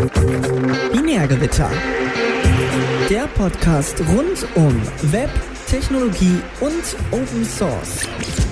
Binärgewitter. Der Podcast rund um Web, Technologie und Open Source.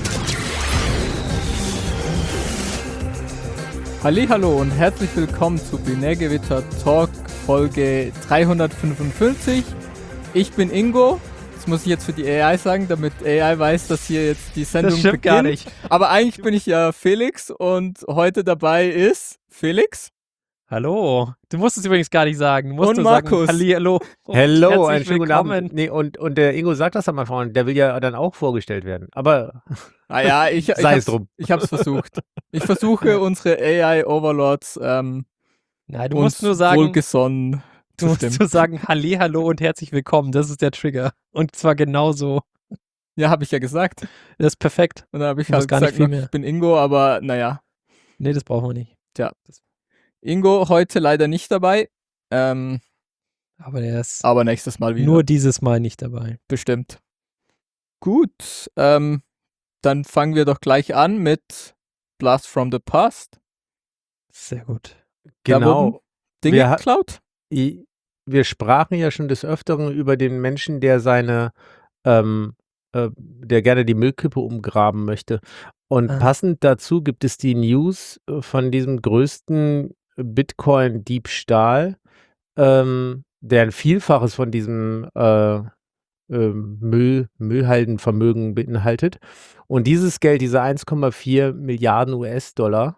Hallihallo und herzlich willkommen zu Binärgewitter Talk Folge 355. Ich bin Ingo. Das muss ich jetzt für die AI sagen, damit AI weiß, dass hier jetzt die Sendung das stimmt beginnt. Gar nicht. Aber eigentlich bin ich ja Felix und heute dabei ist Felix. Hallo. Du musst es übrigens gar nicht sagen. Du musst Und nur Markus. sagen, Hallihallo. Hello, einen Herzlich schönen guten Abend. willkommen. Nee, und der Ingo sagt das am Anfang, der will ja dann auch vorgestellt werden. Aber Ja, ich sei es drum. Ich hab's versucht. Ich versuche unsere AI-Overlords Nein, du uns musst nur sagen, wohlgesonnen du musst nur sagen, Hallihallo und herzlich willkommen. Das ist der Trigger. Und zwar genauso. Ja, habe ich ja gesagt. Das ist perfekt. Und dann habe ich Du musst halt gar nicht gesagt, viel mehr. ich bin Ingo, aber naja. Nee, das brauchen wir nicht. Tja. Ingo heute leider nicht dabei. Aber der ist Aber nächstes Mal wieder. nur dieses Mal nicht dabei. Bestimmt. Gut. Dann fangen wir doch gleich an mit Blast from the Past. Sehr gut. Da Genau. wurden Dinge Wir ha- geklaut. Wir sprachen ja schon des Öfteren über den Menschen, der der gerne die Müllkippe umgraben möchte. Und passend dazu gibt es die News von diesem größten Bitcoin-Diebstahl, der ein Vielfaches von diesem Müllhaldenvermögen beinhaltet. Und dieses Geld, diese 1,4 Milliarden US-Dollar,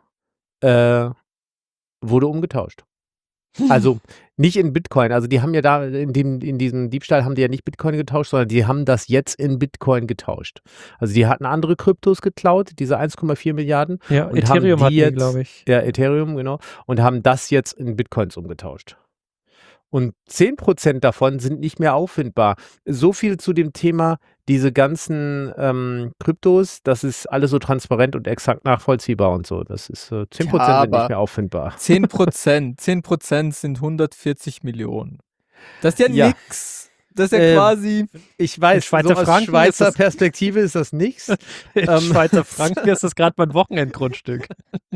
wurde umgetauscht. Also nicht in Bitcoin. Also die haben ja da in diesem Diebstahl haben die ja nicht Bitcoin getauscht, sondern die haben das jetzt in Bitcoin getauscht. Also die hatten andere Kryptos geklaut, diese 1,4 Milliarden. Ja, Und Ethereum haben die hatten die, jetzt, glaube ich. Ja, Ethereum, genau. Und haben das jetzt in Bitcoins umgetauscht. Und 10% davon sind nicht mehr auffindbar. So viel zu dem Thema, diese ganzen Kryptos, das ist alles so transparent und exakt nachvollziehbar und so. Das ist 10% sind aber nicht mehr auffindbar. 10% sind 140 Millionen. Das ist ja, Ja. nix. Das ist ja quasi. Ich weiß, Schweizer so aus Franken Schweizer ist das- Perspektive ist das nichts. In Schweizer Franken ist das gerade mal ein Wochenendgrundstück.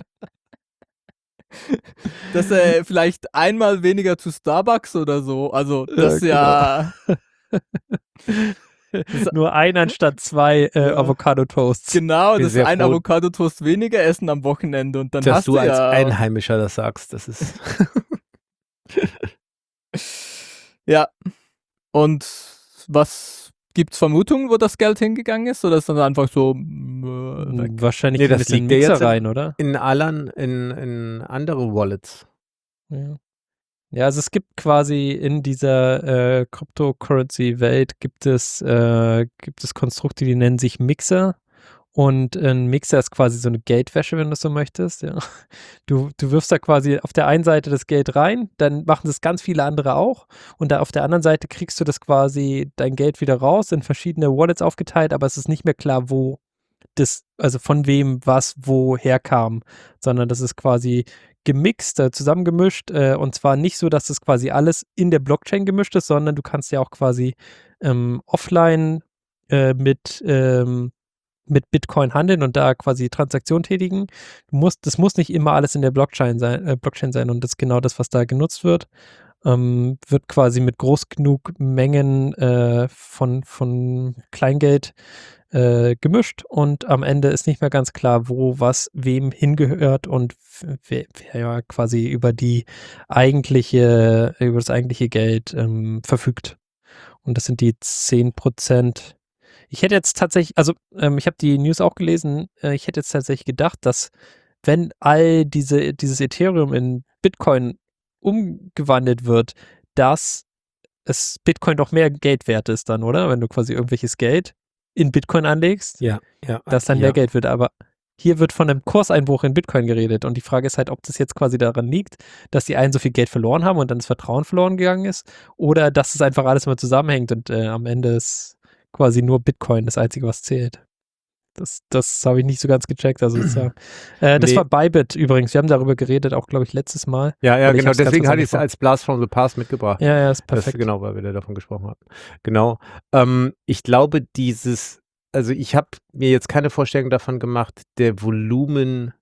Das vielleicht einmal weniger zu Starbucks oder so. Also, das Nur ein anstatt zwei Avocado-Toasts. Genau, bin das ist sehr ein froh, Avocado-Toast weniger essen am Wochenende und dann dass hast du als ja. Einheimischer das sagst. Das ist Ja. Und was gibt's Vermutungen, wo das Geld hingegangen ist? Oder ist das einfach so weg? Wahrscheinlich Nee, ging das das in den liegt ja Mixer jetzt rein, oder? in andere Wallets. Ja. Ja, also es gibt quasi in dieser Cryptocurrency-Welt gibt es Konstrukte, die nennen sich Mixer. Und ein Mixer ist quasi so eine Geldwäsche, wenn du es so möchtest. Ja. Du wirfst da quasi auf der einen Seite das Geld rein, dann machen das ganz viele andere auch. Und da auf der anderen Seite kriegst du das quasi, dein Geld wieder raus, in verschiedene Wallets aufgeteilt, aber es ist nicht mehr klar, wo das, also von wem was woher kam, sondern das ist quasi gemixt, zusammengemischt und zwar nicht so, dass das quasi alles in der Blockchain gemischt ist, sondern du kannst ja auch quasi offline mit Bitcoin handeln und da quasi Transaktionen tätigen. Das muss nicht immer alles in der Blockchain sein und das ist genau das, was da genutzt wird. Wird quasi mit groß genug Mengen von Kleingeld gemischt und am Ende ist nicht mehr ganz klar, wo was wem hingehört und wer ja quasi über das eigentliche Geld verfügt. Und das sind die 10%. Ich hätte jetzt tatsächlich, also ich habe die News auch gelesen, ich hätte jetzt tatsächlich gedacht, dass wenn all dieses Ethereum in Bitcoin umgewandelt wird, dass es Bitcoin doch mehr Geld wert ist dann, oder? Wenn du quasi irgendwelches Geld in Bitcoin anlegst, Ja, dass dann mehr Geld wird. Aber hier wird von einem Kurseinbruch in Bitcoin geredet und die Frage ist halt, ob das jetzt quasi daran liegt, dass die einen so viel Geld verloren haben und dann das Vertrauen verloren gegangen ist oder dass es einfach alles mal zusammenhängt und am Ende ist quasi nur Bitcoin das Einzige, was zählt. Das habe ich nicht so ganz gecheckt. Also das war Bybit übrigens. Wir haben darüber geredet, auch glaube ich letztes Mal. Ja, genau. Deswegen hatte ich es als Blast from the Past mitgebracht. Ja, ist perfekt. Genau, weil wir da davon gesprochen hatten. Genau. Ich glaube, also ich habe mir jetzt keine Vorstellung davon gemacht, der Volumen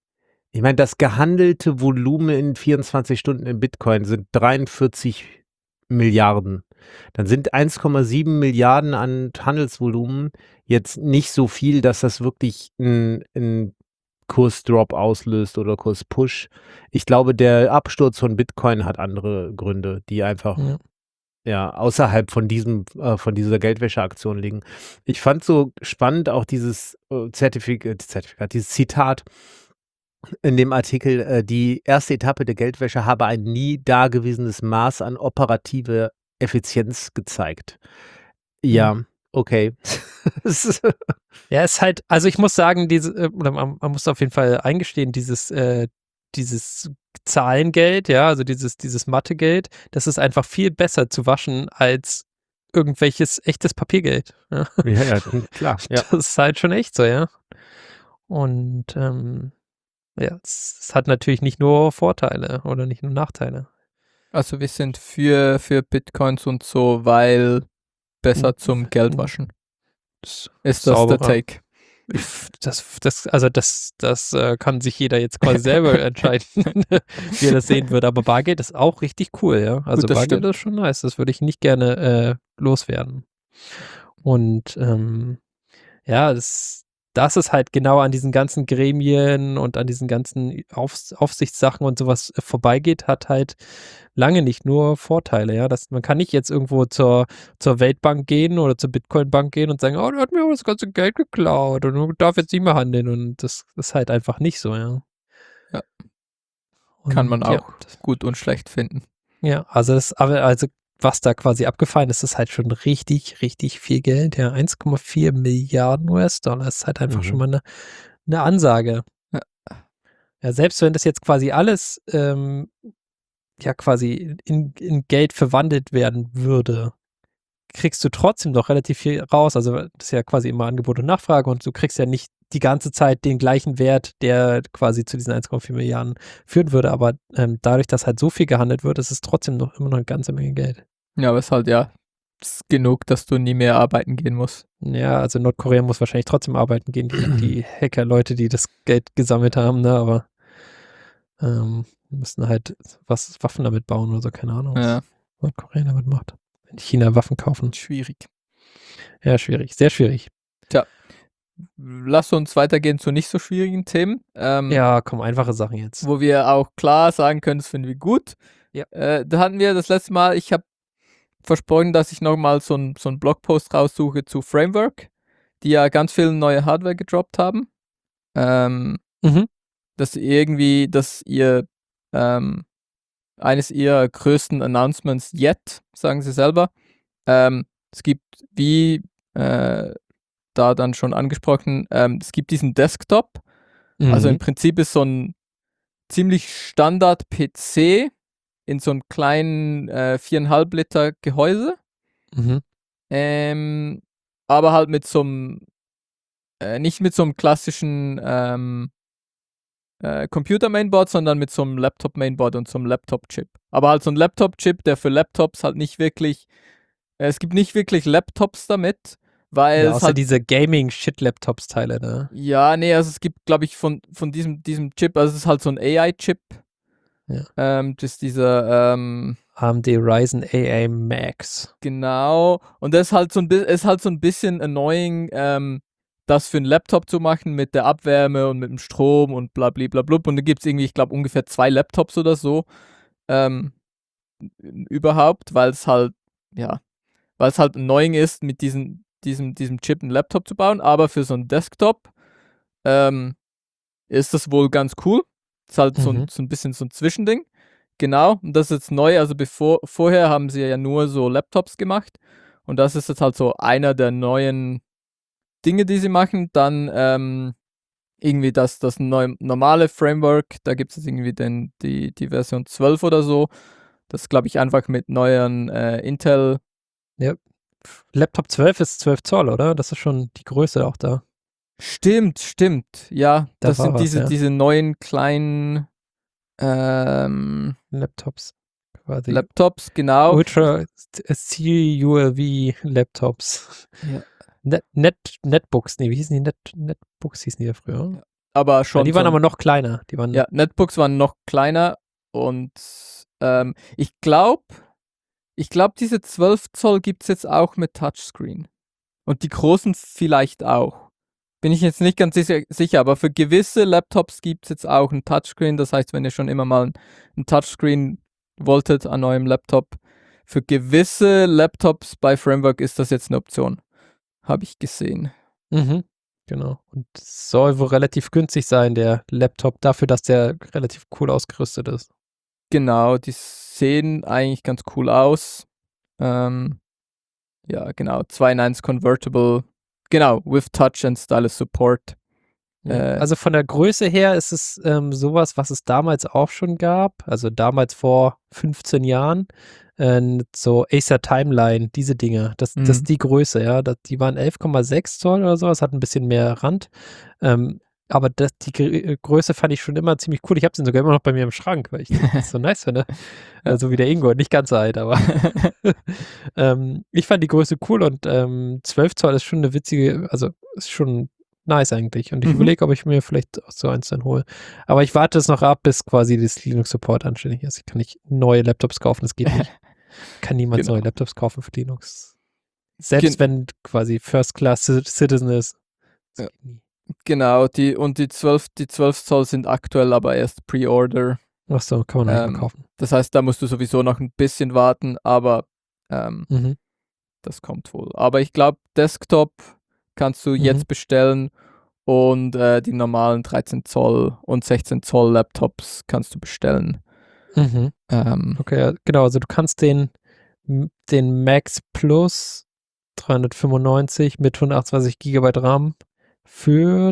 Ich meine, das gehandelte Volumen in 24 Stunden in Bitcoin sind 43 Milliarden. Dann sind 1,7 Milliarden an Handelsvolumen jetzt nicht so viel, dass das wirklich ein Kursdrop auslöst oder Kurspush. Ich glaube, der Absturz von Bitcoin hat andere Gründe, die einfach außerhalb von dieser Geldwäscheaktion liegen. Ich fand so spannend auch dieses Zertifikat, dieses Zitat in dem Artikel, die erste Etappe der Geldwäsche habe ein nie dagewesenes Maß an operative Effizienz gezeigt. Ja, okay. Ja, ist halt, also ich muss sagen, oder man muss auf jeden Fall eingestehen, dieses Zahlengeld, ja, also dieses Mathegeld, das ist einfach viel besser zu waschen als irgendwelches echtes Papiergeld. Ja, Ja, klar. Ja. Das ist halt schon echt so, ja. Und es hat natürlich nicht nur Vorteile oder nicht nur Nachteile. Also wir sind für Bitcoins und so, weil besser zum Geldwaschen. Ist das sauberer. der Take? Das kann sich jeder jetzt quasi selber entscheiden, wie er das sehen würde. Aber Bargeld ist auch richtig cool, ja. Also Gut, das Bargeld stimmt. ist schon nice. Das würde ich nicht gerne loswerden. Und das ist halt genau an diesen ganzen Gremien und an diesen ganzen Aufsichtssachen und sowas vorbeigeht, hat halt lange nicht nur Vorteile, ja. Man kann nicht jetzt irgendwo zur Weltbank gehen oder zur Bitcoin-Bank gehen und sagen, oh, der hat mir aber das ganze Geld geklaut und du darfst jetzt nicht mehr handeln, und das ist halt einfach nicht so, ja. Ja. Und Kann man auch gut und schlecht finden. Ja, also was da quasi abgefallen ist, ist halt schon richtig, richtig viel Geld. Ja, 1,4 Milliarden US-Dollar ist halt einfach schon mal eine Ansage. Ja, selbst wenn das jetzt quasi alles quasi in Geld verwandelt werden würde, kriegst du trotzdem doch relativ viel raus. Also das ist ja quasi immer Angebot und Nachfrage, und du kriegst ja nicht die ganze Zeit den gleichen Wert, der quasi zu diesen 1,4 Milliarden führen würde. Aber dadurch, dass halt so viel gehandelt wird, ist es trotzdem immer noch eine ganze Menge Geld. Ja, aber es ist halt ist genug, dass du nie mehr arbeiten gehen musst. Ja, also Nordkorea muss wahrscheinlich trotzdem arbeiten gehen, die Hacker-Leute, die das Geld gesammelt haben, ne, aber müssen halt Waffen damit bauen oder so, keine Ahnung, was Nordkorea damit macht. Wenn China Waffen kaufen. Schwierig. Ja, schwierig, sehr schwierig. Tja, lass uns weitergehen zu nicht so schwierigen Themen. Ja, komm, einfache Sachen jetzt. Wo wir auch klar sagen können, das finden wir gut. Ja. Da hatten wir das letzte Mal, ich habe versprochen, dass ich nochmal so einen Blogpost raussuche zu Framework, die ja ganz viel neue Hardware gedroppt haben. Dass ihr eines ihrer größten Announcements yet, sagen sie selber. Es gibt, wie da dann schon angesprochen, es gibt diesen Desktop. Also im Prinzip ist so ein ziemlich Standard-PC in so einem kleinen 4,5 Liter Gehäuse. Aber halt mit so einem, nicht mit so einem klassischen Computer-Mainboard, sondern mit so einem Laptop-Mainboard und so einem Laptop-Chip. Aber halt so ein Laptop-Chip, der für Laptops halt nicht wirklich, es gibt nicht wirklich Laptops damit, weil ja, es außer halt diese Gaming-Shit-Laptops-Teile da. Ja, nee, also es gibt, glaube ich, von diesem Chip, also es ist halt so ein AI-Chip. Ja. Das ist dieser AMD Ryzen AI Max. Genau. Und das ist halt so ein bisschen annoying, das für einen Laptop zu machen mit der Abwärme und mit dem Strom und blablablub. Und da gibt es irgendwie, ich glaube, ungefähr 2 Laptops oder so überhaupt, weil es halt annoying ist, mit diesem Chip einen Laptop zu bauen. Aber für so einen Desktop ist das wohl ganz cool. Ist halt so ein bisschen so ein Zwischending. Genau, und das ist jetzt neu. Also vorher haben sie ja nur so Laptops gemacht. Und das ist jetzt halt so einer der neuen Dinge, die sie machen. Dann irgendwie das normale Framework. Da gibt es jetzt irgendwie die Version 12 oder so. Das glaube ich einfach mit neuen Intel. Ja. Laptop 12 ist 12 Zoll, oder? Das ist schon die Größe auch da. Stimmt. Ja, das sind diese neuen kleinen Laptops. Quasi. Laptops, genau. Ultra CULV Laptops. Ja. Netbooks, nee, wie hießen die? Netbooks hießen die ja früher. Ja. aber Ja, schon die waren aber noch kleiner. Die waren, ja, Netbooks waren noch kleiner und ich glaube, diese 12 Zoll gibt es jetzt auch mit Touchscreen. Und die großen vielleicht auch. Bin ich jetzt nicht ganz sicher, aber für gewisse Laptops gibt es jetzt auch ein Touchscreen. Das heißt, wenn ihr schon immer mal ein Touchscreen wolltet an eurem Laptop, für gewisse Laptops bei Framework ist das jetzt eine Option. Habe ich gesehen. Genau. Und soll wohl relativ günstig sein, der Laptop, dafür, dass der relativ cool ausgerüstet ist. Genau, die sehen eigentlich ganz cool aus. Ja, genau, 2.9 Convertible. Genau, with Touch and Stylus Support. Also von der Größe her ist es sowas, was es damals auch schon gab. Also damals vor 15 Jahren. So Acer Timeline, diese Dinge. Das ist die Größe, ja. Die waren 11,6 Zoll oder so. Das hat ein bisschen mehr Rand. Aber die Größe fand ich schon immer ziemlich cool. Ich habe den sogar immer noch bei mir im Schrank, weil ich das so nice finde. So wie der Ingo. Nicht ganz so alt, aber ich fand die Größe cool und 12 Zoll ist schon eine witzige, also ist schon nice eigentlich. Und ich überlege, ob ich mir vielleicht auch so eins dann hole. Aber ich warte es noch ab, bis quasi das Linux-Support anständig ist. Ich kann nicht neue Laptops kaufen, das geht nicht. Kann niemand neue Laptops kaufen für Linux. Selbst wenn quasi First-Class-Citizen ist. Das geht nie. Genau, die 12 Zoll sind aktuell aber erst Pre-Order. Achso, kann man noch nicht mehr kaufen. Das heißt, da musst du sowieso noch ein bisschen warten, aber das kommt wohl. Aber ich glaube, Desktop kannst du jetzt bestellen und die normalen 13 Zoll und 16 Zoll Laptops kannst du bestellen. Okay, ja, genau, also du kannst den Max Plus 395 mit 128 GB RAM für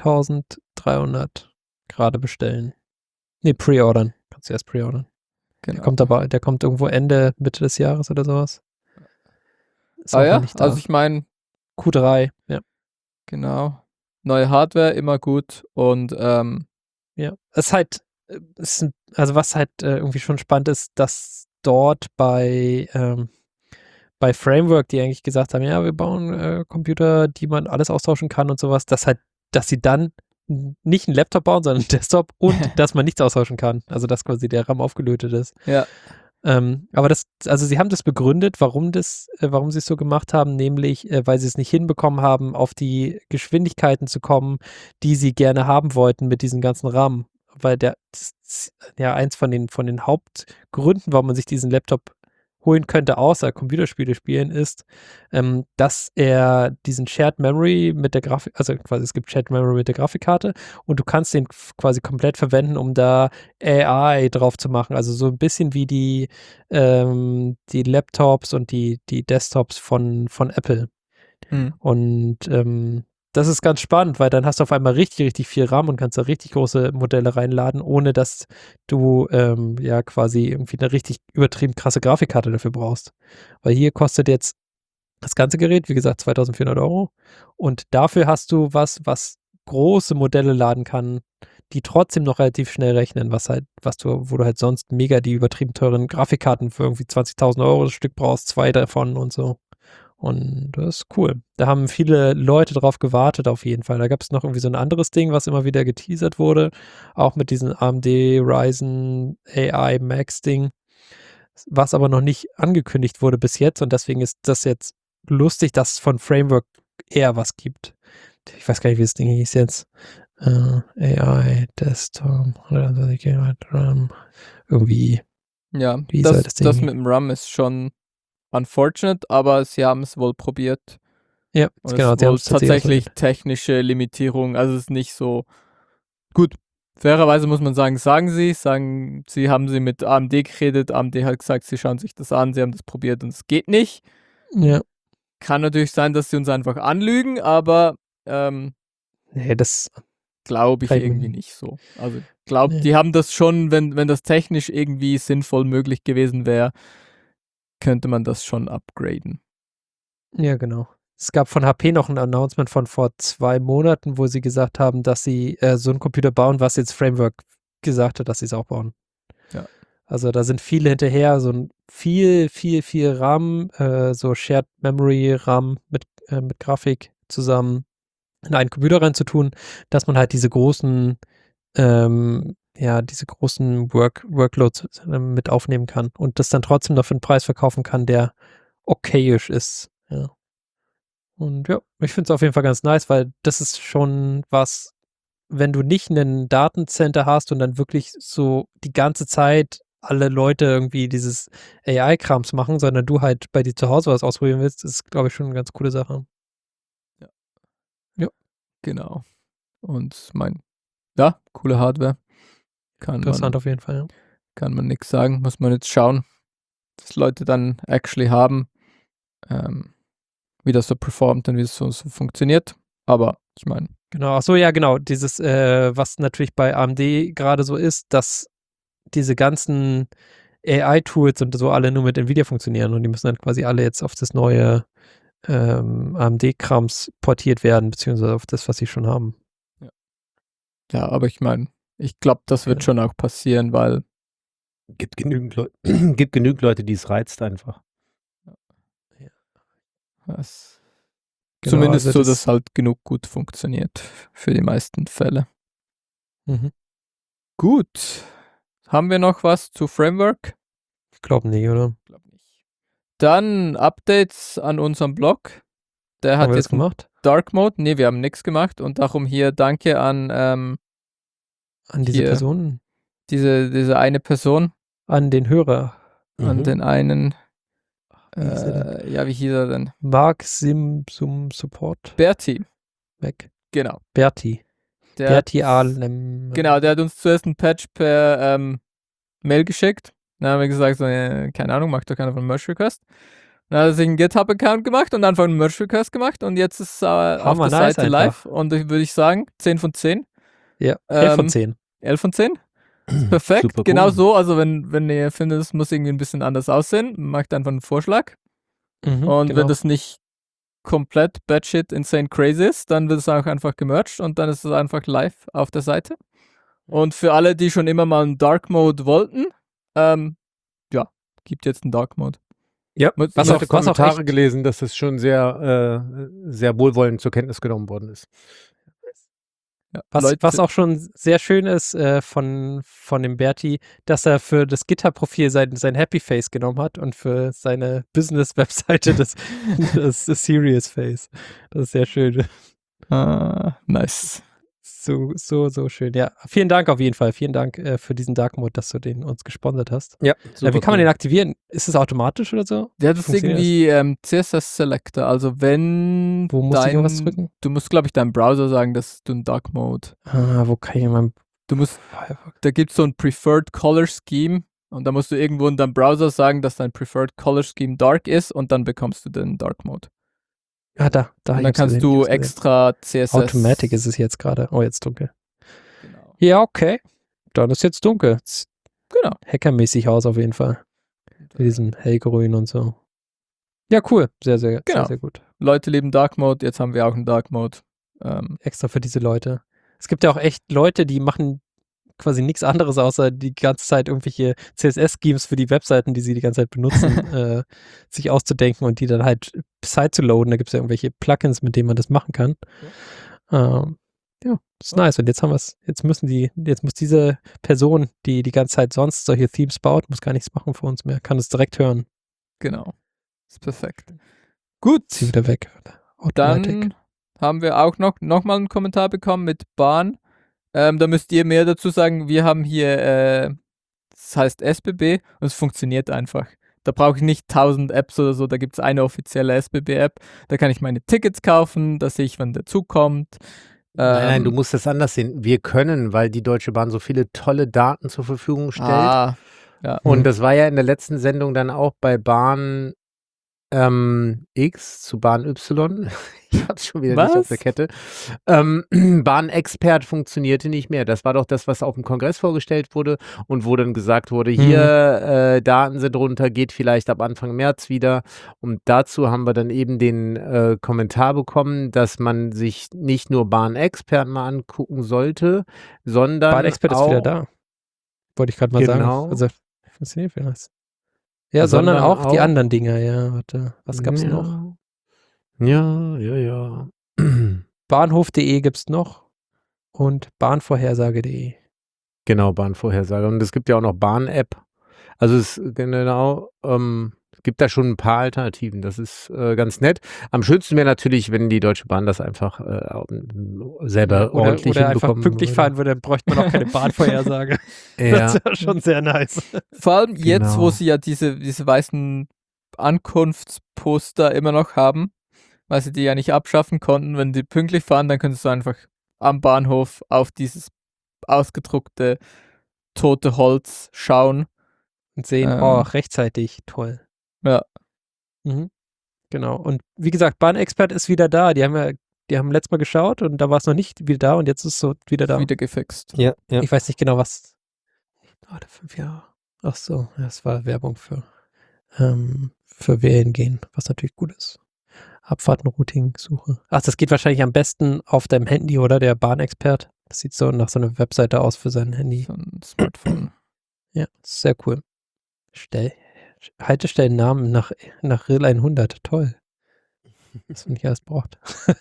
2.300 gerade bestellen. Nee, pre-ordern. Kannst du erst pre-ordern. Genau. Der kommt irgendwo Mitte des Jahres oder sowas. Ist ja, nicht da. also ich meine Q3, ja. Genau. Neue Hardware, immer gut und ja, es halt, also was halt irgendwie schon spannend ist, dass dort bei Framework, die eigentlich gesagt haben, ja, wir bauen Computer, die man alles austauschen kann und sowas, dass sie dann nicht einen Laptop bauen, sondern einen Desktop und dass man nichts austauschen kann. Also dass quasi der RAM aufgelötet ist. Ja. Aber also sie haben das begründet, warum sie es so gemacht haben, nämlich, weil sie es nicht hinbekommen haben, auf die Geschwindigkeiten zu kommen, die sie gerne haben wollten mit diesem ganzen RAM. Weil eins von den Hauptgründen, warum man sich diesen Laptop holen könnte, außer Computerspiele spielen, ist, dass er diesen Shared Memory mit der Grafik, also quasi es gibt Shared Memory mit der Grafikkarte und du kannst den quasi komplett verwenden, um da AI drauf zu machen. Also so ein bisschen wie die Laptops und die Desktops von Apple. Und das ist ganz spannend, weil dann hast du auf einmal richtig, richtig viel RAM und kannst da richtig große Modelle reinladen, ohne dass du ja quasi irgendwie eine richtig übertrieben krasse Grafikkarte dafür brauchst. Weil hier kostet jetzt das ganze Gerät, wie gesagt, 2.400 € und dafür hast du was große Modelle laden kann, die trotzdem noch relativ schnell rechnen, wo du halt sonst mega die übertrieben teuren Grafikkarten für irgendwie 20.000 € das Stück brauchst, 2 davon und so. Und das ist cool. Da haben viele Leute drauf gewartet auf jeden Fall. Da gab es noch irgendwie so ein anderes Ding, was immer wieder geteasert wurde, auch mit diesem AMD Ryzen AI Max Ding, was aber noch nicht angekündigt wurde bis jetzt und deswegen ist das jetzt lustig, dass es von Framework eher was gibt. Ich weiß gar nicht, wie das Ding hieß jetzt. AI Desktop 120 GB RAM. Irgendwie. Ja, Wie soll das Ding das mit dem RAM ist schon unfortunate, aber sie haben es wohl probiert. Ja, und genau. es ist wohl tatsächlich technische Limitierung, also es ist nicht so gut. Fairerweise muss man sagen, sie haben sie mit AMD geredet, AMD hat gesagt, sie schauen sich das an, sie haben das probiert und es geht nicht. Ja. Kann natürlich sein, dass sie uns einfach anlügen, aber nee, das glaube ich irgendwie nicht so. Also die haben das schon, wenn das technisch irgendwie sinnvoll möglich gewesen wäre, könnte man das schon upgraden. Ja, genau. Es gab von HP noch ein Announcement von vor 2 Monaten, wo sie gesagt haben, dass sie so einen Computer bauen, was jetzt Framework gesagt hat, dass sie es auch bauen. Ja. Also da sind viele hinterher, so ein viel RAM, so Shared Memory RAM mit Grafik zusammen. in einen Computer reinzutun, dass man halt diese großen Workloads mit aufnehmen kann und das dann trotzdem noch für einen Preis verkaufen kann, der okayisch ist. Ja. Und ja, ich finde es auf jeden Fall ganz nice, weil das ist schon was, wenn du nicht einen Datencenter hast und dann wirklich so die ganze Zeit alle Leute irgendwie dieses AI-Krams machen, sondern du halt bei dir zu Hause was ausprobieren willst, ist, glaube ich, schon eine ganz coole Sache. Ja, genau. Und coole Hardware. Interessant auf jeden Fall, ja. Kann man nichts sagen, muss man jetzt schauen, dass Leute dann actually haben, wie das so performt und wie es so funktioniert. Aber ich meine. Genau, ach so, ja, genau. Dieses, was natürlich bei AMD gerade so ist, dass diese ganzen AI-Tools und so alle nur mit Nvidia funktionieren und die müssen dann quasi alle jetzt auf das neue AMD-Krams portiert werden, beziehungsweise auf das, was sie schon haben. Ja, aber ich meine, ich glaube, das wird schon auch passieren, weil gibt genügend Leute, die es reizt einfach. Zumindest also so, dass halt genug gut funktioniert für die meisten Fälle. Mhm. Gut. Haben wir noch was zu Framework? Ich glaube nicht, oder? Ich glaube nicht. Dann Updates an unserem Blog. Der hat jetzt gemacht? Dark Mode. Nee, wir haben nichts gemacht und darum hier danke an diese Personen. Diese eine Person. An den Hörer. An den einen. Wie hieß er denn? Mark Support. Berti. Weg. Genau. Berti. Berti Alem. Genau, der hat uns zuerst einen Patch per Mail geschickt. Dann haben wir gesagt, so, keine Ahnung, macht doch keiner von Merge Request. Dann hat er sich einen GitHub-Account gemacht und dann von Merge Request gemacht und jetzt ist er auf der Seite live und würde ich sagen, 10 von 10. Ja, 11 von 10. 11 von 10? Perfekt, super genau cool. So. Also wenn ihr findet, es muss irgendwie ein bisschen anders aussehen, macht einfach einen Vorschlag. Und genau. Wenn das nicht komplett batshit insane crazy ist, dann wird es auch einfach gemerged und dann ist es einfach live auf der Seite. Und für alle, die schon immer mal einen Dark Mode wollten, gibt jetzt einen Dark Mode. Ja, ich habe Kommentare gelesen, dass es schon sehr, sehr wohlwollend zur Kenntnis genommen worden ist. Ja, was auch schon sehr schön ist von dem Berti, dass er für das GitHub-Profil sein Happy Face genommen hat und für seine Business-Webseite das Serious Face. Das ist sehr schön. Nice. So schön. Ja, vielen Dank auf jeden Fall. Vielen Dank für diesen Dark Mode, dass du den uns gesponsert hast. Ja, wie kann man den aktivieren? Ist es automatisch oder so? Ja, das ist irgendwie CSS-Selector. Also wenn wo muss ich irgendwas drücken? Du musst, glaube ich, deinem Browser sagen, dass du einen Dark Mode. Wo kann ich meinen... Da gibt es so ein Preferred Color Scheme und da musst du irgendwo in deinem Browser sagen, dass dein Preferred Color Scheme Dark ist und dann bekommst du den Dark Mode. Ah, da. Und dann kannst du extra CSS... Automatic ist es jetzt gerade. Oh, jetzt dunkel. Genau. Ja, okay. Dann ist jetzt dunkel. Genau. Hackermäßig aus auf jeden Fall. Mit diesem hellgrün und so. Ja, cool. Sehr, sehr gut. Leute lieben Dark Mode. Jetzt haben wir auch einen Dark Mode. Extra für diese Leute. Es gibt ja auch echt Leute, die machen quasi nichts anderes, außer die ganze Zeit irgendwelche CSS-Schemes für die Webseiten, die sie die ganze Zeit benutzen, sich auszudenken und die dann halt Site zu loaden. Da gibt es ja irgendwelche Plugins, mit denen man das machen kann. Ist nice. Und jetzt haben wir es, jetzt muss diese Person, die die ganze Zeit sonst solche Themes baut, muss gar nichts machen für uns mehr, kann es direkt hören. Genau. Ist perfekt. Gut. Zieh wieder weg. Dann haben wir auch noch mal einen Kommentar bekommen mit Bahn. Da müsst ihr mehr dazu sagen. Wir haben hier, das heißt SBB und es funktioniert einfach. Da brauche ich nicht 1000 Apps oder so. Da gibt es eine offizielle SBB-App. Da kann ich meine Tickets kaufen. Da sehe ich, wann der Zug kommt. Nein, du musst das anders sehen. Wir können, weil die Deutsche Bahn so viele tolle Daten zur Verfügung stellt. Ja. Und das war ja in der letzten Sendung dann auch bei Bahn X zu Bahn Y. Ich hab's schon wieder nicht auf der Kette. Bahn-Expert funktionierte nicht mehr. Das war doch das, was auf dem Kongress vorgestellt wurde und wo dann gesagt wurde, hier, Daten sind runter, geht vielleicht ab Anfang März wieder. Und dazu haben wir dann eben den Kommentar bekommen, dass man sich nicht nur Bahn-Expert mal angucken sollte, sondern Bahn-Expert ist wieder da. Wollte ich gerade mal sagen. Also, funktioniert wieder das. Ja, sondern auch die anderen Dinger, ja. Warte, was gab's noch? Ja. Bahnhof.de gibt es noch und bahnvorhersage.de. Genau, Bahnvorhersage. Und es gibt ja auch noch Bahn-App. Also es gibt da schon ein paar Alternativen. Das ist ganz nett. Am schönsten wäre natürlich, wenn die Deutsche Bahn das einfach selber ordentlich oder einfach hinbekommen pünktlich würde. fahren würde, dann bräuchte man auch keine Bahnvorhersage. Das Ja, wäre schon sehr nice. Vor allem jetzt, wo Genau. sie ja diese weißen Ankunftsposter immer noch haben, weil sie die ja nicht abschaffen konnten. Wenn die pünktlich fahren, dann könntest du einfach am Bahnhof auf dieses ausgedruckte tote Holz schauen. Und sehen, rechtzeitig, toll. Ja. Mhm. Genau. Und wie gesagt, Bahnexpert ist wieder da. Die haben letztes Mal geschaut und da war es noch nicht wieder da und jetzt ist es so wieder da. Wieder gefixt. Ja. Ich weiß nicht genau, was. 5 Jahre. Ach so, das war Werbung für Wählen gehen, was natürlich gut ist. Abfahrten-Routing-Suche. Ach, das geht wahrscheinlich am besten auf deinem Handy, oder? Der Bahnexpert. Das sieht so nach so einer Webseite aus für sein Handy. So ein Smartphone. Ja, sehr cool. Haltestellennamen nach Rill 100. Toll. Was man nicht alles braucht.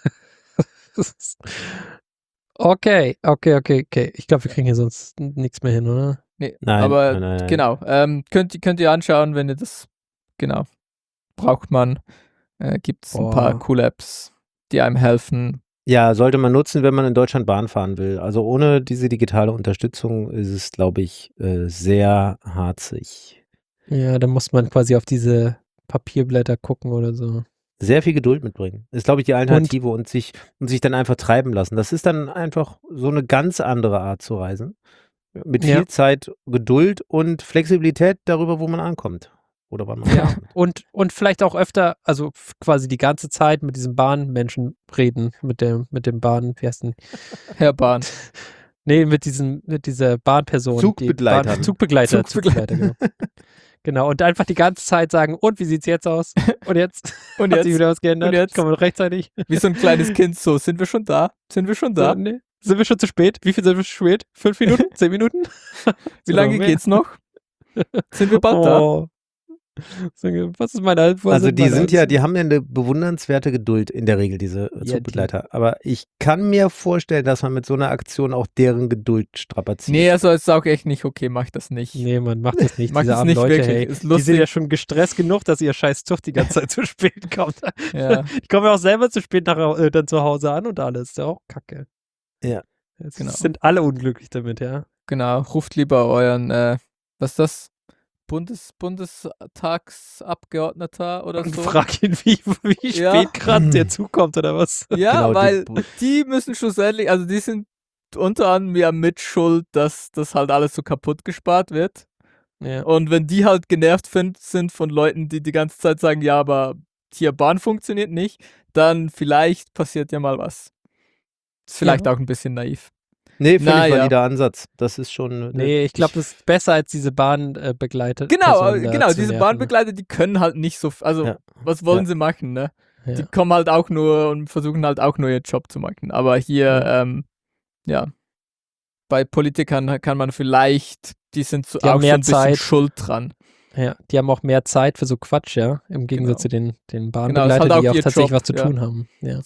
Okay. Ich glaube, wir kriegen hier sonst nichts mehr hin, oder? Nee, Nein, aber nein. genau. Könnt ihr anschauen, wenn ihr das, genau, braucht man. Gibt es ein paar coole Apps, die einem helfen. Ja, sollte man nutzen, wenn man in Deutschland Bahn fahren will. Also ohne diese digitale Unterstützung ist es, glaube ich, sehr harzig. Ja, da muss man quasi auf diese Papierblätter gucken oder so. Sehr viel Geduld mitbringen. Ist, glaube ich, die Alternative und sich dann einfach treiben lassen. Das ist dann einfach so eine ganz andere Art zu reisen. Mit viel Zeit, Geduld und Flexibilität darüber, wo man ankommt. Oder wann man ankommt. Und vielleicht auch öfter, also quasi die ganze Zeit mit diesem Bahnmenschen reden, mit dem Bahn, wie heißt denn? Herr Bahn. Nee, mit dieser Bahnperson. Zugbegleiter. Zugbegleiter, genau. Genau, und einfach die ganze Zeit sagen, und wie sieht's jetzt aus? Und jetzt? Und Hat jetzt? sich wieder was geändert? Und jetzt? Kommen wir rechtzeitig? Wie so ein kleines Kind, so, sind wir schon da? Sind wir schon da? So, nee. Sind wir schon zu spät? Wie viel sind wir zu spät? 5 Minuten? 10 Minuten? Wie lange geht's noch? Sind wir bald da? Was ist meine Also die haben ja eine bewundernswerte Geduld in der Regel, diese Zugbegleiter. Aber ich kann mir vorstellen, dass man mit so einer Aktion auch deren Geduld strapaziert. Nee, also ist auch echt nicht okay, mach das nicht. Nee, man macht das nicht. Macht Diese das armen nicht Leute, wirklich. hey, Ist die lustig. sind ja schon gestresst genug, dass ihr scheiß Zug die ganze Zeit zu spät kommt. Ja. Ich komme ja auch selber zu spät dann zu Hause an und alles. Ist ja auch kacke. Ja. Genau. Sind alle unglücklich damit, ja. Genau, ruft lieber euren, was ist das? Bundestagsabgeordneter oder Und so. frag ihn, wie spät gerade der zukommt oder was. Ja, Genau, weil die müssen schlussendlich, also die sind unter anderem ja mitschuld, dass das halt alles so kaputt gespart wird. Ja. Und wenn die halt genervt sind von Leuten, die die ganze Zeit sagen, ja, aber hier Bahn funktioniert nicht, dann vielleicht passiert ja mal was. Ist vielleicht auch ein bisschen naiv. Nee, völlig valider Ansatz. Das ist schon. Nee, ich glaube, das ist besser als diese Bahnbegleiter. Genau, diese Bahnbegleiter, die können halt nicht so, also was wollen sie machen, ne? Ja. Die kommen halt auch nur und versuchen halt auch nur ihren Job zu machen. Aber hier, bei Politikern kann man vielleicht, die sind so auch mehr schon ein bisschen Zeit. schuld dran. Ja, die haben auch mehr Zeit für so Quatsch, ja, im Gegensatz zu den Bahnbegleitern, ist halt die auch auch ihr tatsächlich Job, was zu tun haben. Ja.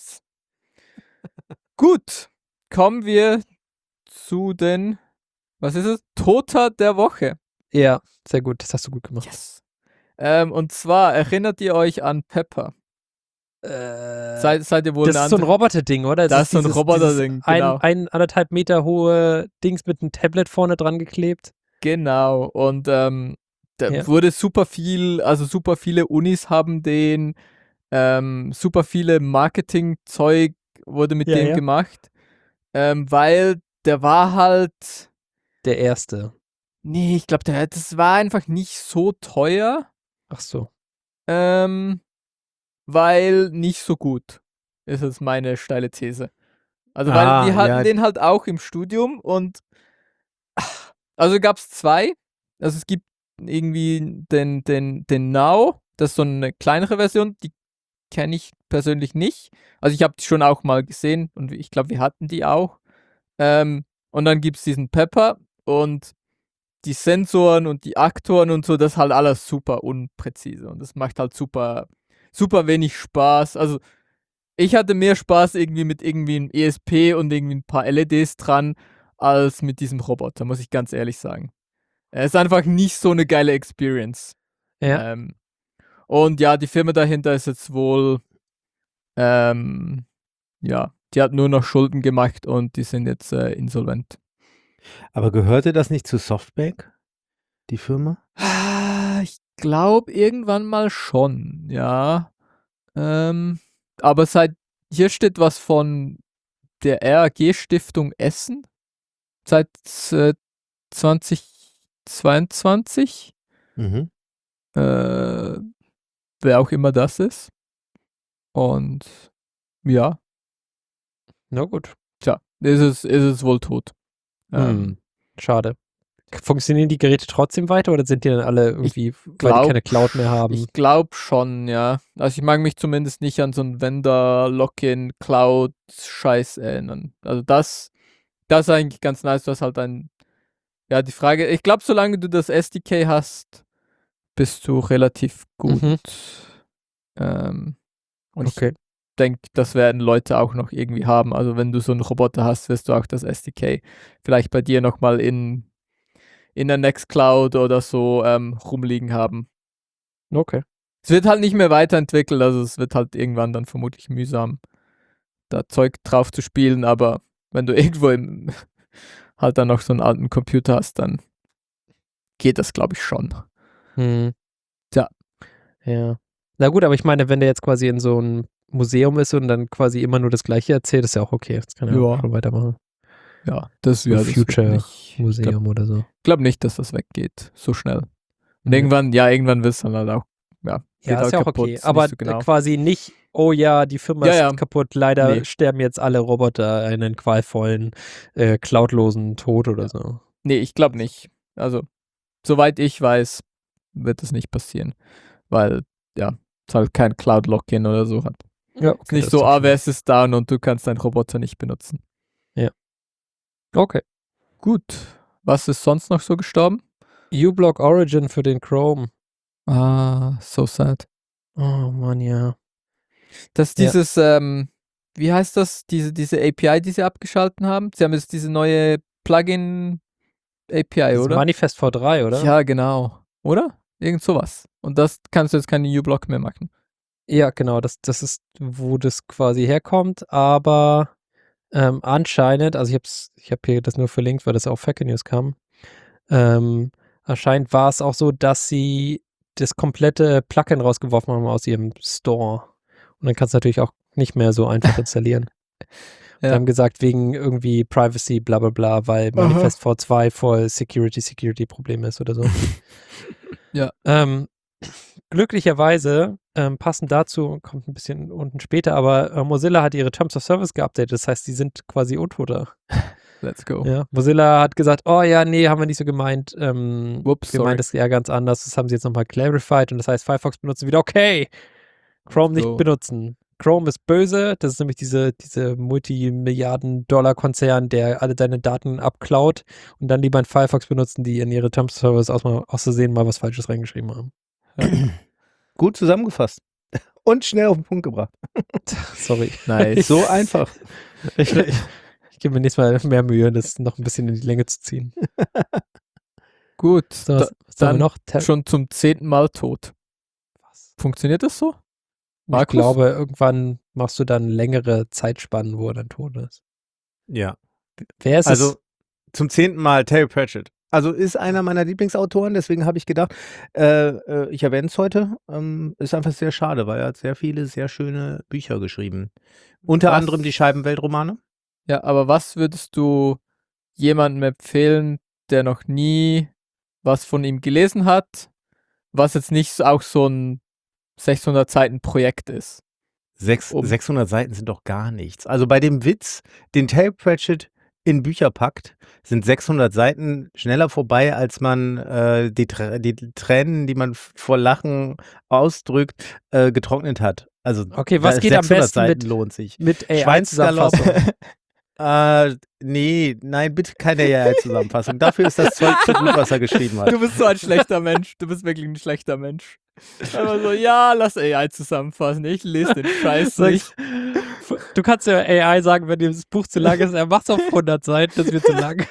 Gut, kommen wir zu den, was ist es? Toter der Woche. Ja, sehr gut, das hast du gut gemacht. Yes. Und zwar erinnert ihr euch an Pepper? Seid ihr wohl Das ist so ein Roboterding, oder? Das ist so ein Roboterding, genau. Ein 1,5 Meter hohe Dings mit einem Tablet vorne dran geklebt. Genau, und da wurde super viele Unis haben den, super viele Marketingzeug wurde mit dem gemacht, weil der war halt der erste. Nee, ich glaube, das war einfach nicht so teuer. Ach so. Weil nicht so gut, ist jetzt meine steile These. Also, weil wir hatten den halt auch im Studium und also gab es 2. Also es gibt irgendwie den Now, das ist so eine kleinere Version, die kenne ich persönlich nicht. Also ich habe die schon auch mal gesehen und ich glaube, wir hatten die auch. Und dann gibt es diesen Pepper und die Sensoren und die Aktoren und so, das ist halt alles super unpräzise und das macht halt super wenig Spaß. Also ich hatte mehr Spaß irgendwie mit irgendwie einem ESP und irgendwie ein paar LEDs dran, als mit diesem Roboter, muss ich ganz ehrlich sagen. Es ist einfach nicht so eine geile Experience. Ja. Und ja, die Firma dahinter ist jetzt wohl, ja, die hat nur noch Schulden gemacht und die sind jetzt insolvent. Aber gehörte das nicht zu Softbank, die Firma? Ich glaube irgendwann mal schon, ja. Aber hier steht was von der RAG-Stiftung Essen seit 2022. Mhm. Wer auch immer das ist. Und ja, Na gut. tja, ist es wohl tot. Schade. Funktionieren die Geräte trotzdem weiter oder sind die dann alle irgendwie, weil die keine Cloud mehr haben? Ich glaube schon, ja. Also ich mag mich zumindest nicht an so einen Vendor-Lock-in-Cloud-Scheiß erinnern. Also das ist eigentlich ganz nice, was halt die Frage, ich glaube, solange du das SDK hast, bist du relativ gut. Und Okay. ich denke, das werden Leute auch noch irgendwie haben. Also wenn du so einen Roboter hast, wirst du auch das SDK vielleicht bei dir nochmal in der Nextcloud oder so rumliegen haben. Okay. Es wird halt nicht mehr weiterentwickelt, also es wird halt irgendwann dann vermutlich mühsam, da Zeug drauf zu spielen, aber wenn du irgendwo halt dann noch so einen alten Computer hast, dann geht das, glaube ich, schon. Tja. Ja. Na gut, aber ich meine, wenn der jetzt quasi in so einem Museum ist und dann quasi immer nur das Gleiche erzählt, ist ja auch okay. Das kann er auch schon weitermachen. Ja, das So wird Future Museum oder so. Ich glaube nicht, dass das weggeht, so schnell. Und irgendwann wird es dann halt auch, geht ist halt ja auch kaputt, okay. ist Aber nicht so genau. quasi nicht, oh ja, die Firma ist kaputt, leider sterben jetzt alle Roboter einen qualvollen, cloudlosen Tod oder so. Nee, ich glaube nicht. Also, soweit ich weiß, wird das nicht passieren. Weil, es halt kein Cloud-Login oder so hat. Ja, okay. Ist nicht so, AWS ist down und du kannst deinen Roboter nicht benutzen. Ja. Okay. Gut. Was ist sonst noch so gestorben? uBlock Origin für den Chrome. Ah, so sad. Oh Mann, ja. Das dieses, wie heißt das? Diese API, die sie abgeschalten haben? Sie haben jetzt diese neue Plugin-API, oder? Manifest V3, oder? Ja, genau. Oder? Irgend sowas. Und das kannst du jetzt keine uBlock mehr machen. Ja, genau. Das ist, wo das quasi herkommt. Aber anscheinend, also ich habe hier das nur verlinkt, weil das auf Hacker News kam. Anscheinend war es auch so, dass sie das komplette Plugin rausgeworfen haben aus ihrem Store. Und dann kannst du natürlich auch nicht mehr so einfach installieren. Die haben gesagt, wegen irgendwie Privacy, bla bla bla, weil Manifest V2 voll Security-Probleme ist oder so. Ja. Glücklicherweise, passend dazu, kommt ein bisschen unten später, aber Mozilla hat ihre Terms of Service geupdatet, das heißt, die sind quasi untoter. Let's go. Ja, Mozilla hat gesagt, oh ja, nee, haben wir nicht so gemeint. Whoops, wir meinen das ja ganz anders. Das haben sie jetzt nochmal clarified und das heißt, Firefox benutzen wieder, okay, Chrome nicht benutzen. Chrome ist böse, das ist nämlich diese Multimilliarden-Dollar-Konzern, der alle deine Daten abklaut und dann lieber einen Firefox benutzen, die in ihre Terms of Service aus Versehen mal was Falsches reingeschrieben haben. Ja. Gut zusammengefasst. Und schnell auf den Punkt gebracht. Sorry. Nice. So einfach. Ich gebe mir nächstes Mal mehr Mühe, das noch ein bisschen in die Länge zu ziehen. Gut, So, was haben wir noch? Schon zum 10. Mal tot. Was? Funktioniert das so? Ich glaube, irgendwann machst du dann längere Zeitspannen, wo er dann tot ist. Ja. Wer ist also es? Zum 10. Mal Terry Pratchett. Also ist einer meiner Lieblingsautoren, deswegen habe ich gedacht, ich erwähne es heute. Ist einfach sehr schade, weil er hat sehr viele, sehr schöne Bücher geschrieben. Unter anderem die Scheibenweltromane. Ja, aber was würdest du jemandem empfehlen, der noch nie was von ihm gelesen hat, was jetzt nicht auch so ein 600 Seiten Projekt ist? 600 Seiten sind doch gar nichts. Also bei dem Witz, den Terry Pratchett in Bücher packt, sind 600 Seiten schneller vorbei, als man die Tränen, die man vor Lachen ausdrückt, getrocknet hat. Also okay, was geht am besten Seiten lohnt sich. Mit AI-Zusammenfassung? Nein, bitte keine AI-Zusammenfassung. Dafür ist das Zeug zu gut, was er geschrieben hat. Du bist so ein schlechter Mensch. Du bist wirklich ein schlechter Mensch. Aber so, ja, lass AI zusammenfassen. Ich lese den Scheiß nicht. Du kannst ja AI sagen, wenn dieses Buch zu lang ist, er macht es auf 100 Seiten, das wird zu lang.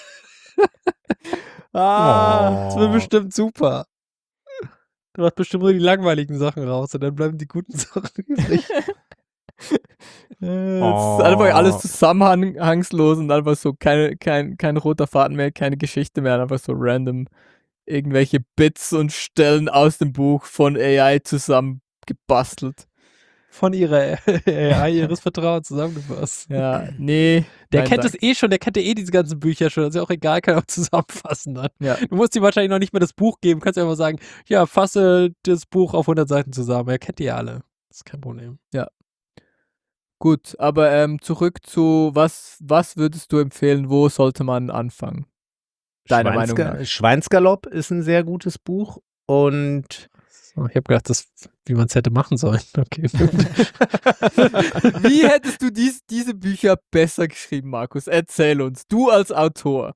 Das wird bestimmt super. Du machst bestimmt nur die langweiligen Sachen raus und dann bleiben die guten Sachen übrig. Es ist einfach alles zusammenhangslos und einfach so kein roter Faden mehr, keine Geschichte mehr, einfach so random irgendwelche Bits und Stellen aus dem Buch von AI zusammengebastelt. Von ihrer AI ihres Vertrauens zusammengefasst. Ja, nee. Der nein, kennt danke. das eh schon, der kennt ja eh diese ganzen Bücher schon. Das ist ja auch egal, kann er auch zusammenfassen dann. Ja. Du musst ihm wahrscheinlich noch nicht mal das Buch geben, kannst einfach sagen, ja, fasse das Buch auf 100 Seiten zusammen. Er kennt die ja alle. Das ist kein Problem. Gut, aber zurück zu, was würdest du empfehlen, wo sollte man anfangen? Deiner Meinung nach? Schweinsgalopp ist ein sehr gutes Buch und So, ich habe gedacht, wie man es hätte machen sollen. Okay. Wie hättest du diese Bücher besser geschrieben, Markus? Erzähl uns. Du als Autor.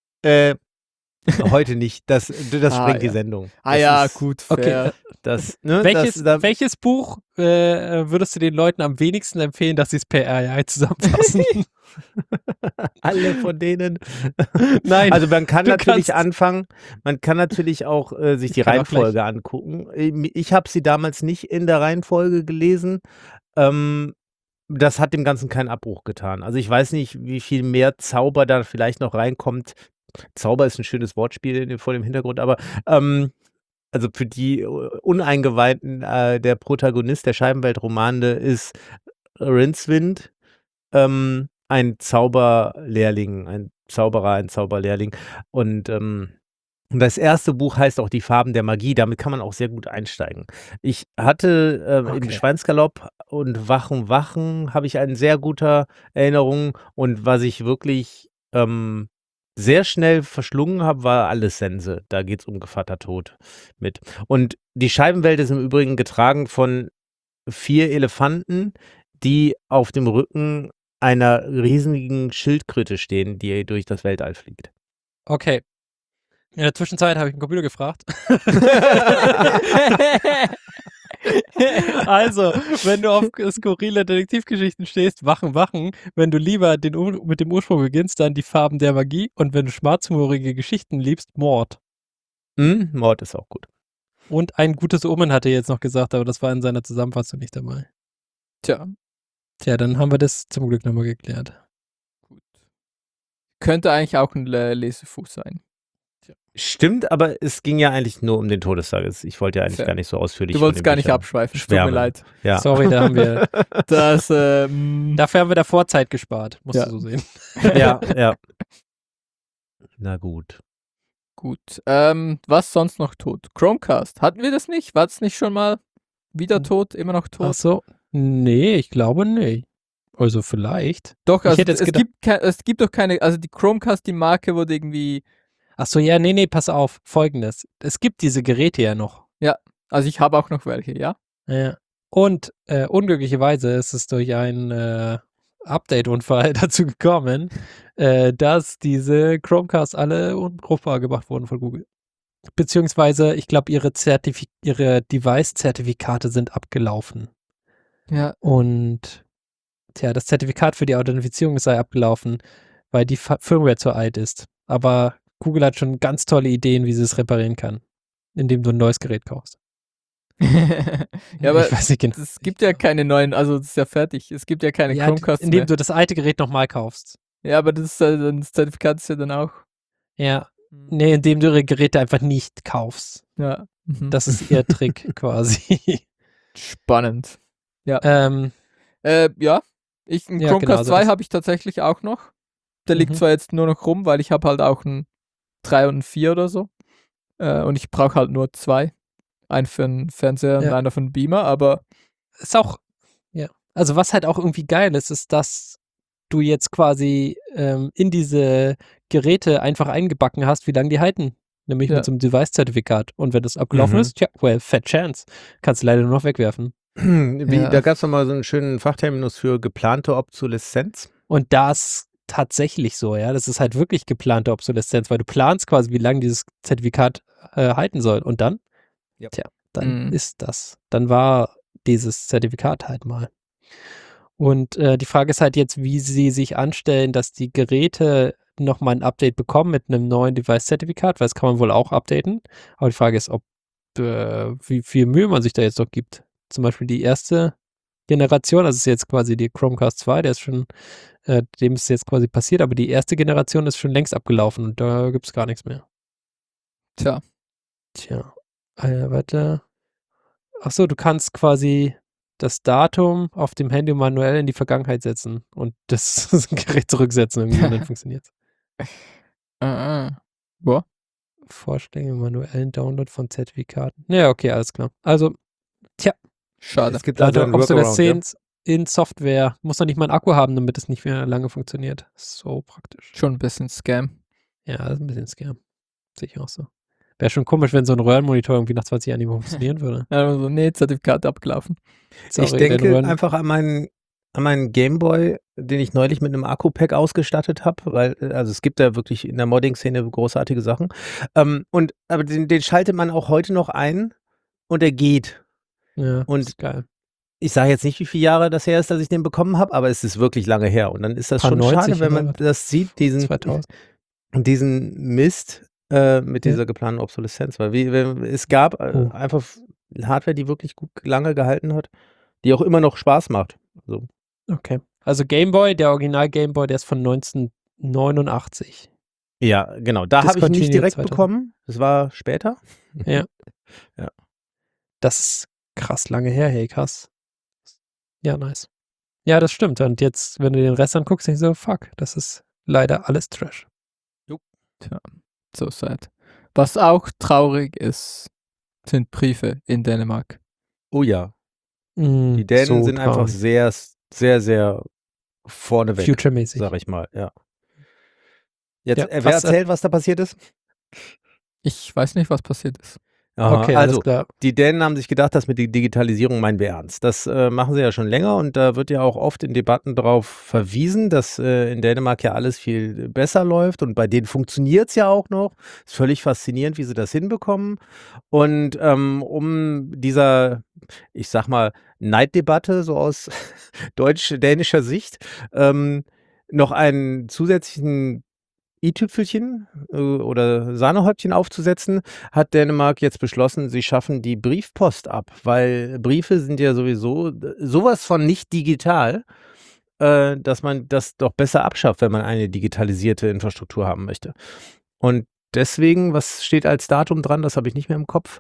heute nicht. Das sprengt die ja. Sendung. Gut, fair. Welches Buch würdest du den Leuten am wenigsten empfehlen, dass sie es per AI zusammenfassen? Alle von denen. Nein. Also man kann du natürlich kannst- anfangen, man kann natürlich auch sich die kann auch Reihenfolge angucken. Ich habe sie damals nicht in der Reihenfolge gelesen. Das hat dem Ganzen keinen Abbruch getan. Also ich weiß nicht, wie viel mehr Zauber da vielleicht noch reinkommt. Zauber ist ein schönes Wortspiel vor dem Hintergrund, aber also für die Uneingeweihten, der Protagonist der Scheibenwelt-Romane ist Rincewind, ein Zauberlehrling, ein Zauberer, ein Zauberlehrling. Und das erste Buch heißt auch Die Farben der Magie. Damit kann man auch sehr gut einsteigen. Ich hatte im Okay. Schweinsgalopp und Wachen, Wachen habe ich eine sehr gute Erinnerung. Und was ich wirklich sehr schnell verschlungen habe, war Alles Sense. Da geht es um Gevatter Tod mit. Und die Scheibenwelt ist im Übrigen getragen von 4 Elefanten, die auf dem Rücken einer riesigen Schildkröte stehen, die durch das Weltall fliegt. Okay. In der Zwischenzeit habe ich den Computer gefragt. Also, wenn du auf skurrile Detektivgeschichten stehst, Wachen, Wachen. Wenn du lieber mit dem Ursprung beginnst, dann Die Farben der Magie. Und wenn du schwarzhumorige Geschichten liebst, Mord. Mord ist auch gut. Und Ein gutes Omen hat er jetzt noch gesagt, aber das war in seiner Zusammenfassung nicht dabei. Tja, dann haben wir das zum Glück nochmal geklärt. Gut. Könnte eigentlich auch ein Lesefuß sein. Stimmt, aber es ging ja eigentlich nur um den Todestag. Ich wollte ja eigentlich Fair. gar nicht so ausführlich. Du von wolltest den gar nicht Büchern abschweifen, tut schwärmen. mir leid. Ja. Sorry, da haben wir, Dafür dafür haben wir der Vorzeit gespart, musst Ja. du so sehen. ja. Na gut. Gut. Was sonst noch tot? Chromecast. Hatten wir das nicht? War es nicht schon mal wieder tot? Immer noch tot? Ach so. Nee, ich glaube nicht. Also vielleicht. Doch, Ich also hätte jetzt es gibt doch keine, also die Chromecast, die Marke wurde irgendwie, Ach so, ja, nee, pass auf. Folgendes. Es gibt diese Geräte ja noch. also ich habe auch noch welche, ja? Ja. Und unglücklicherweise ist es durch einen Update-Unfall dazu gekommen, dass diese Chromecasts alle unbrauchbar gemacht wurden von Google. Beziehungsweise, ich glaube, ihre Device-Zertifikate sind abgelaufen. Ja. Und das Zertifikat für die Authentifizierung sei abgelaufen, weil die Firmware zu alt ist. Aber Google hat schon ganz tolle Ideen, wie sie es reparieren kann, indem du ein neues Gerät kaufst. Ja, aber ich weiß nicht genau. es gibt ja keine neuen, also das ist ja fertig. Es gibt ja keine Ja, Chromecasts indem mehr. du das alte Gerät nochmal kaufst. Ja, aber das Zertifikat ist ja dann auch. Ja. Nee, indem du ihre Geräte einfach nicht kaufst. Ja. Mhm. Das ist ihr Trick quasi. Spannend. Ja, Einen Ja, Chromecast genau, also 2 das- habe ich tatsächlich auch noch. Der liegt Mhm. zwar jetzt nur noch rum, weil ich habe halt auch einen 3 und einen 4 oder so. Und ich brauche halt nur 2. Einen für einen Fernseher und Ja. einer für einen Beamer, aber ist auch, ja. Also was halt auch irgendwie geil ist, dass du jetzt quasi in diese Geräte einfach eingebacken hast, wie lange die halten. Nämlich Ja. mit so einem Device-Zertifikat. Und wenn das abgelaufen ist, tja, well, fat chance. Kannst du leider nur noch wegwerfen. Ja. Da gab es nochmal so einen schönen Fachterminus für geplante Obsoleszenz. Und das tatsächlich so, ja. Das ist halt wirklich geplante Obsoleszenz, weil du planst quasi, wie lange dieses Zertifikat halten soll. Und dann, Ja. tja, dann Mhm. ist das. Dann war dieses Zertifikat halt mal. Und die Frage ist halt jetzt, wie sie sich anstellen, dass die Geräte nochmal ein Update bekommen mit einem neuen Device-Zertifikat, weil das kann man wohl auch updaten. Aber die Frage ist, wie viel Mühe man sich da jetzt noch gibt. Zum Beispiel die erste Generation, also ist jetzt quasi die Chromecast 2, der ist schon, dem ist jetzt quasi passiert, aber die erste Generation ist schon längst abgelaufen und da gibt es gar nichts mehr. Tja. Warte. Achso, du kannst quasi das Datum auf dem Handy manuell in die Vergangenheit setzen und das Gerät zurücksetzen irgendwie und dann funktioniert es. Boah. Vorschläge, manuellen Download von Zertifikaten. Ja, okay, alles klar. Also, Schade. Es gibt also da einen kommst du das Workaround, sehen in Software. Muss noch nicht mal einen Akku haben, damit es nicht mehr lange funktioniert. So praktisch. Schon ein bisschen Scam. Ja, das ist ein bisschen Scam. Sehe ich auch so. Wäre schon komisch, wenn so ein Röhrenmonitor irgendwie nach 20 Jahren nicht mehr funktionieren würde. Also, nee, Zertifikat abgelaufen. Sorry, ich denke wenn einfach an meinen Gameboy, den ich neulich mit einem Akku-Pack ausgestattet habe, weil, also es gibt da wirklich in der Modding-Szene großartige Sachen. Aber den schaltet man auch heute noch ein und der geht. Ja, Und ist geil. ich sage jetzt nicht, wie viele Jahre das her ist, dass ich den bekommen habe, aber es ist wirklich lange her. Und dann ist das Paar schon 90 schade, wenn man oder was? das sieht, 2000. diesen Mist mit dieser geplanten Obsoleszenz. Weil es gab einfach Hardware, die wirklich gut lange gehalten hat, die auch immer noch Spaß macht. So. Okay. Also Gameboy, der Original Gameboy, der ist von 1989. Ja, genau. Da habe ich nicht Discontinued direkt 2000. bekommen. Das war später. Ja. Ja. Das ist krass lange her, hey, krass. Ja, nice. Ja, das stimmt. Und jetzt, wenn du den Rest anguckst, denkst du so, fuck, das ist leider alles Trash. Tja, so sad. Was auch traurig ist, sind Briefe in Dänemark. Oh ja. Die Dänen sind einfach sehr, sehr, sehr vorneweg, future-mäßig. sag ich mal. Ja. Jetzt, Ja, wer erzählt, was da passiert ist? Ich weiß nicht, was passiert ist. Aha, Okay, also alles klar. die Dänen haben sich gedacht, das mit der Digitalisierung meinen wir ernst. Das machen sie ja schon länger und da wird ja auch oft in Debatten darauf verwiesen, dass in Dänemark ja alles viel besser läuft und bei denen funktioniert es ja auch noch. Ist völlig faszinierend, wie sie das hinbekommen. Und um dieser, ich sag mal, Neiddebatte so aus deutsch-dänischer Sicht noch einen zusätzlichen i-Tüpfelchen oder Sahnehäubchen aufzusetzen, hat Dänemark jetzt beschlossen, sie schaffen die Briefpost ab, weil Briefe sind ja sowieso sowas von nicht digital, dass man das doch besser abschafft, wenn man eine digitalisierte Infrastruktur haben möchte. Und deswegen, was steht als Datum dran, das habe ich nicht mehr im Kopf.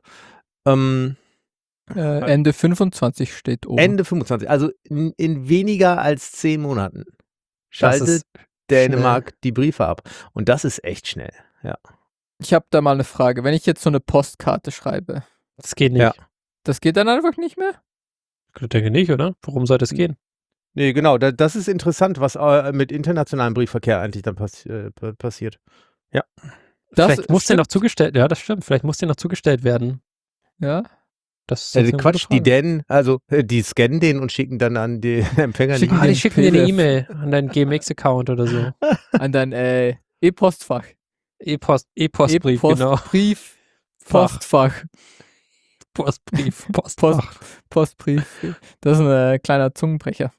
Ende 25 steht oben. Ende 25, also in weniger als 10 Monaten schaltet Dänemark die Briefe ab. Und das ist echt schnell, ja. Ich habe da mal eine Frage. Wenn ich jetzt so eine Postkarte schreibe, Das geht nicht. Ja. das geht dann einfach nicht mehr? Ich denke nicht, oder? Warum soll das gehen? Nee, genau, das ist interessant, was mit internationalem Briefverkehr eigentlich dann passiert. Ja. Vielleicht muss der noch zugestellt, ja, das stimmt, vielleicht muss der noch zugestellt werden. Ja. Das ist Also Quatsch, die Dänen, also die scannen den und schicken dann an die Empfänger Schicken die den schicken dir eine PDF. E-Mail an deinen GMX-Account oder so. An dein E-Postfach. E-Postbrief, genau. Brief, Postfach. Postbrief, Postfach. Postbrief. Das ist ein kleiner Zungenbrecher.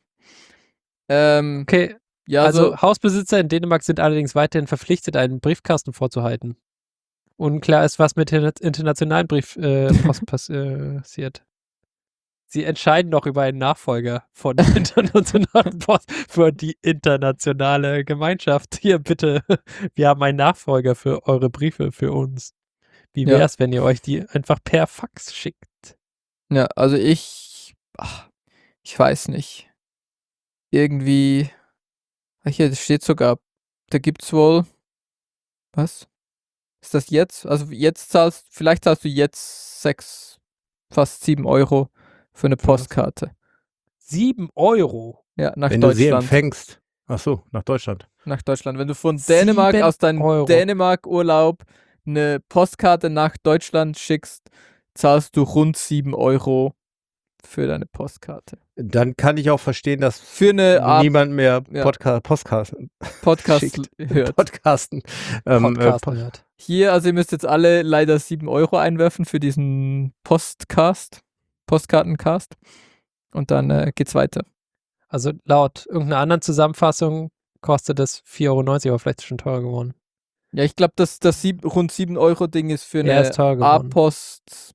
Okay, Ja, also Hausbesitzer in Dänemark sind allerdings weiterhin verpflichtet, einen Briefkasten vorzuhalten. Unklar ist, was mit internationalen Briefpost passiert. Sie entscheiden noch über einen Nachfolger von der internationalen Post für die internationale Gemeinschaft. Hier bitte, wir haben einen Nachfolger für eure Briefe für uns. Wie wäre es, wenn ihr euch die einfach per Fax schickt? Ja, also ich weiß nicht. Irgendwie, hier steht sogar, da gibt's wohl, was? Ist das jetzt? Also vielleicht zahlst du jetzt fast 7 Euro für eine Postkarte. 7 Euro? Ja, nach Wenn du sie Deutschland. empfängst. Ach so, nach Deutschland. Nach Deutschland. Wenn du von Dänemark 7 aus deinem Euro. Dänemark-Urlaub eine Postkarte nach Deutschland schickst, zahlst du rund 7 Euro für deine Postkarte. Dann kann ich auch verstehen, dass Für eine Art niemand mehr ja. Podcast Podcast hört. Podcasten. Podcast. Hier, also ihr müsst jetzt alle leider 7 Euro einwerfen für diesen Postkartencast. Und dann geht's weiter. Also laut irgendeiner anderen Zusammenfassung kostet es 4,90 €, aber vielleicht ist es schon teurer geworden. Ja, ich glaube, das rund 7 € Ding ist für Ja, eine ist teuer geworden. A-Post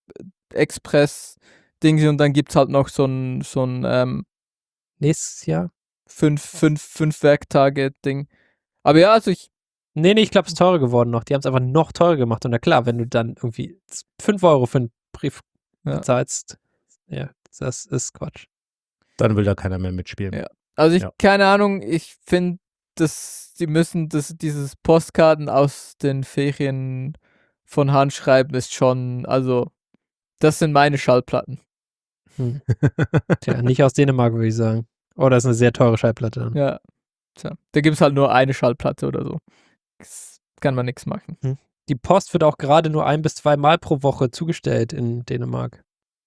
Express-Ding und dann gibt es halt noch so ein Nächstes Jahr? 5 Werktage-Ding. Aber ja, also Nee, ich glaube, es ist teurer geworden noch. Die haben es einfach noch teurer gemacht. Und na klar, wenn du dann irgendwie 5 € für einen Brief Ja. bezahlst, ja, das ist Quatsch. Dann will da keiner mehr mitspielen. Ja. Also Ja. keine Ahnung, ich finde, sie müssen dieses Postkarten aus den Ferien von Hand schreiben, ist schon, also das sind meine Schallplatten. Tja, nicht aus Dänemark, würde ich sagen. Oh, das ist eine sehr teure Schallplatte dann. Ja. Tja, da gibt es halt nur eine Schallplatte oder so. Das kann man nichts machen. Die Post wird auch gerade nur 1- bis 2 Mal pro Woche zugestellt in Dänemark.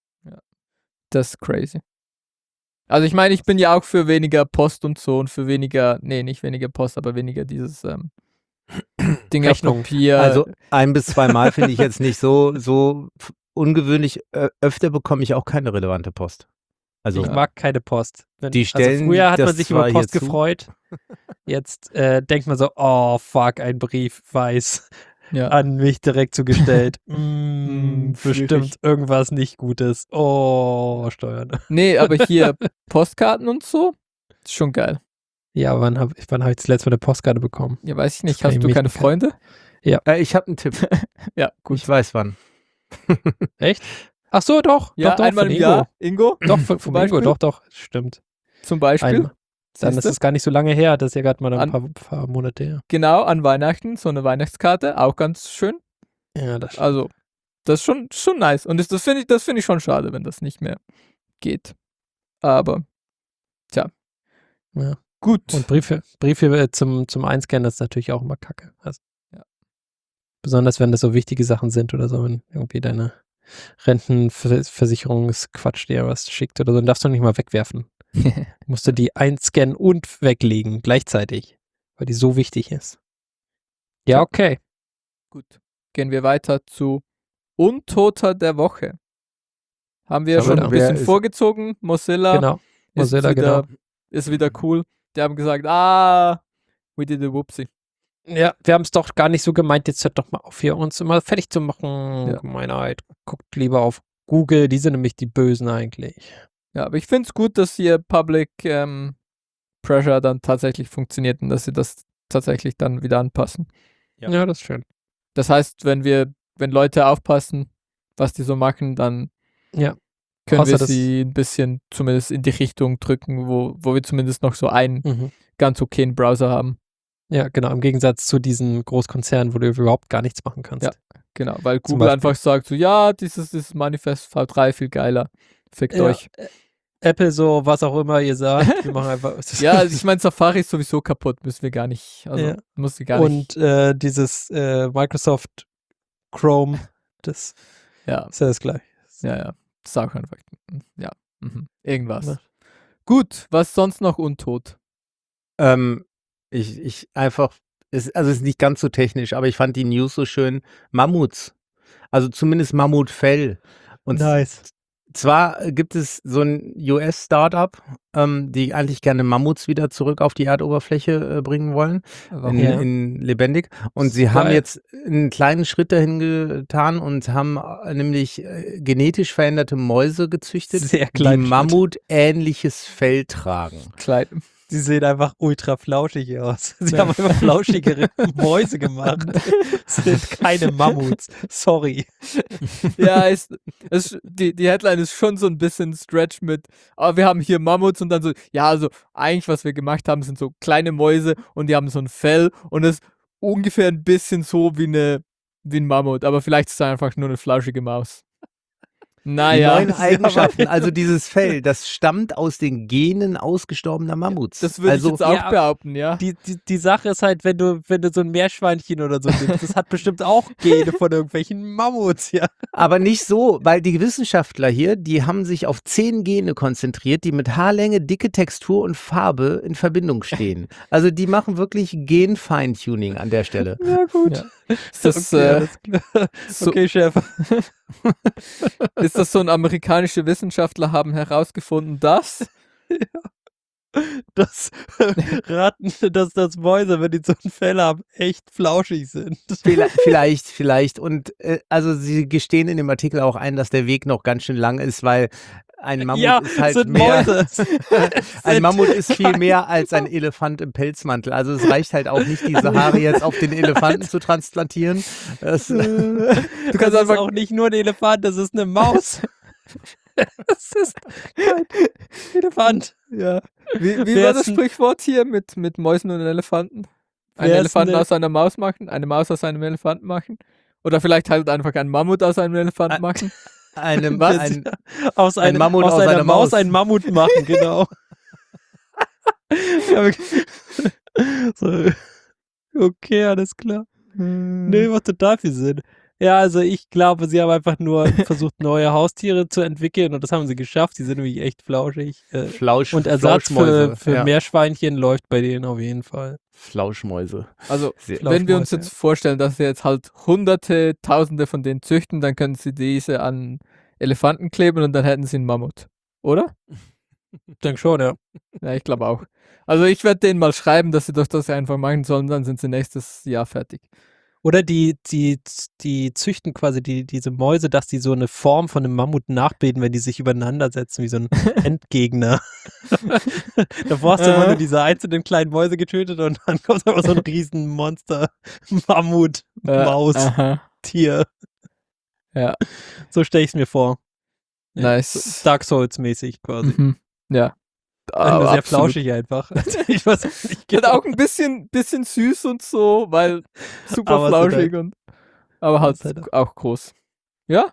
Das ist crazy. Also ich meine, ich bin ja auch für weniger Post und so und für weniger, nee, nicht weniger Post, aber weniger dieses Ding auf Rechnung. Papier. Also 1 bis 2 Mal finde ich jetzt nicht so ungewöhnlich. Öfter bekomme ich auch keine relevante Post. Also Ich mag keine Post. Die stellen also früher hat das man sich zwar über hier Post zu. gefreut. Jetzt denkt man so, oh fuck, ein Brief, weiß, ja. an mich direkt zugestellt. schwierig. Bestimmt irgendwas nicht Gutes. Oh, Steuern. Nee, aber hier Postkarten und so, ist schon geil. Ja, wann hab ich das letzte Mal eine Postkarte bekommen? Ja, weiß ich nicht. kann Hast ich du mich keine nicht- Freunde? ich habe einen Tipp. Ja, gut. Ich weiß wann. Echt? Ach so, doch. Ja, doch, einmal von im Ingo. Jahr. Ingo? Doch, von Zum Ingo, Beispiel? doch, stimmt. Zum Beispiel. Einmal. Dann ist Siehste? es gar nicht so lange her, das ist ja gerade mal An- ein paar Monate her. Genau, an Weihnachten, so eine Weihnachtskarte, auch ganz schön. Ja, das stimmt. Also, das ist schon nice. Und das finde ich schon schade, wenn das nicht mehr geht. Aber, tja. Ja. Gut. Und Briefe zum Einscannen, das ist natürlich auch immer kacke. Also, Ja. Besonders wenn das so wichtige Sachen sind oder so, wenn irgendwie deine Rentenversicherungsquatsch dir was schickt oder so, dann darfst du nicht mal wegwerfen. Musst du die einscannen und weglegen gleichzeitig, weil die so wichtig ist. Ja, okay. Gut. Gehen wir weiter zu Untoter der Woche. Haben wir Schauen wir schon da. ein bisschen Wer ist- vorgezogen. Mozilla, Genau. Mozilla, ist wieder cool. Die haben gesagt, we did a whoopsie. Ja, wir haben es doch gar nicht so gemeint, jetzt hört doch mal auf, hier uns immer fertig zu machen. Ja. Gemeinheit. Guckt lieber auf Google, die sind nämlich die Bösen eigentlich. Ja, aber ich finde es gut, dass hier Public Pressure dann tatsächlich funktioniert und dass sie das tatsächlich dann wieder anpassen. Ja. Ja, das ist schön. Das heißt, wenn Leute aufpassen, was die so machen, dann Ja. können Außer wir das- sie ein bisschen zumindest in die Richtung drücken, wo wir zumindest noch so einen Mhm. ganz okayen Browser haben. Ja, genau, im Gegensatz zu diesen Großkonzernen, wo du überhaupt gar nichts machen kannst. Ja. Genau, weil Zum Google Beispiel. einfach sagt so, ja, dieses Manifest V3 viel geiler. Fickt euch. Apple so, was auch immer ihr sagt, wir machen einfach. Ja, also ich meine, Safari ist sowieso kaputt, müssen wir gar nicht, also Ja. muss sie gar nicht. Und dieses Microsoft Chrome, das Ja, ist ja das gleiche. ja. Das ist auch einfach, ja, irgendwas. Ja. Gut, was sonst noch untot? Ich einfach, es ist nicht ganz so technisch, aber ich fand die News so schön. Mammuts. Also zumindest Mammutfell. Und zwar gibt es so ein US-Startup, die eigentlich gerne Mammuts wieder zurück auf die Erdoberfläche bringen wollen, Warum? Ja. in lebendig. Und sie haben Geil. jetzt einen kleinen Schritt dahin getan und haben nämlich genetisch veränderte Mäuse gezüchtet, Sehr die kleinen Schritt. Mammut-ähnliches Fell tragen. Kleid. Die sehen einfach ultra flauschig aus. Sie Ja. haben einfach flauschigere Mäuse gemacht. Das sind keine Mammuts. Sorry. Ja, die Headline ist schon so ein bisschen Stretch mit, aber wir haben hier Mammuts und dann so, ja, also eigentlich, was wir gemacht haben, sind so kleine Mäuse und die haben so ein Fell und es ist ungefähr ein bisschen so wie ein Mammut, aber vielleicht ist es einfach nur eine flauschige Maus. Die Naja, neuen Eigenschaften, also dieses Fell, das stammt aus den Genen ausgestorbener Mammuts. das würde also, ich jetzt auch ja, behaupten, ja. Die Sache ist halt, wenn du so ein Meerschweinchen oder so nimmst, das hat bestimmt auch Gene von irgendwelchen Mammuts, ja. aber nicht so, weil die Wissenschaftler hier, die haben sich auf 10 Gene konzentriert, die mit Haarlänge, dicke Textur und Farbe in Verbindung stehen. Also die machen wirklich Gen-Feintuning an der Stelle. Ja, gut. Ja. Ist das, Okay, alles klar. so- Okay, Chef. ist das so ein amerikanische Wissenschaftler haben herausgefunden, dass dass dass Mäuse, wenn die so ein Fell haben, echt flauschig sind. Vielleicht. Und also sie gestehen in dem Artikel auch ein, dass der Weg noch ganz schön lang ist, weil ein Mammut ist halt sind mehr. Mäuse. Ein Mammut ist viel mehr als ein Elefant im Pelzmantel. Also es reicht halt auch nicht, diese Haare jetzt auf den Elefanten zu transplantieren. Du kannst einfach auch nicht nur ein Elefant, das ist eine Maus. Das ist kein Elefant. Ja. Wie war das Sprichwort hier mit Mäusen und Elefanten? Einen Wer ist Elefanten denn aus einer Maus machen, eine Maus aus einem Elefanten machen? Oder vielleicht halt einfach einen Mammut aus einem Elefanten machen? Aus einer Maus ein Mammut machen, genau. So. Okay, alles klar. Nee, macht total viel Sinn. Ja, also ich glaube, sie haben einfach nur versucht, neue Haustiere zu entwickeln und das haben sie geschafft. Die sind nämlich echt flauschig. Und Ersatz für Meerschweinchen läuft bei denen auf jeden Fall. Flauschmäuse. Also, wenn wir uns jetzt vorstellen, dass sie jetzt halt Hunderte, Tausende von denen züchten, dann können sie diese an Elefanten kleben und dann hätten sie einen Mammut. Oder? Ich denke schon, ja. Ja, ich glaube auch. Also ich werde denen mal schreiben, dass sie doch das einfach machen sollen, dann sind sie nächstes Jahr fertig. Oder die züchten quasi diese Mäuse, dass die so eine Form von einem Mammut nachbilden, wenn die sich übereinander setzen, wie so ein Endgegner. Davor hast du immer nur diese einzelnen kleinen Mäuse getötet und dann kommt aber so ein riesen Monster, Mammut, Maus, Tier. Ja. So stelle ich es mir vor. Nice. So Dark Souls-mäßig quasi. Mhm. Ja. Aber sehr flauschig einfach. Ich weiß nicht genau. Auch ein bisschen süß und so, weil super aber flauschig aber halt auch groß. Ja?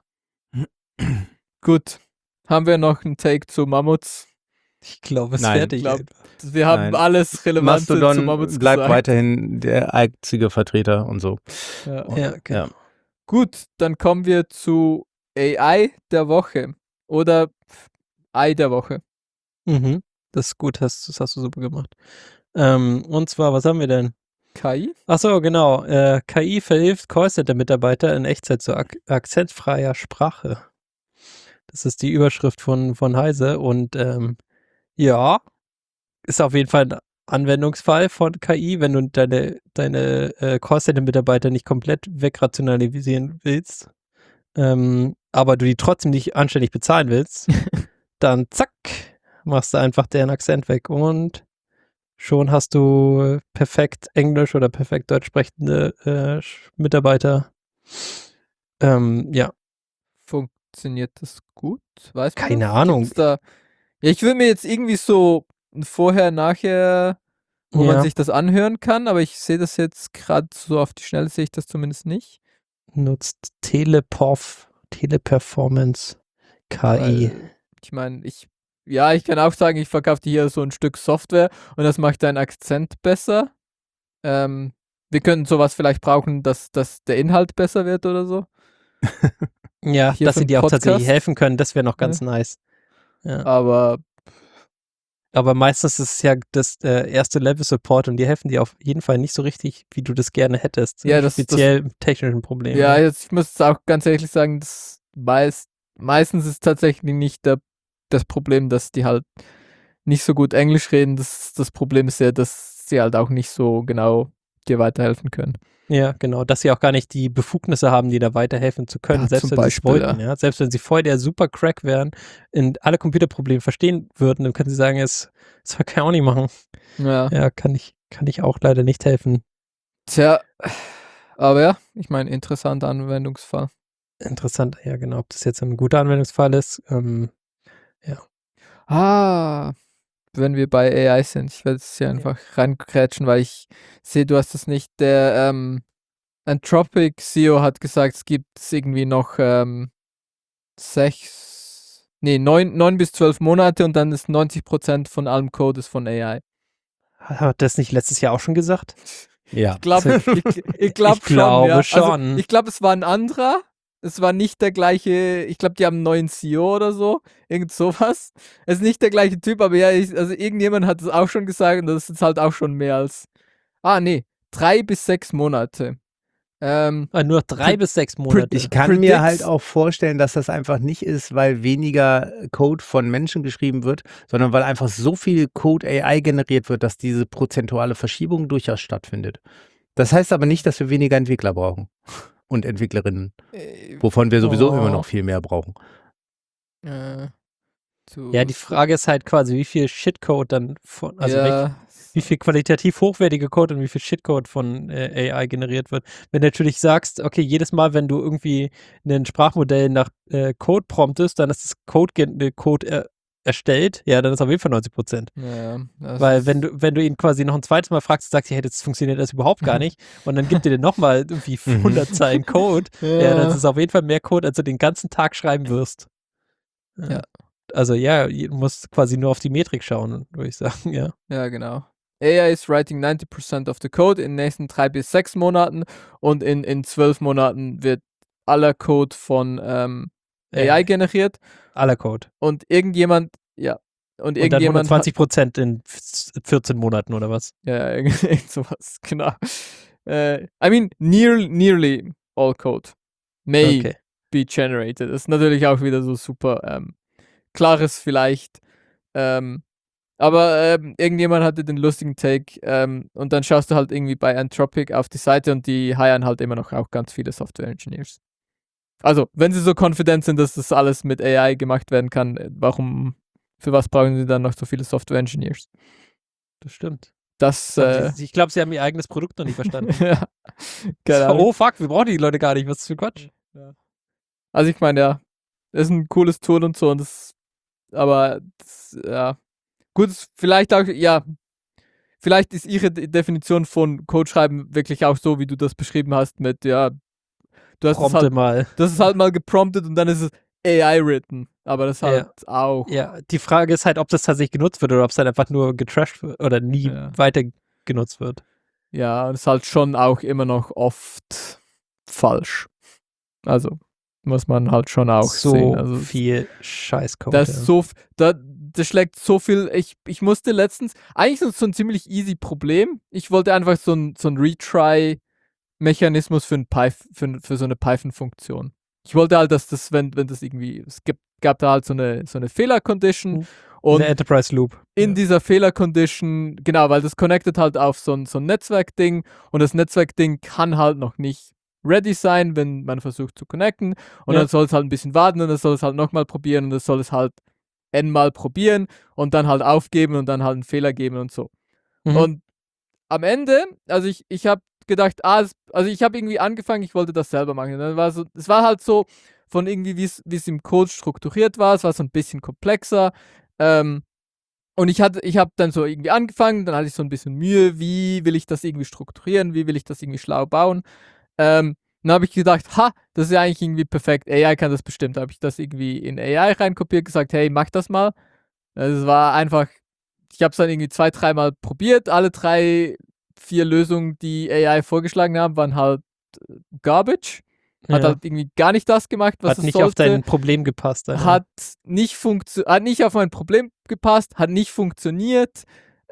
Gut. Haben wir noch einen Take zu Mammuts? Ich glaube, es ist fertig. Wir haben alles Relevante zu Mammuts bleibt gesagt. weiterhin der einzige Vertreter und so. Ja, genau. Gut, dann kommen wir zu AI der Woche. Oder AI der Woche. Mhm. Das ist gut, das hast du super gemacht. Und zwar, was haben wir denn? KI? Achso, genau. KI verhilft Callcenter-Mitarbeiter in Echtzeit zu akzentfreier Sprache. Das ist die Überschrift von Heise. Und ja, ist auf jeden Fall ein Anwendungsfall von KI, wenn du deine Callcenter-Mitarbeiter nicht komplett wegrationalisieren willst, aber du die trotzdem nicht anständig bezahlen willst, dann zack, machst du einfach deren Akzent weg und schon hast du perfekt Englisch oder perfekt Deutsch sprechende Mitarbeiter. Ja. Funktioniert das gut? Weiß man Keine das? Ahnung. Ja, ich will mir jetzt irgendwie so vorher, nachher, wo man sich das anhören kann, aber ich sehe das jetzt gerade so auf die Schnelle, sehe ich das zumindest nicht. Nutzt Teleperformance KI. Ich meine, ich kann auch sagen, ich verkaufe dir hier so ein Stück Software und das macht deinen Akzent besser. Wir können sowas vielleicht brauchen, dass der Inhalt besser wird oder so. Ja, dass sie dir auch tatsächlich helfen können, das wäre noch ganz nice. Ja. Aber meistens ist es ja das erste Level Support und die helfen dir auf jeden Fall nicht so richtig, wie du das gerne hättest. Ja, speziell mit technischen Problemen. Ja, jetzt, ich muss es auch ganz ehrlich sagen, meistens ist tatsächlich nicht das Problem, dass die halt nicht so gut Englisch reden. Das Problem ist ja, dass sie halt auch nicht so genau dir weiterhelfen können. Ja, genau, dass sie auch gar nicht die Befugnisse haben, dir da weiterhelfen zu können, selbst wenn sie es wollten. Ja. Selbst wenn sie voll der super Crack wären und alle Computerprobleme verstehen würden, dann können sie sagen, das kann ich auch nicht machen. Ja, kann ich auch leider nicht helfen. Tja, aber ja, ich meine, interessanter Anwendungsfall. Interessant, ja genau, ob das jetzt ein guter Anwendungsfall ist, ja. Wenn wir bei AI sind, ich werde es hier einfach reinkrätschen, weil ich sehe, du hast das nicht. Der Anthropic CEO hat gesagt, es gibt irgendwie noch 9 bis 12 Monate und dann ist 90% von allem Code ist von AI. Hat das nicht letztes Jahr auch schon gesagt? Ja. Ich glaube schon. Also, ich glaube, es war ein anderer. Es war nicht der gleiche, ich glaube, die haben einen neuen CEO oder so, irgend sowas. Es ist nicht der gleiche Typ, aber ja, also irgendjemand hat es auch schon gesagt und das ist jetzt halt auch schon mehr als, 3 bis 6 Monate. Nur noch 3 bis 6 Monate. Ich kann mir halt auch vorstellen, dass das einfach nicht ist, weil weniger Code von Menschen geschrieben wird, sondern weil einfach so viel Code AI generiert wird, dass diese prozentuale Verschiebung durchaus stattfindet. Das heißt aber nicht, dass wir weniger Entwickler brauchen und Entwicklerinnen, wovon wir sowieso immer noch viel mehr brauchen. Ja, die Frage ist halt quasi, wie viel Shitcode dann von, also wie viel qualitativ hochwertige Code und wie viel Shitcode von AI generiert wird. Wenn du natürlich sagst, okay, jedes Mal, wenn du irgendwie ein Sprachmodell nach Code promptest, dann ist das Code erstellt, ja, dann ist auf jeden Fall 90%. Ja, weil wenn du ihn quasi noch ein zweites Mal fragst, sagst du, hey, das funktioniert das überhaupt gar nicht und dann gibt dir den nochmal irgendwie 100 Zeilen Code, ja, das ist auf jeden Fall mehr Code, als du den ganzen Tag schreiben wirst. Ja. Also ja, du musst quasi nur auf die Metrik schauen, würde ich sagen, ja. Ja, genau. AI is writing 90% of the code in den nächsten 3 bis 6 Monaten und in 12 Monaten wird aller Code von AI generiert. Aller Code. Und irgendjemand, und dann 120% in 14 Monaten oder was? Ja, irgend sowas, genau. I mean, nearly all code may be generated. Das ist natürlich auch wieder so super klares vielleicht. Aber irgendjemand hatte den lustigen Take und dann schaust du halt irgendwie bei Anthropic auf die Seite und die hiren halt immer noch auch ganz viele Software-Engineers. Also, wenn sie so confident sind, dass das alles mit AI gemacht werden kann, für was brauchen sie dann noch so viele Software-Engineers? Das stimmt. Ich glaube, sie haben ihr eigenes Produkt noch nicht verstanden. Ja. Oh fuck, wir brauchen die Leute gar nicht, was für Quatsch. Ja. Also ich meine, ja, das ist ein cooles Tool und so, und gut, vielleicht auch, vielleicht ist ihre Definition von Codeschreiben wirklich auch so, wie du das beschrieben hast, mit, du hast das ist halt mal gepromptet und dann ist es AI-written, aber das halt auch. Ja, die Frage ist halt, ob das tatsächlich genutzt wird oder ob es halt einfach nur getrashed wird oder nie weiter genutzt wird. Ja, und es ist halt schon auch immer noch oft falsch. Also muss man halt schon auch sehen. Also viel Scheißcode. Das schlägt so viel. Ich musste letztens, eigentlich so ein ziemlich easy Problem. Ich wollte einfach so ein Retry-Mechanismus für so eine Python-Funktion. Ich wollte halt, dass das, wenn das irgendwie, gab da halt so eine Fehler-Condition. Und eine Enterprise Loop. In dieser Fehler-Condition, genau, weil das connectet halt auf so ein Netzwerkding und das Netzwerkding kann halt noch nicht ready sein, wenn man versucht zu connecten und dann soll es halt ein bisschen warten und dann soll es halt nochmal probieren und dann soll es halt n-mal probieren und dann halt aufgeben und dann halt einen Fehler geben und so. Und am Ende, also ich habe gedacht, ich habe irgendwie angefangen, ich wollte das selber machen. Und dann es war halt so von irgendwie, wie es im Code strukturiert war, es war so ein bisschen komplexer. Und ich habe dann so irgendwie angefangen, dann hatte ich so ein bisschen Mühe, wie will ich das irgendwie strukturieren, wie will ich das irgendwie schlau bauen. Dann habe ich gedacht, das ist ja eigentlich irgendwie perfekt, AI kann das bestimmt. Da habe ich das irgendwie in AI reinkopiert, gesagt, hey, mach das mal. Es war einfach, ich habe es dann irgendwie 2-3 Mal probiert, alle 3-4 Lösungen, die AI vorgeschlagen haben, waren halt Garbage. Hat halt irgendwie gar nicht das gemacht, was es sollte. Hat nicht auf dein Problem gepasst. Hat nicht auf mein Problem gepasst, hat nicht funktioniert,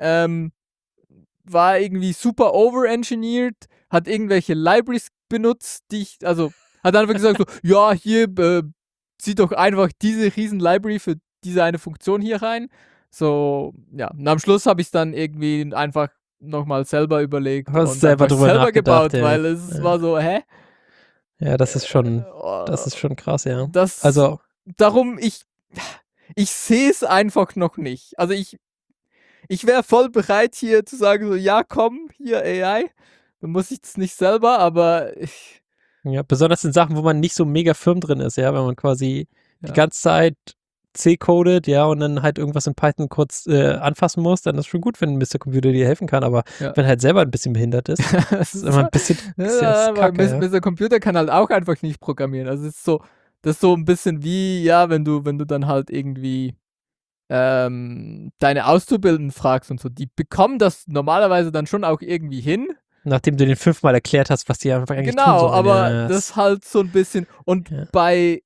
war irgendwie super overengineered, hat irgendwelche Libraries benutzt, hat einfach gesagt so, ja, hier, zieh doch einfach diese riesen Library für diese eine Funktion hier rein. So, ja, und am Schluss habe ich es dann irgendwie einfach nochmal selber überlegt und selber gebaut, weil es war so, hä? Ja, das ist schon krass, ja. Darum, ich sehe es einfach noch nicht. Also ich wäre voll bereit hier zu sagen so, ja komm, hier AI, dann muss ich es nicht selber, aber ja, besonders in Sachen, wo man nicht so mega firm drin ist, ja, wenn man quasi die ganze Zeit C-codet, ja, und dann halt irgendwas in Python kurz anfassen muss, dann ist schon gut, wenn Mr. Computer dir helfen kann, aber wenn halt selber ein bisschen behindert ist, das ist immer ein bisschen kacke, Mr. Computer kann halt auch einfach nicht programmieren. Also das ist so ein bisschen wie, wenn du dann halt irgendwie deine Auszubildenden fragst und so, die bekommen das normalerweise dann schon auch irgendwie hin. Nachdem du den 5-mal erklärt hast, was die einfach eigentlich tun sollen. Genau, aber das halt so ein bisschen, und bei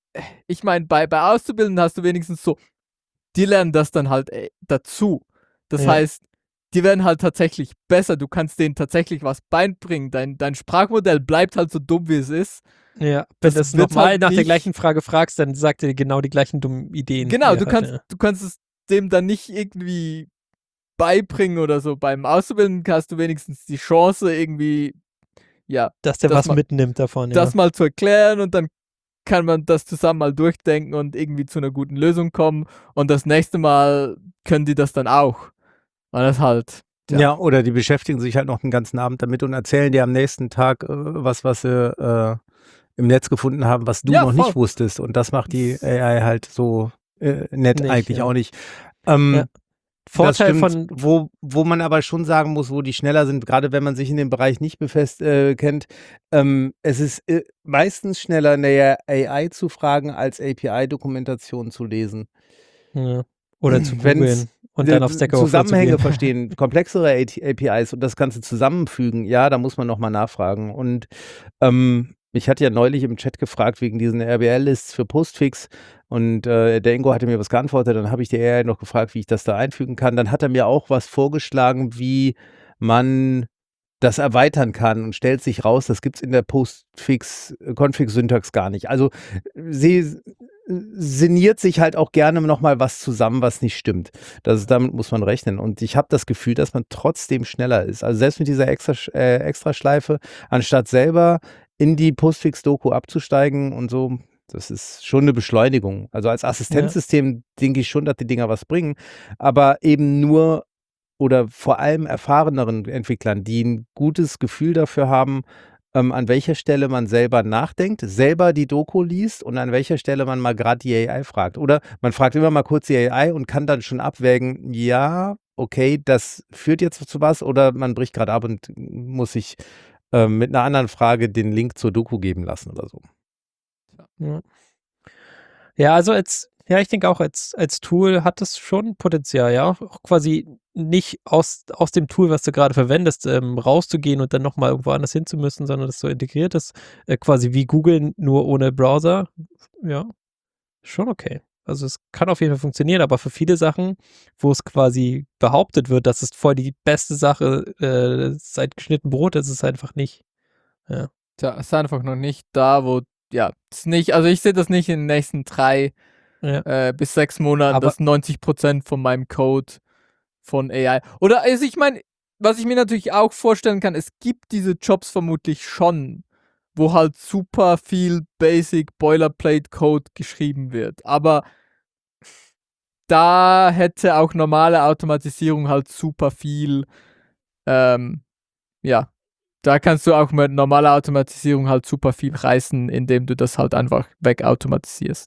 Auszubildenden hast du wenigstens so, die lernen das dann halt dazu. Das heißt, die werden halt tatsächlich besser. Du kannst denen tatsächlich was beibringen. Dein Sprachmodell bleibt halt so dumm, wie es ist. Ja, wenn Das du wird nochmal halt nach der nicht- gleichen Frage fragst, dann sagt er genau die gleichen dummen Ideen. Genau, die du er hat, kannst es dem dann nicht irgendwie beibringen oder so. Beim Ausbilden hast du wenigstens die Chance, irgendwie, ja, dass der dass was man- mitnimmt davon. Ja. das mal zu erklären und dann kann man das zusammen mal durchdenken und irgendwie zu einer guten Lösung kommen. Und das nächste Mal können die das dann auch. Und das halt. Ja, oder die beschäftigen sich halt noch den ganzen Abend damit und erzählen dir am nächsten Tag was sie im Netz gefunden haben, was du Ja, noch voll. nicht wusstest. Und das macht die AI halt so nett Nicht, eigentlich ja. auch nicht. Ja. Vorteil das stimmt, von wo man aber schon sagen muss, wo die schneller sind, gerade wenn man sich in dem Bereich nicht kennt, es ist meistens schneller, eine AI zu fragen, als API-Dokumentation zu lesen. ja. Oder zu Wenn's- googeln und dann auf Stack Overflow Zusammenhänge zu gehen. verstehen, komplexere APIs und das Ganze zusammenfügen, ja, da muss man nochmal nachfragen. Und ich hatte ja neulich im Chat gefragt wegen diesen RBL-Lists für Postfix und der Ingo hatte mir was geantwortet, dann habe ich die AI noch gefragt, wie ich das da einfügen kann. Dann hat er mir auch was vorgeschlagen, wie man das erweitern kann und stellt sich raus, das gibt es in der Postfix-Config-Syntax gar nicht. Also sie sinniert sich halt auch gerne nochmal was zusammen, was nicht stimmt. Damit muss man rechnen. Und ich habe das Gefühl, dass man trotzdem schneller ist. Also selbst mit dieser Extraschleife, anstatt selber in die Postfix-Doku abzusteigen und so, das ist schon eine Beschleunigung. Also als Assistenzsystem denke ich schon, dass die Dinger was bringen, aber eben nur oder vor allem erfahreneren Entwicklern, die ein gutes Gefühl dafür haben, an welcher Stelle man selber nachdenkt, selber die Doku liest und an welcher Stelle man mal gerade die AI fragt. Oder man fragt immer mal kurz die AI und kann dann schon abwägen, ja, okay, das führt jetzt zu was, oder man bricht gerade ab und muss sich mit einer anderen Frage den Link zur Doku geben lassen oder so. Ja, also ich denke auch als Tool hat es schon Potenzial, ja. Auch quasi nicht aus dem Tool, was du gerade verwendest, rauszugehen und dann nochmal irgendwo anders hin zu müssen, sondern das so integriert ist, quasi wie Google, nur ohne Browser. Ja, schon okay. Also es kann auf jeden Fall funktionieren, aber für viele Sachen, wo es quasi behauptet wird, das ist voll die beste Sache seit geschnitten Brot, ist es einfach nicht. Ja. Tja, ist einfach noch nicht da, wo, ja, ist nicht, also ich sehe das nicht in den nächsten 3 bis 6 Monaten, Aber- dass 90% von meinem Code von AI. Oder, also ich meine, was ich mir natürlich auch vorstellen kann, es gibt diese Jobs vermutlich schon, wo halt super viel Basic Boilerplate Code geschrieben wird. Aber da hätte auch normale Automatisierung halt super viel, ja, da kannst du auch mit normaler Automatisierung halt super viel reißen, indem du das halt einfach wegautomatisierst.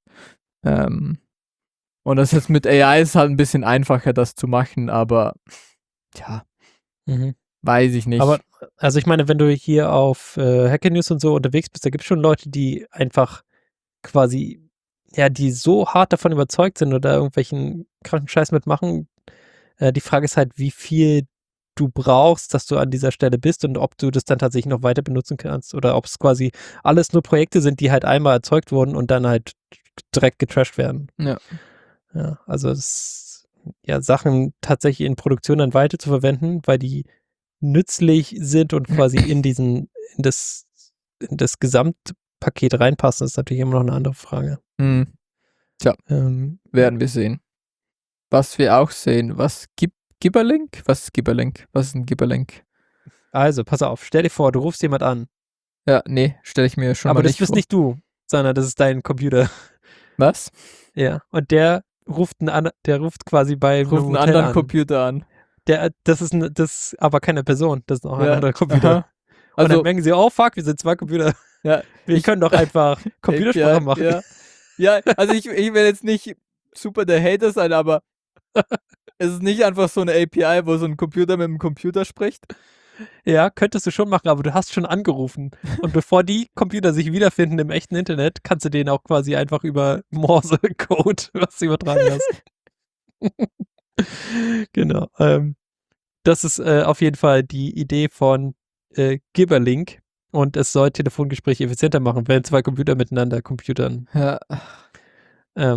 Und das jetzt mit AI ist halt ein bisschen einfacher, das zu machen, aber ja, weiß ich nicht. Aber, also ich meine, wenn du hier auf Hacker News und so unterwegs bist, da gibt es schon Leute, die einfach quasi, ja, die so hart davon überzeugt sind oder irgendwelchen kranken Scheiß mitmachen. Die Frage ist halt, wie viel du brauchst, dass du an dieser Stelle bist und ob du das dann tatsächlich noch weiter benutzen kannst oder ob es quasi alles nur Projekte sind, die halt einmal erzeugt wurden und dann halt direkt getrashed werden. Ja. Ja, also Sachen tatsächlich in Produktion dann weiter zu verwenden, weil die nützlich sind und quasi in das Gesamtpaket reinpassen, ist natürlich immer noch eine andere Frage. Werden wir sehen. Was wir auch sehen, Gibberlink? Was ist Gibberlink? Was ist ein Gibberlink? Also, pass auf, stell dir vor, du rufst jemand an. Ja, nee, stelle ich mir schon Aber mal das nicht bist vor. nicht du, sondern das ist dein Computer. Was? Ja, und der ruft quasi bei einem Ruft einen Hotel anderen an. Computer an. Das ist aber keine Person, das ist noch ein Ja, anderer Computer. aha. Und dann Also, merken sie, oh fuck, wir sind 2 Computer. ja, Wir können doch einfach Computersprache machen. Ja, ja, also ich will jetzt nicht super der Hater sein, aber es ist nicht einfach so eine API, wo so ein Computer mit einem Computer spricht. Ja, könntest du schon machen, aber du hast schon angerufen. Und bevor die Computer sich wiederfinden im echten Internet, kannst du denen auch quasi einfach über Morse-Code was übertragen lassen. Genau. Das ist auf jeden Fall die Idee von Gibberlink. Und es soll Telefongespräche effizienter machen, wenn 2 Computer miteinander computern. Ja.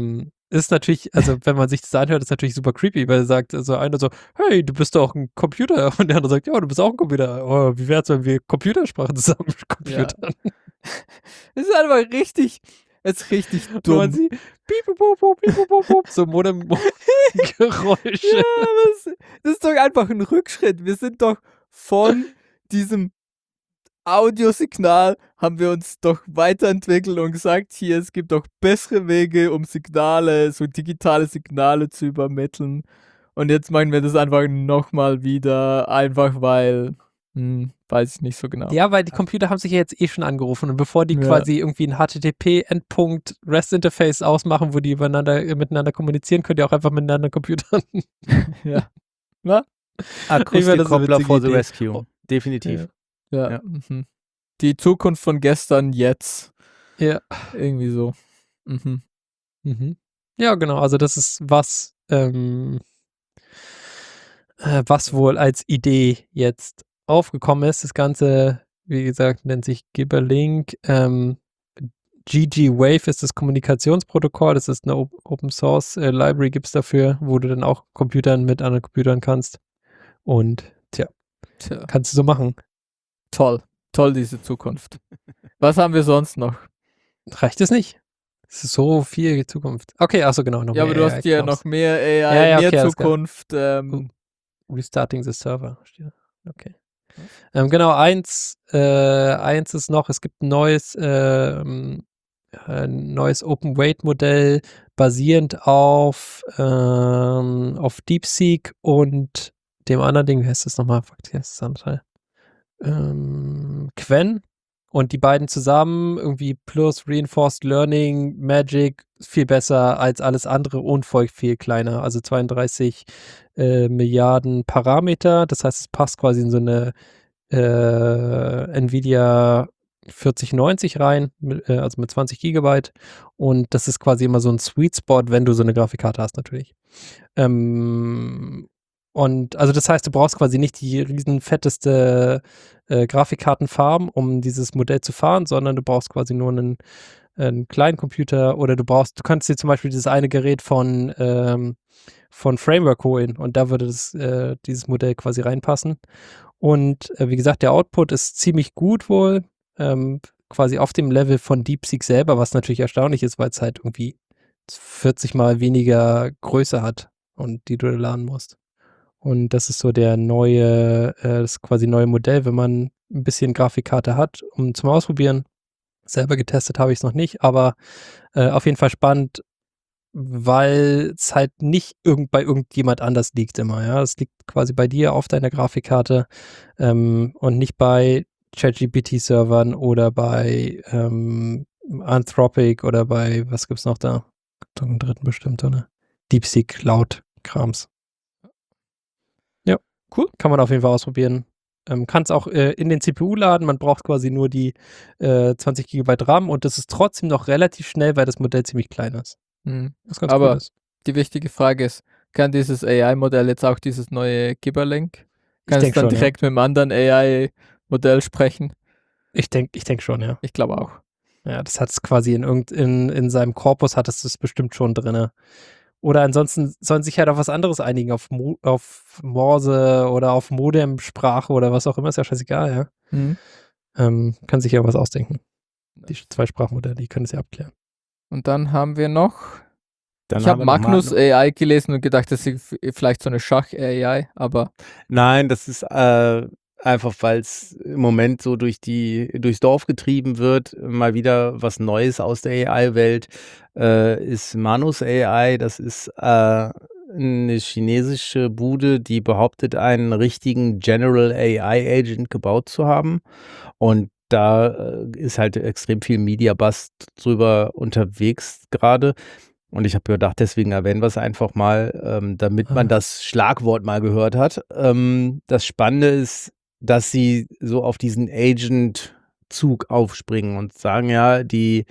ist natürlich, also wenn man sich das anhört, ist natürlich super creepy, weil er sagt so einer so, hey, du bist doch ein Computer. Und der andere sagt, ja, du bist auch ein Computer. Oh, wie wär's, wenn wir Computersprache zusammen computern? Es ist einfach richtig, es ist richtig Und dumm. man sieht, so Modem-Geräusche. Ja, das ist doch einfach ein Rückschritt. Wir sind doch von diesem Audiosignal haben wir uns doch weiterentwickelt und gesagt, hier, es gibt doch bessere Wege, um Signale, so digitale Signale zu übermitteln. Und jetzt machen wir das einfach nochmal wieder, einfach weil, weiß ich nicht so genau. Ja, weil die Computer haben sich ja jetzt schon angerufen und bevor die Ja. quasi irgendwie ein HTTP-Endpunkt REST-Interface ausmachen, wo die miteinander kommunizieren, könnt ihr auch einfach miteinander computern. Ja. Na? Akustikkoppler witzige for the Idee. rescue. Definitiv. Ja. Ja. Mhm. Die Zukunft von gestern, jetzt. Ja. Irgendwie so. Mhm. Mhm. Ja, genau. Also das ist was wohl als Idee jetzt aufgekommen ist. Das Ganze, wie gesagt, nennt sich Gibberlink. GG Wave ist das Kommunikationsprotokoll. Das ist eine Open Source Library, gibt es dafür, wo du dann auch Computern mit anderen Computern kannst. Und Tja. kannst du so machen. Toll. Toll, diese Zukunft. Was haben wir sonst noch? Reicht es nicht? Es ist so viel Zukunft. Okay, achso, genau. Noch Ja, aber mehr du hast ja AI-Knobs. noch mehr AI, Ja, mehr okay, alles klar. Zukunft. Restarting the server. Okay. Genau, eins ist noch, es gibt ein neues Open-Weight-Modell basierend auf DeepSeek und dem anderen Ding, wie heißt das nochmal? Wie heißt das andere Teil? Qwen. Und die beiden zusammen irgendwie plus Reinforced Learning, Magic, viel besser als alles andere und viel kleiner. Also 32 Milliarden Parameter. Das heißt, es passt quasi in so eine Nvidia 4090 rein, also mit 20 Gigabyte. Und das ist quasi immer so ein Sweet Spot, wenn du so eine Grafikkarte hast, natürlich. Und also das heißt, du brauchst quasi nicht die riesen fetteste Grafikkartenfarm, um dieses Modell zu fahren, sondern du brauchst quasi nur einen kleinen Computer oder du kannst dir zum Beispiel dieses eine Gerät von Framework holen und da würde dieses Modell quasi reinpassen. Und wie gesagt, der Output ist ziemlich gut wohl, quasi auf dem Level von DeepSeek selber, was natürlich erstaunlich ist, weil es halt irgendwie 40 mal weniger Größe hat und die du laden musst. Und das ist so das quasi neue Modell, wenn man ein bisschen Grafikkarte hat, zum Ausprobieren. Selber getestet habe ich es noch nicht, aber auf jeden Fall spannend, weil es halt nicht bei irgendjemand anders liegt immer, ja. Es liegt quasi bei dir auf deiner Grafikkarte und nicht bei ChatGPT-Servern oder bei Anthropic oder bei, was gibt's noch da? Gibt einen dritten bestimmt, oder? DeepSeek Cloud-Krams. Ja, cool. Kann man auf jeden Fall ausprobieren. Kann es auch in den CPU laden. Man braucht quasi nur die 20 GB RAM und das ist trotzdem noch relativ schnell, weil das Modell ziemlich klein ist. Was ganz Aber cool ist. die wichtige Frage ist, kann dieses AI-Modell jetzt auch dieses neue Gibberlink? Kann es denk dann schon, direkt mit einem anderen AI-Modell sprechen? Ich denk schon, ja. Ich glaube auch. Ja, das hat es quasi in seinem Korpus hat es das bestimmt schon drin. Oder ansonsten sollen sich halt auf was anderes einigen, auf Morse oder auf Modem-Sprache oder was auch immer, ist ja scheißegal, ja. Kann sich ja was ausdenken. Die zwei Sprachmodelle, die können es ja abklären. Und dann haben wir noch, Dann ich haben habe wir noch Magnus AI gelesen und gedacht, das ist vielleicht so eine Schach-AI, aber Nein, das ist einfach, weil es im Moment so durchs Dorf getrieben wird. Mal wieder was Neues aus der AI-Welt ist Manus AI. Das ist eine chinesische Bude, die behauptet, einen richtigen General AI Agent gebaut zu haben. Und da ist halt extrem viel Media-Buzz drüber unterwegs gerade. Und ich habe gedacht, deswegen erwähnen wir es einfach mal, damit man das Schlagwort mal gehört hat. Das Spannende ist, dass sie so auf diesen Agent-Zug aufspringen und sagen, ja, die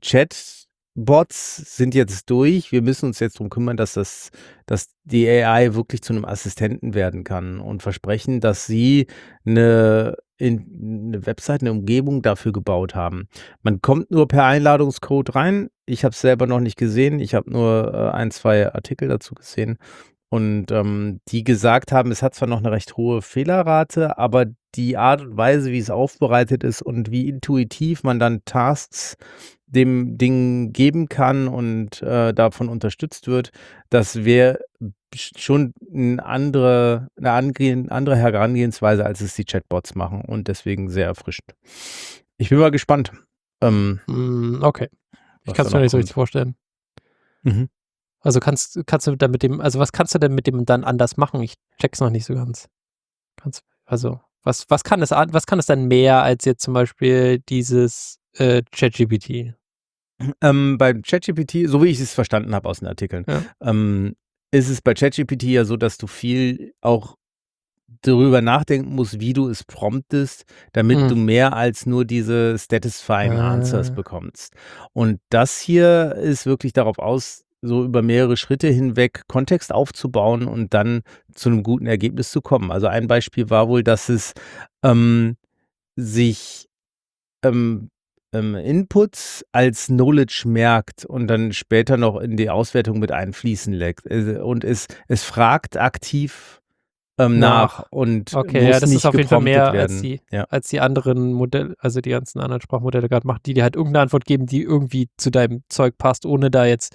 Chatbots sind jetzt durch. Wir müssen uns jetzt darum kümmern, dass die AI wirklich zu einem Assistenten werden kann und versprechen, dass sie eine eine Website, eine Umgebung dafür gebaut haben. Man kommt nur per Einladungscode rein. Ich habe es selber noch nicht gesehen. Ich habe nur 1, 2 Artikel dazu gesehen. Und die gesagt haben, es hat zwar noch eine recht hohe Fehlerrate, aber die Art und Weise, wie es aufbereitet ist und wie intuitiv man dann Tasks dem Ding geben kann und davon unterstützt wird, das wäre schon eine andere Herangehensweise, als es die Chatbots machen und deswegen sehr erfrischend. Ich bin mal gespannt. Okay. Ich was kann es da mir noch nicht so kommt. richtig vorstellen. Mhm. Also kannst du dann was kannst du denn mit dem dann anders machen? Ich check's noch nicht so ganz. Was kann es dann mehr als jetzt zum Beispiel dieses ChatGPT? Beim ChatGPT, so wie ich es verstanden habe aus den Artikeln, Ja. ist es bei ChatGPT ja so, dass du viel auch darüber nachdenken musst, wie du es promptest, damit du mehr als nur diese satisfying Answers bekommst. Und das hier ist wirklich darauf aus, so über mehrere Schritte hinweg Kontext aufzubauen und dann zu einem guten Ergebnis zu kommen. Also ein Beispiel war wohl, dass es sich Inputs als Knowledge merkt und dann später noch in die Auswertung mit einfließen lässt. Und es fragt aktiv nach und Okay, muss das nicht ist auf jeden Fall gepromptet mehr werden. als die anderen Modelle, also die ganzen anderen Sprachmodelle gerade machen, die dir halt irgendeine Antwort geben, die irgendwie zu deinem Zeug passt, ohne da jetzt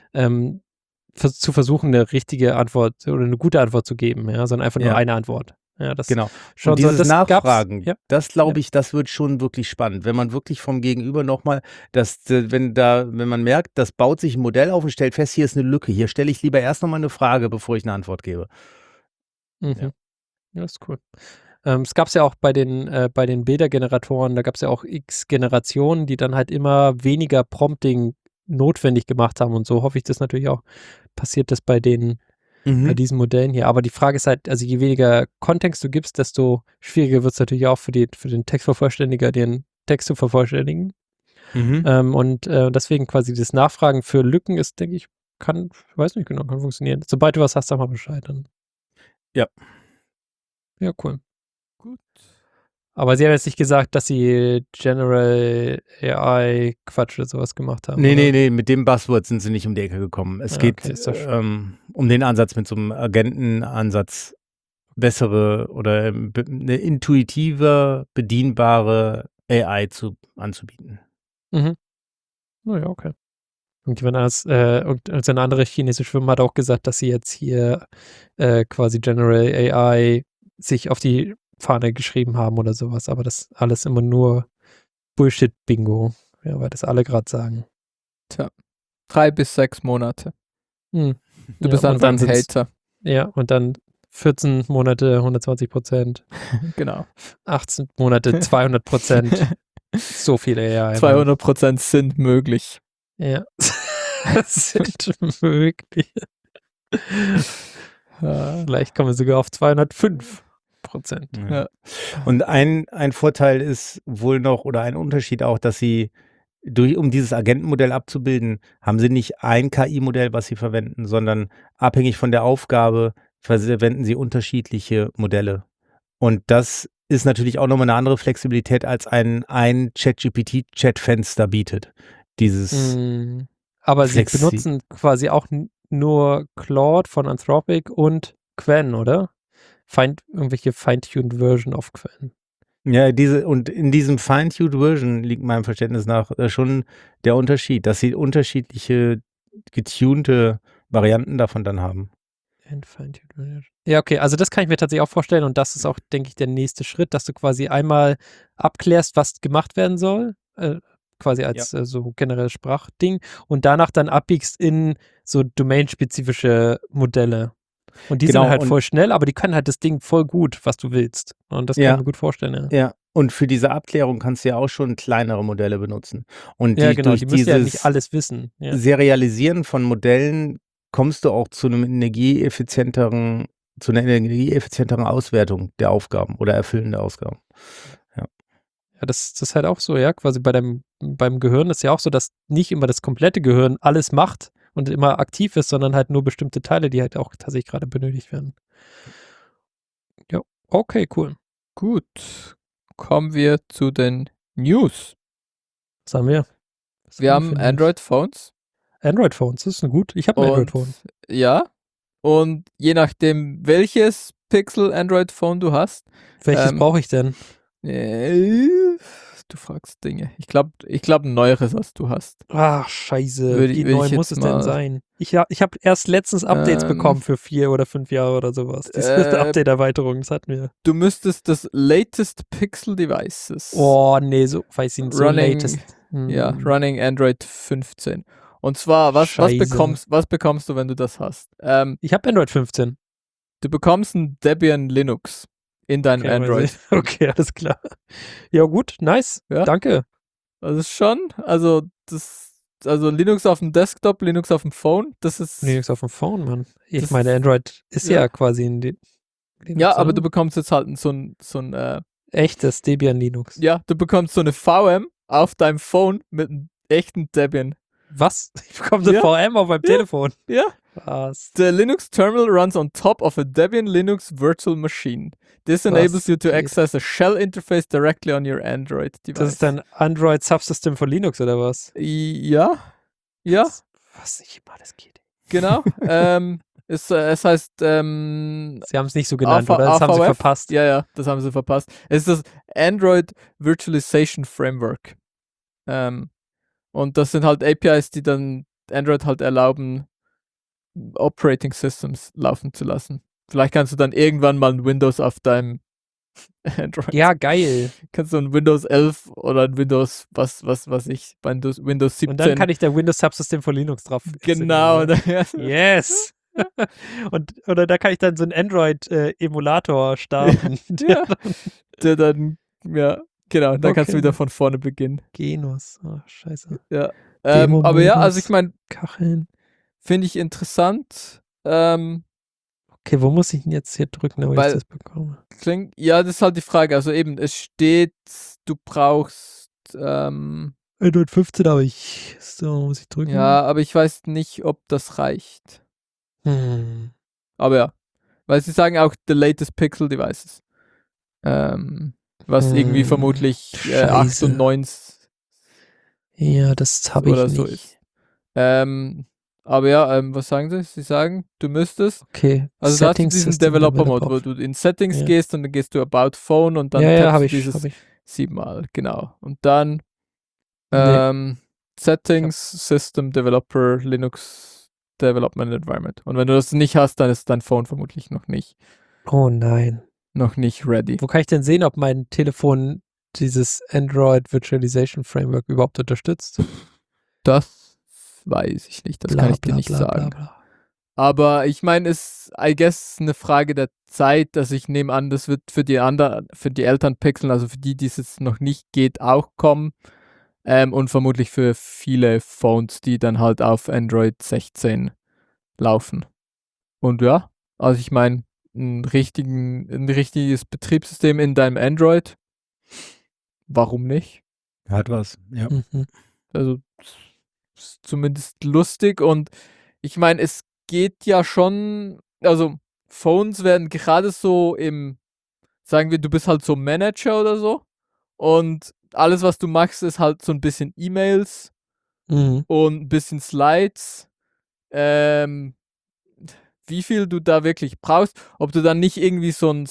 zu versuchen, eine richtige Antwort oder eine gute Antwort zu geben, ja, sondern einfach nur eine Antwort. Ja, das Genau. schon Und dieses das Nachfragen, gab's, das glaube ich, das wird schon wirklich spannend. Wenn man wirklich vom Gegenüber nochmal, wenn man merkt, das baut sich ein Modell auf und stellt fest, hier ist eine Lücke, hier stelle ich lieber erst nochmal eine Frage, bevor ich eine Antwort gebe. Ja, ist cool. Es gab es ja auch bei den Bildergeneratoren, da gab es ja auch x Generationen, die dann halt immer weniger Prompting notwendig gemacht haben und so hoffe ich, dass natürlich auch passiert das bei diesen Modellen hier. Aber die Frage ist halt, also je weniger Kontext du gibst, desto schwieriger wird es natürlich auch für den Textvervollständiger, den Text zu vervollständigen. Und deswegen quasi das Nachfragen für Lücken ist, denke ich, kann funktionieren. Sobald du was hast, sag mal Bescheid dann. Ja. Ja, cool. Gut. Aber sie haben jetzt nicht gesagt, dass sie General AI Quatsch oder sowas gemacht haben. Nee, mit dem Buzzword sind sie nicht um die Ecke gekommen. Es geht um den Ansatz mit so einem Agentenansatz, bessere oder eine intuitive, bedienbare AI anzubieten. Naja, okay. Irgendjemand anders, und eine andere chinesische Firma hat auch gesagt, dass sie jetzt hier quasi General AI sich auf die Fahne geschrieben haben oder sowas, aber das alles immer nur Bullshit-Bingo, ja, weil das alle gerade sagen. Tja, 3 bis 6 Monate. Du bist und einfach ein Hater. Ja, und dann 14 Monate 120%. Genau. 18 Monate 200%. So viel AI. 200% sind möglich. Ja. sind möglich. Vielleicht kommen wir sogar auf 205%. Ja. Und ein Vorteil ist wohl noch, oder ein Unterschied auch, dass sie um dieses Agentenmodell abzubilden, haben sie nicht ein KI-Modell, was sie verwenden, sondern abhängig von der Aufgabe verwenden sie unterschiedliche Modelle. Und das ist natürlich auch nochmal eine andere Flexibilität, als ein ChatGPT-Chat-Fenster bietet. Aber sie benutzen quasi auch nur Claude von Anthropic und Qwen, oder? Irgendwelche fine-tuned Version of Qwen. Ja, und in diesem fine-tuned Version liegt meinem Verständnis nach schon der Unterschied, dass sie unterschiedliche getunte Varianten davon dann haben. Ja, okay, also das kann ich mir tatsächlich auch vorstellen und das ist auch, denke ich, der nächste Schritt, dass du quasi einmal abklärst, was gemacht werden soll, quasi als so generelles Sprachding und danach dann abbiegst in so domainspezifische Modelle. Und die sind halt voll schnell, aber die können halt das Ding voll gut, was du willst. Und das kann ich mir gut vorstellen, Ja, und für diese Abklärung kannst du ja auch schon kleinere Modelle benutzen. Und die müssen ja nicht alles wissen. Ja. Serialisieren von Modellen kommst du auch zu einer energieeffizienteren Auswertung der Aufgaben oder Erfüllen der Ausgaben. Ja, das ist halt auch so, ja, quasi beim Gehirn ist ja auch so, dass nicht immer das komplette Gehirn alles macht und immer aktiv ist, sondern halt nur bestimmte Teile, die halt auch tatsächlich gerade benötigt werden. Ja, okay, cool. Gut. kommen wir zu den News. Was haben wir? Was Wir haben haben für Android-Phones. Android-Phones, das ist gut. Ich habe ein Und Android-Phone. ja, und je nachdem, welches Pixel-Android-Phone du hast, Welches brauche ich denn? du fragst Dinge. Ich glaube, ein neueres, was du hast. Ach, scheiße. Würde Wie ich neu jetzt muss es denn mal- sein? Ich habe erst letztens Updates bekommen für 4 oder 5 Jahre oder sowas. Die Update-Erweiterung, das hatten wir. Du müsstest das latest Pixel Devices Oh, nee, so weiß ich nicht. So Running- latest. running Android 15. Und zwar, was Scheiße. bekommst du, wenn du das hast? Ich habe Android 15. Du bekommst ein Debian Linux in deinem Okay, Android. Okay, alles klar. Ja, gut, nice. Ja. Danke. Das ist schon, also Linux auf dem Desktop, Linux auf dem Phone, das ist. Linux auf dem Phone, Mann. Ich Das- meine, Android ist ja ja. quasi ein Linux, Ja, aber oder? du bekommst jetzt halt so ein Echtes Debian Linux. ja, du bekommst so eine VM auf deinem Phone mit einem echten Debian. Was? Ich bekomme eine Ja. VM auf meinem Telefon. Ja. Was? The Linux terminal runs on top of a Debian Linux virtual machine. This enables you to geht? access a shell interface directly on your Android device. Das ist dein Android Subsystem für Linux oder was? Ja. Ja, Was nicht immer das geht. genau. Es heißt Sie haben es nicht so genannt, oder? Das haben sie AVF? verpasst. Ja, das haben sie verpasst. Es ist das Android Virtualization Framework. Und das sind halt APIs, die dann Android halt erlauben, Operating Systems laufen zu lassen. Vielleicht kannst du dann irgendwann mal ein Windows auf deinem Android. Ja, geil. Kannst du ein Windows 11 oder ein Windows, was ich, Windows 17. Und dann kann ich da Windows Subsystem für Linux drauf Genau. installieren, oder? Yes. Oder da kann ich dann so einen Android-Emulator starten. Der dann, ja, genau, dann kannst du Okay. wieder von vorne beginnen. Genus. Oh, scheiße. Ja. Aber ja, also ich meine, Kacheln. finde ich interessant. Okay, wo muss ich denn jetzt hier drücken, damit Weil- ich das bekomme? Ja, das ist halt die Frage. Also eben, es steht, du brauchst, Android 15 habe ich. So, muss ich drücken? ja, aber ich weiß nicht, ob das reicht. Aber ja, weil sie sagen auch the latest Pixel Devices. Was irgendwie vermutlich 8 Scheiße. und 9 Ja, das habe ich oder nicht. so ist. Aber ja, was sagen sie? Sie sagen, du müsstest, Okay. also da hast du diesen System Developer-Mode, wo du in Settings Ja. gehst und dann gehst du About Phone und dann Ja, tappst habe du ich. dieses Hab ich. 7-mal, genau. Und dann Nee. Settings, System Developer, Linux Development Environment. Und wenn du das nicht hast, dann ist dein Phone vermutlich noch nicht Oh nein. ready. Wo kann ich denn sehen, ob mein Telefon dieses Android Virtualization Framework überhaupt unterstützt? Das weiß ich nicht, das kann ich dir nicht sagen. Bla. Aber ich meine, es I guess eine Frage der Zeit, dass ich nehme an, das wird für die Eltern Pixeln, also für die es jetzt noch nicht geht, auch kommen. Und vermutlich für viele Phones, die dann halt auf Android 16 laufen. Und ja, also ich meine, ein richtiges Betriebssystem in deinem Android, warum nicht? Hat was, ja. Mhm. Also ist zumindest lustig und ich meine, es geht ja schon, also Phones werden gerade so sagen wir, du bist halt so Manager oder so und alles, was du machst, ist halt so ein bisschen E-Mails Mhm. und ein bisschen Slides. Wie viel du da wirklich brauchst, ob du dann nicht irgendwie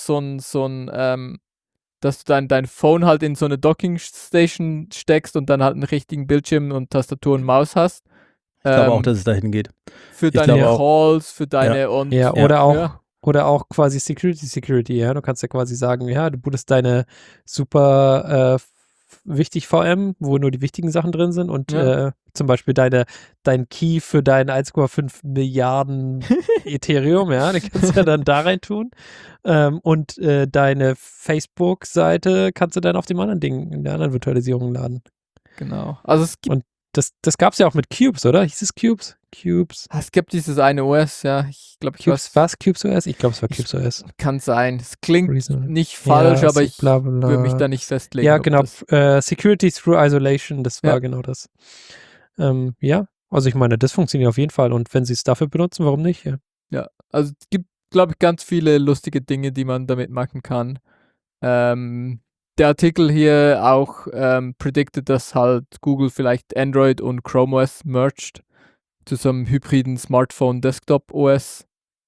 dass du dein Phone halt in so eine Docking-Station steckst und dann halt einen richtigen Bildschirm und Tastatur und Maus hast. Ich glaube auch, dass es dahin geht. Für ich deine glaube auch. Calls, für deine Ja, oder ja. auch quasi Security, ja. Du kannst ja quasi sagen, ja, du bootest deine super wichtig VM, wo nur die wichtigen Sachen drin sind und Ja. zum Beispiel dein Key für deinen 1,5 Milliarden Ethereum, ja, den kannst du ja dann da rein tun. Und deine Facebook-Seite kannst du dann auf dem anderen Ding, in der anderen Virtualisierung laden. Genau. Also es gibt Das gab es ja auch mit Cubes, oder? Hieß es Cubes? Es gibt dieses eine OS, ja. Ich glaube, War es Cubes OS? Ich glaube, es war Cubes OS. Kann sein. Es klingt Reasonable. nicht falsch, Ja, aber ich bla, bla, würde mich da nicht festlegen. Ja, ob genau. das- Security through Isolation, das war Ja. genau das. Ja, also ich meine, das funktioniert auf jeden Fall. Und wenn sie es dafür benutzen, warum nicht? Ja. Also es gibt, glaube ich, ganz viele lustige Dinge, die man damit machen kann. der Artikel hier auch predicted, dass halt Google vielleicht Android und Chrome OS merged zu so einem hybriden Smartphone-Desktop-OS.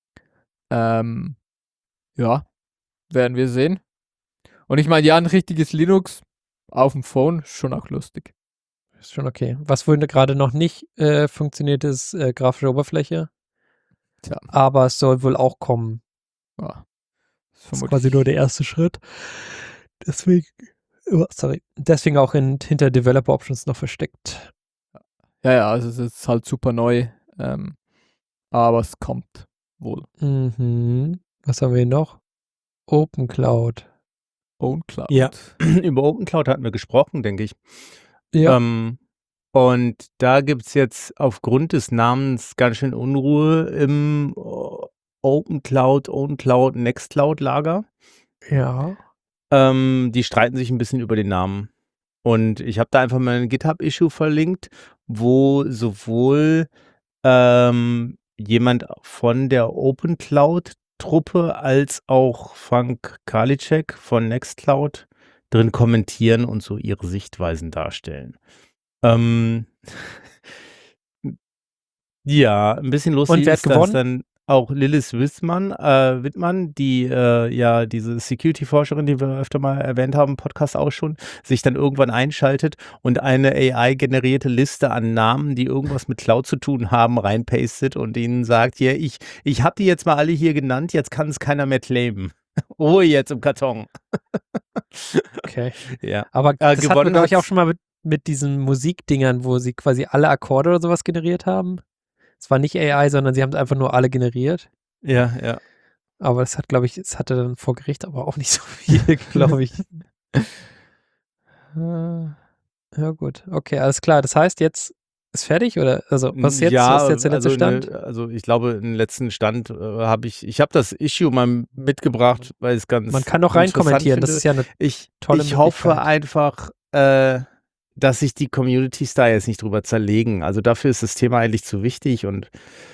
Ja, werden wir sehen. Und ich meine, ja, ein richtiges Linux auf dem Phone ist schon auch lustig. Ist schon okay. Was wohl gerade noch nicht funktioniert, ist grafische Oberfläche. Tja. Aber es soll wohl auch kommen. Ja. Das ist quasi nur der erste Schritt. Deswegen auch hinter Developer Options noch versteckt. Ja, also es ist halt super neu. Aber es kommt wohl. Mhm. Was haben wir hier noch? Open Cloud. OwnCloud. Ja, über OpenCloud hatten wir gesprochen, denke ich. Ja. Und da gibt es jetzt aufgrund des Namens ganz schön Unruhe im OpenCloud, Nextcloud-Lager. Ja. Die streiten sich ein bisschen über den Namen. Und ich habe da einfach mal ein GitHub-Issue verlinkt, wo sowohl jemand von der OpenCloud-Truppe als auch Frank Karliczek von Nextcloud drin kommentieren und so ihre Sichtweisen darstellen. Ja, ein bisschen lustig Und wer hat ist, dass gewonnen? dann auch Lilith Wittmann, die ja diese Security-Forscherin, die wir öfter mal erwähnt haben, im Podcast auch schon, sich dann irgendwann einschaltet und eine AI-generierte Liste an Namen, die irgendwas mit Cloud zu tun haben, reinpastet und ihnen sagt, ja, ich habe die jetzt mal alle hier genannt, jetzt kann es keiner mehr claimen. Oh, jetzt im Karton. Okay. Ja. Aber das hatten wir, gewonnen glaube ich, auch hat's- schon mal mit diesen Musikdingern, wo sie quasi alle Akkorde oder sowas generiert haben. Es war nicht AI, sondern sie haben es einfach nur alle generiert. Ja. Aber das hat, glaube ich, es hatte dann vor Gericht aber auch nicht so viel, glaube ich. Ja, gut. Okay, alles klar. Das heißt, jetzt ist fertig oder? Also, was jetzt? Ja, Was ist jetzt der letzte also, Stand? also ich glaube, den letzten Stand habe ich habe das Issue mal mitgebracht, weil es ganz Man kann noch interessant reinkommentieren. Das finde. ist ja eine Ich tolle hoffe Möglichkeit. einfach, dass sich die Communities da jetzt nicht drüber zerlegen. Also dafür ist das Thema eigentlich zu wichtig und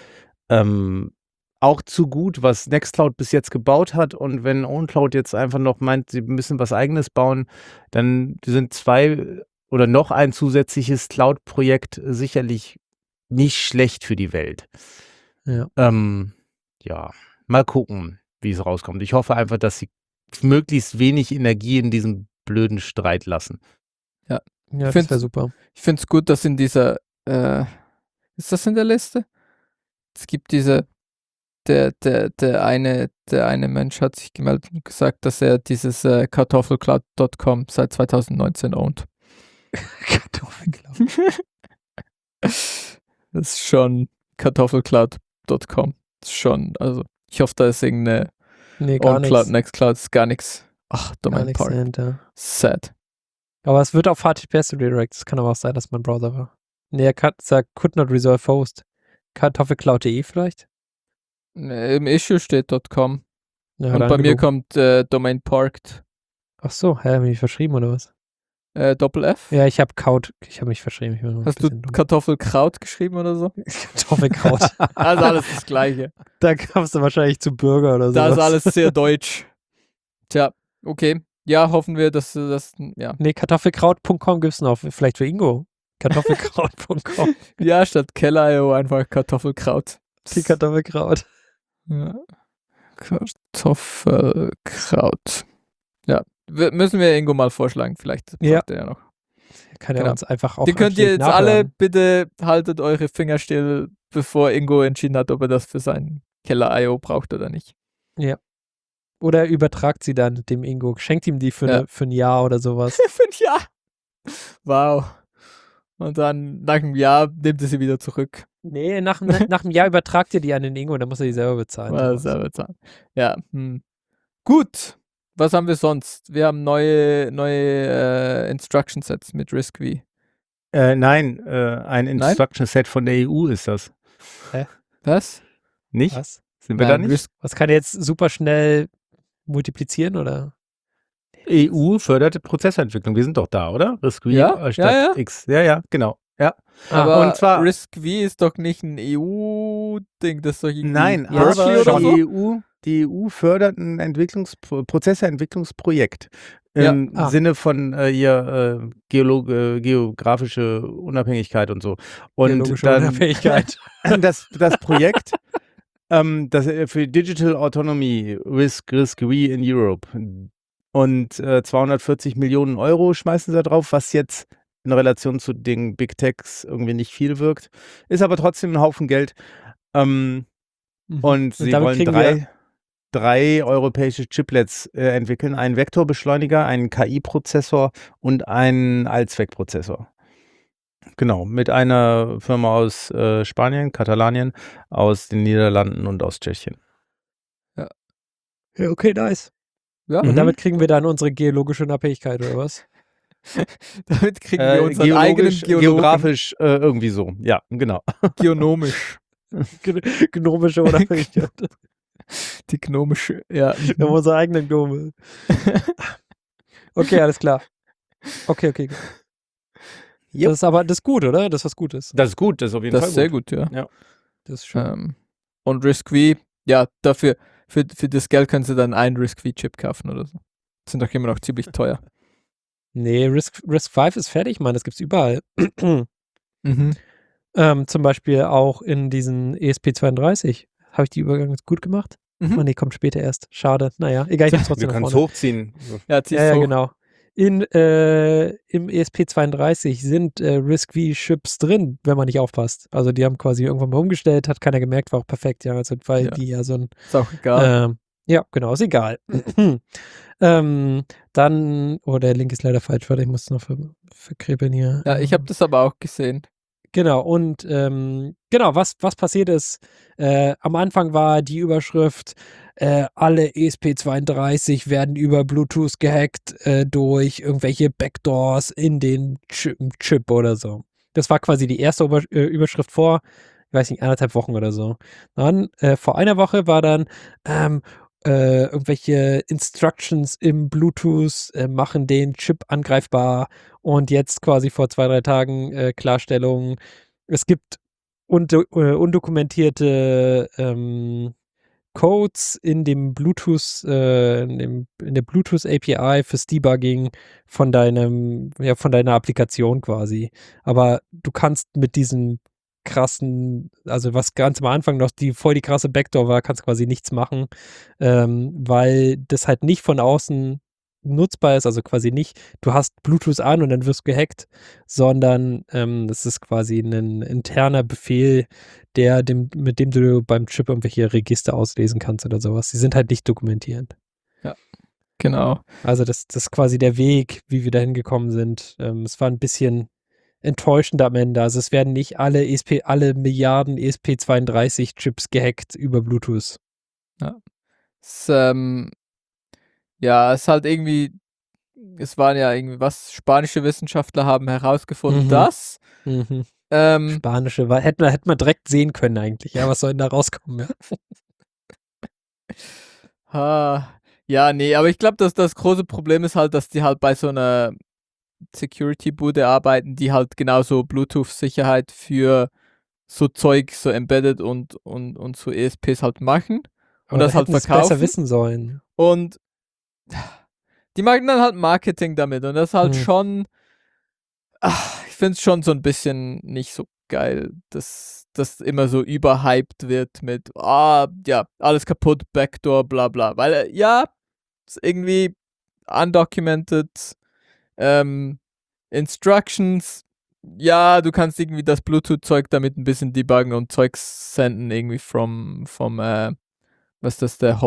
auch zu gut, was Nextcloud bis jetzt gebaut hat. Und wenn OwnCloud jetzt einfach noch meint, sie müssen was Eigenes bauen, dann sind 2 oder noch ein zusätzliches Cloud-Projekt sicherlich nicht schlecht für die Welt. Ja. Ja, mal gucken, wie es rauskommt. Ich hoffe einfach, dass sie möglichst wenig Energie in diesem blöden Streit lassen. Ja, Ich das find's- wäre super. Ich finde es gut, dass in dieser, ist das in der Liste? Es gibt diese, der eine Mensch hat sich gemeldet und gesagt, dass er dieses kartoffelcloud.com seit 2019 ownt. Kartoffelcloud. Das ist schon kartoffelcloud.com. Das ist schon, also ich hoffe, da ist irgendeine Nee, gar OwnCloud, nichts. Nextcloud, ist gar nichts. Ach, Gar Domain nichts Park. dahinter. Sad. Aber es wird auf HTTPS redirect. Es kann aber auch sein, dass mein Browser war. Nee, er sagt, could not resolve host. Kartoffelcloud.de vielleicht? Im Issue steht .com. Ja, Und dann bei mir gelogen. kommt Domain Parked. Ach so, hab ich mich verschrieben oder was? Doppel-F? Ja, ich habe mich verschrieben. Ich bin nur ein Hast du bisschen dumm. Kartoffelkraut geschrieben oder so? Kartoffelkraut. Also alles das Gleiche. Da kamst du wahrscheinlich zu Burger oder so. Da ist alles sehr deutsch. Tja, okay. Ja, hoffen wir, dass das, ja. Nee, kartoffelkraut.com gibt's noch. Vielleicht für Ingo. Kartoffelkraut.com. Ja, statt Keller.io einfach Kartoffelkraut. Die Kartoffelkraut. Ja. Kartoffelkraut. Ja, müssen wir Ingo mal vorschlagen. Vielleicht Ja. braucht er ja noch. Kann er Genau. uns einfach auch Die könnt ihr anschließend jetzt alle, nachhören. bitte haltet eure Finger still, bevor Ingo entschieden hat, ob er das für sein Keller.io braucht oder nicht. Oder übertragt sie dann dem Ingo. Schenkt ihm die für ein Jahr oder sowas. Für ein Jahr. Wow. Und dann nach einem Jahr nehmt ihr sie wieder zurück. Nee, nach einem Jahr übertragt ihr die an den Ingo, dann muss er die selber bezahlen. Weil Thomas. selber zahlen. Ja. Gut. Was haben wir sonst? Wir haben neue Instruction Sets mit RISC-V. Nein, ein Instruction Set von der EU ist das. Was? Nicht? Was? Sind wir Nein, da nicht? RISC Was kann er jetzt super schnell multiplizieren oder? EU förderte Prozessentwicklung. Wir sind doch da, oder? RISC-V Ja, statt ja. X. Ja, genau. Ja. Aber und zwar- RISC-V ist doch nicht ein EU-Ding, das ist doch irgendwie Nein, Berkeley aber oder so? die EU fördert ein Prozesseentwicklungsprojekt. Im Ja. Sinne von geografische Unabhängigkeit und so. Und Geologische dann Unabhängigkeit. das Projekt für Digital Autonomy Risk-Free in Europe. Und 240 Millionen Euro schmeißen sie da drauf, was jetzt in Relation zu den Big Techs irgendwie nicht viel wirkt. Ist aber trotzdem ein Haufen Geld. Und sie damit wollen kriegen drei europäische Chiplets entwickeln. Einen Vektorbeschleuniger, einen KI-Prozessor und einen Allzweckprozessor. Genau, mit einer Firma aus Spanien, Katalanien, aus den Niederlanden und aus Tschechien. Ja, okay, nice. Ja. Und damit kriegen wir dann unsere geologische Unabhängigkeit, oder was? Damit kriegen wir unseren eigenen Geologen. Geografisch irgendwie so. Ja, genau. Geonomisch. Gnomische Unabhängigkeit. Die gnomische, ja. Wir haben unsere eigenen Gnome. Okay, alles klar. Okay. Yep. Das ist gut, oder? Das ist was Gutes. Das ist gut, das ist auf jeden Das Fall ist sehr gut, ja. Das ist schön. Und Risk-Free, ja, dafür, für das Geld können sie dann einen Risk-Free-Chip kaufen oder so. Sind doch immer noch ziemlich teuer. Nee, Risk 5 ist fertig, Mann. Das gibt's überall. Mhm. Zum Beispiel auch in diesen ESP32. Habe ich die Übergang jetzt gut gemacht? Mhm. Oh nee, kommt später erst. Schade. Naja, egal, ich hab's trotzdem Wir nach können es vorne. hochziehen. Ja, zieh's Ja, hoch. genau. Im ESP32 sind Risk-V-Chips drin, wenn man nicht aufpasst. Also die haben quasi irgendwann mal umgestellt, hat keiner gemerkt, war auch perfekt, ja, also weil Ja. die ja so ein Ist auch egal. ja, genau, ist egal. Dann, der Link ist leider falsch, warte, ich muss es noch verkribbeln hier. Ja, ich habe das aber auch gesehen. Genau, und genau, was passiert ist, am Anfang war die Überschrift, alle ESP32 werden über Bluetooth gehackt durch irgendwelche Backdoors in den Chip oder so. Das war quasi die erste Überschrift vor, ich weiß nicht, 1,5 Wochen oder so. Dann, vor einer Woche war dann, irgendwelche Instructions im Bluetooth machen den Chip angreifbar und jetzt quasi vor 2-3 Tagen Klarstellung, es gibt undokumentierte Codes in dem Bluetooth, in der Bluetooth API fürs Debugging von deiner Applikation quasi. Aber du kannst mit diesem krassen, also was ganz am Anfang noch voll die krasse Backdoor war, kannst quasi nichts machen, weil das halt nicht von außen nutzbar ist, also quasi nicht, du hast Bluetooth an und dann wirst du gehackt, sondern das ist quasi ein interner Befehl, mit dem du beim Chip irgendwelche Register auslesen kannst oder sowas. Die sind halt nicht dokumentiert. Genau. Also das ist quasi der Weg, wie wir dahin gekommen sind. Es war ein bisschen enttäuschend am Ende. Also es werden nicht alle Milliarden ESP32-Chips gehackt über Bluetooth. Ja. Es ist halt irgendwie, es waren ja irgendwie spanische Wissenschaftler haben herausgefunden, dass Spanische, hätte man direkt sehen können eigentlich. Ja, was soll denn da rauskommen? Ja, nee, aber ich glaube, dass das große Problem ist halt, dass die halt bei so einer Security-Bude arbeiten, die halt genauso Bluetooth-Sicherheit für so Zeug, so Embedded und so ESPs halt machen. Und aber das halt verkaufen. besser wissen sollen. Und die machen dann halt Marketing damit. Und das ist halt schon, ich finde es schon so ein bisschen nicht so geil, dass das immer so überhyped wird mit, ja, alles kaputt, Backdoor, bla bla. Weil, ja, ist irgendwie undocumented, Instructions, ja, du kannst irgendwie das Bluetooth-Zeug damit ein bisschen debuggen und Zeugs senden irgendwie vom was ist das, der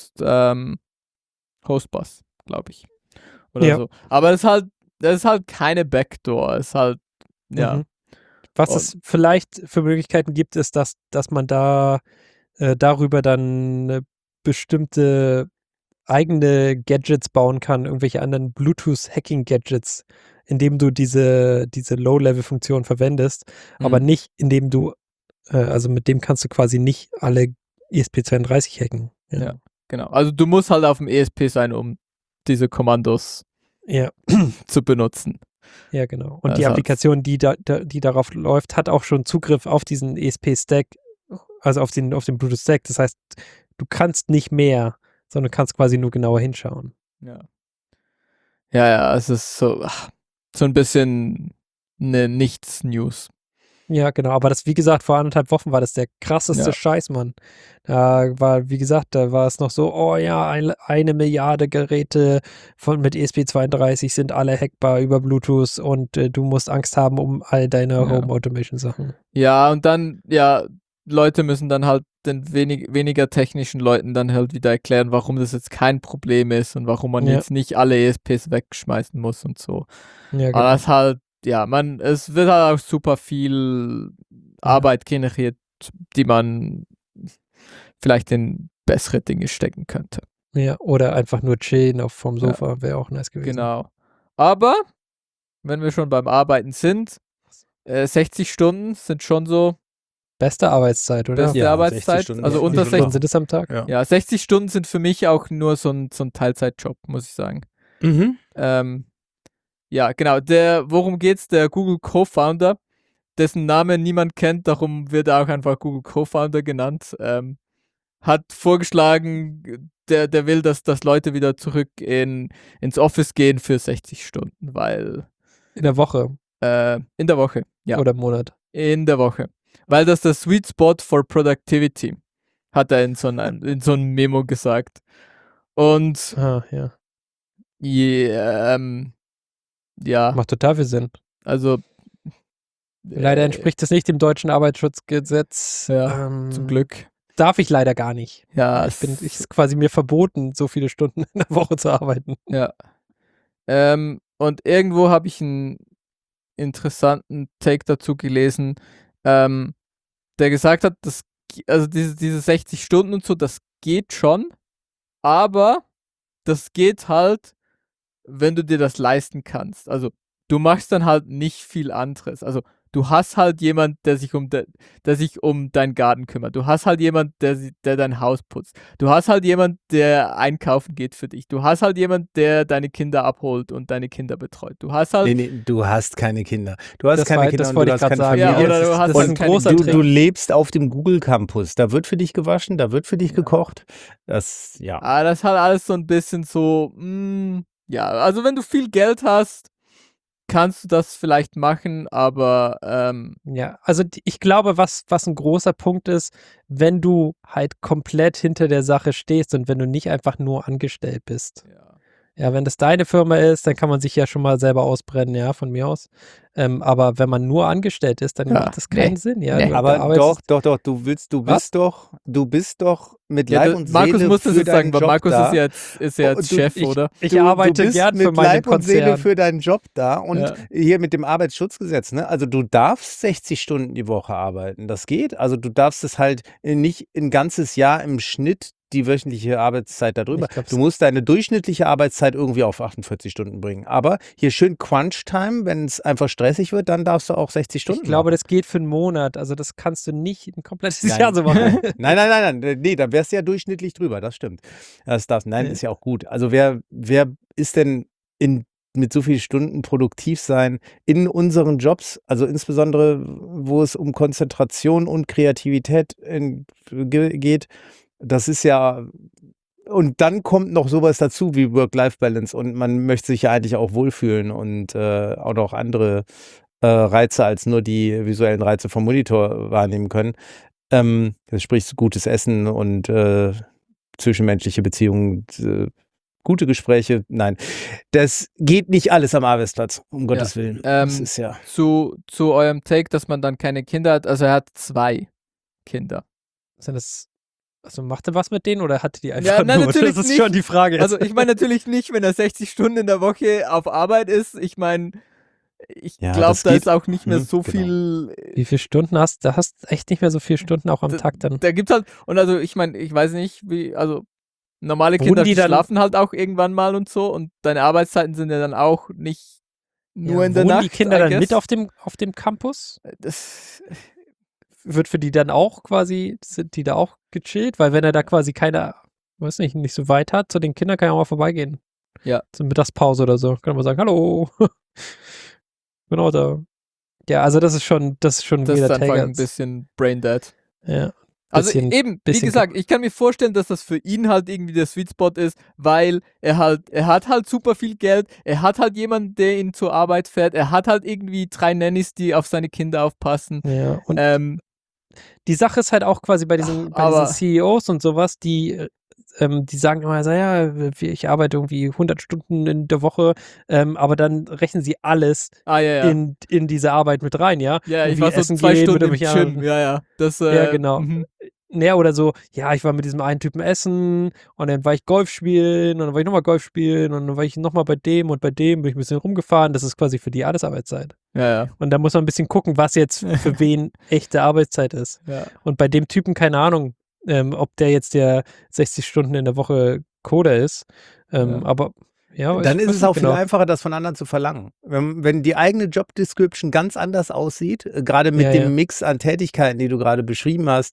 Hostbus, glaube ich. Oder so. Aber das ist halt keine Backdoor, es ist halt, ja. Was es vielleicht für Möglichkeiten gibt, ist, dass man da darüber dann bestimmte eigene Gadgets bauen kann, irgendwelche anderen Bluetooth-Hacking-Gadgets, indem du diese Low-Level-Funktion verwendest, aber nicht, indem du, also mit dem kannst du quasi nicht alle ESP32 hacken. Ja, genau. Also du musst halt auf dem ESP sein, um diese Kommandos zu benutzen. Ja, genau. Und die Applikation, die darauf läuft, hat auch schon Zugriff auf diesen ESP-Stack, also auf den Bluetooth-Stack. Das heißt, du kannst nicht mehr, sondern kannst quasi nur genauer hinschauen. Ja. Ja, es ist so ein bisschen eine Nichts-News. Ja, genau, aber das, wie gesagt, vor 1,5 Wochen war das der krasseste Ja. Scheiß, Mann. Da war, wie gesagt, da war es noch so, oh ja, 1 Milliarde Geräte mit ESP32 sind alle hackbar über Bluetooth und du musst Angst haben um all deine Ja. Home Automation Sachen. Ja, und dann, Leute müssen dann halt den weniger technischen Leuten dann halt wieder erklären, warum das jetzt kein Problem ist und warum man Ja. jetzt nicht alle ESPs wegschmeißen muss und so. Ja, Aber das halt, es wird halt auch super viel Arbeit generiert, die man vielleicht in bessere Dinge stecken könnte. Ja, oder einfach nur chillen vom Sofa, wäre auch nice gewesen. Genau. Aber, wenn wir schon beim Arbeiten sind, 60 Stunden sind schon so Beste Arbeitszeit, oder? beste Ja, 60 Arbeitszeit. Stunden Also ist unter Wie viele Stunden 60. sind es am Tag? Ja. Ja, 60 Stunden sind für mich auch nur so ein Teilzeitjob, muss ich sagen. Ja, genau. Worum geht's? Der Google Co-Founder, dessen Name niemand kennt, darum wird er auch einfach Google Co-Founder genannt, hat vorgeschlagen, der will, dass Leute wieder zurück ins Office gehen für 60 Stunden, weil In der Woche in der Woche, ja. oder im Monat. In der Woche. Weil das der Sweet Spot for Productivity, hat er in so einem Memo gesagt. Und Ja. ja, Macht total viel Sinn. also Leider entspricht es nicht dem deutschen Arbeitsschutzgesetz. zum Glück. Darf ich leider gar nicht. Ja, Es ist quasi mir verboten, so viele Stunden in der Woche zu arbeiten. ja. Und irgendwo habe ich einen interessanten Take dazu gelesen, der gesagt hat, also diese 60 Stunden und so, das geht schon, aber das geht halt, wenn du dir das leisten kannst. Also du machst dann halt nicht viel anderes. Also du hast halt jemand, der sich um deinen Garten kümmert. Du hast halt jemand, der dein Haus putzt. Du hast halt jemand, der einkaufen geht für dich. Du hast halt jemand, der deine Kinder abholt und deine Kinder betreut. Du hast halt Nee, du hast keine Kinder. Du hast Das keine war- Kinder das und wollte du ich hast grad keine sagen. Familie. Ja, oder du hast das halt ist ein keine großer Kinder. Trick. Du lebst auf dem Google Campus. Da wird für dich gewaschen, da wird für dich gekocht. Das, ja. Das ist halt alles so ein bisschen so, also wenn du viel Geld hast, kannst du das vielleicht machen, aber Ja, also ich glaube, was ein großer Punkt ist, wenn du halt komplett hinter der Sache stehst und wenn du nicht einfach nur angestellt bist. Ja, wenn das deine Firma ist, dann kann man sich ja schon mal selber ausbrennen, ja, von mir aus. Aber wenn man nur angestellt ist, dann Ja, macht das keinen Sinn, ja. Du Aber arbeitest- doch, du bist doch mit Leib und Markus Seele muss das für jetzt sagen, deinen weil Job Markus da. ist ja jetzt Chef, oder? Ich arbeite bist gern mit für meinen Leib und Seele Konzern. für deinen Job da und Ja. hier mit dem Arbeitsschutzgesetz, ne? Also du darfst 60 Stunden die Woche arbeiten, das geht. Also du darfst es halt nicht ein ganzes Jahr im Schnitt die wöchentliche Arbeitszeit darüber. Ich glaub's- Du musst deine durchschnittliche Arbeitszeit irgendwie auf 48 Stunden bringen. Aber hier schön Crunch-Time, wenn es einfach stressig wird, dann darfst du auch 60 Stunden Ich glaube, machen. das geht für einen Monat. Also das kannst du nicht ein komplettes Nein. Jahr so machen. Nein. Nee, dann wärst du ja durchschnittlich drüber, das stimmt. Nein, ist ja auch gut. Also wer ist denn mit so vielen Stunden produktiv sein in unseren Jobs, also insbesondere, wo es um Konzentration und Kreativität geht, das ist ja, und dann kommt noch sowas dazu wie Work-Life-Balance und man möchte sich ja eigentlich auch wohlfühlen und auch noch andere Reize als nur die visuellen Reize vom Monitor wahrnehmen können. Sprich gutes Essen und zwischenmenschliche Beziehungen, gute Gespräche. Nein, das geht nicht alles am Arbeitsplatz, um Gottes Willen. Das ist ja. Zu eurem Take, dass man dann keine Kinder hat, also er hat 2 Kinder. Also macht er was mit denen oder hatte die einfach Ja, nein, nur? natürlich Das ist nicht. schon die Frage jetzt. Also ich meine natürlich nicht, wenn er 60 Stunden in der Woche auf Arbeit ist. Ich meine, ich Ja, glaube, das da geht. ist auch nicht mehr so Genau. viel. Wie viele Stunden hast du? Da hast echt nicht mehr so viele Stunden auch am Tag dann. Da gibt's halt, und also ich meine, ich weiß nicht, also normale Wurden Kinder die dann- schlafen halt auch irgendwann mal und so und deine Arbeitszeiten sind ja dann auch nicht nur Ja, in der wohnen Nacht. die Kinder I dann guess. mit auf dem Campus? Das, Wird für die dann auch quasi, sind die da auch gechillt? Weil wenn er da quasi nicht so weit hat, zu den Kindern kann er auch mal vorbeigehen. Ja. Zur Mittagspause oder so. Kann man sagen, hallo. Genau da. Ja, also das ist schon das ist wieder einfach Take ein bisschen braindead. Ja. Also Bisschen- eben, wie bisschen- gesagt, ich kann mir vorstellen, dass das für ihn halt irgendwie der Sweet Spot ist, weil er hat halt super viel Geld, er hat halt jemanden, der ihn zur Arbeit fährt, er hat halt irgendwie 3 Nannies, die auf seine Kinder aufpassen. Ja, und Ähm, die Sache ist halt auch quasi bei diesen aber- CEOs und sowas, die sagen immer so, ja, ich arbeite irgendwie 100 Stunden in der Woche, aber dann rechnen sie alles ja. in diese Arbeit mit rein, ja? Ja, ich Irgendwie war so essen 2 gehen Stunden mit im irgendwelchen Gym, ja. Das, Ja, genau. mhm. Ja, oder so, ja, ich war mit diesem einen Typen essen und dann war ich Golf spielen und dann war ich nochmal Golf spielen und dann war ich nochmal bei dem und bei dem, bin ich ein bisschen rumgefahren. Das ist quasi für die alles Arbeitszeit. Ja. Und da muss man ein bisschen gucken, was jetzt für wen echte Arbeitszeit ist. Ja. Und bei dem Typen, keine Ahnung, ob der jetzt der 60 Stunden in der Woche Coder ist. Ja. Aber ja, Dann ich ist weiß es auch nicht viel einfacher, das von anderen zu verlangen. Wenn die eigene Job Description ganz anders aussieht, gerade mit Ja, dem ja. Mix an Tätigkeiten, die du gerade beschrieben hast,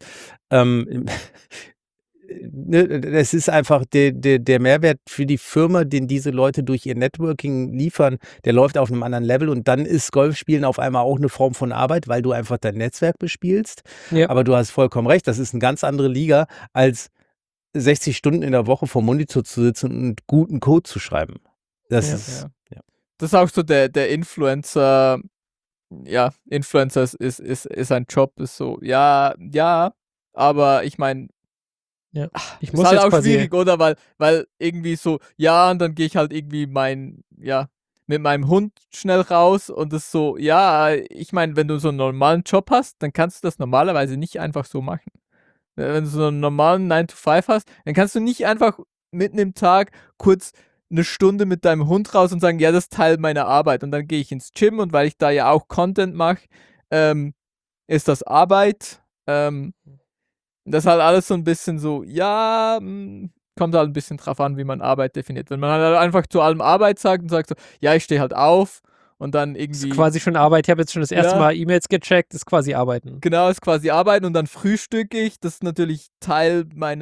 es ist einfach der Mehrwert für die Firma, den diese Leute durch ihr Networking liefern, der läuft auf einem anderen Level und dann ist Golfspielen auf einmal auch eine Form von Arbeit, weil du einfach dein Netzwerk bespielst. Ja. Aber du hast vollkommen recht, das ist eine ganz andere Liga, als 60 Stunden in der Woche vor dem Monitor zu sitzen und guten Code zu schreiben. Das Ja. ist, ja. Das ist auch so der Influencer, ja, Influencer ist ein Job, ist so, ja, aber ich meine, Ich ist muss halt jetzt auch quasi, schwierig, oder? Weil irgendwie so, ja, und dann gehe ich halt irgendwie mit meinem Hund schnell raus und das so, ja, ich meine, wenn du so einen normalen Job hast, dann kannst du das normalerweise nicht einfach so machen. Wenn du so einen normalen 9-to-5 hast, dann kannst du nicht einfach mitten im Tag kurz eine Stunde mit deinem Hund raus und sagen, ja, das ist Teil meiner Arbeit. Und dann gehe ich ins Gym und weil ich da ja auch Content mache, ist das Arbeit. Das ist halt alles so ein bisschen so, ja, kommt halt ein bisschen drauf an, wie man Arbeit definiert. Wenn man halt einfach zu allem Arbeit sagt und sagt so, ja, ich stehe halt auf und dann ist irgendwie, quasi schon Arbeit. Ich habe jetzt schon das erste Ja. Mal E-Mails gecheckt, ist quasi Arbeiten. genau, ist quasi Arbeiten und dann frühstücke ich. Das ist natürlich Teil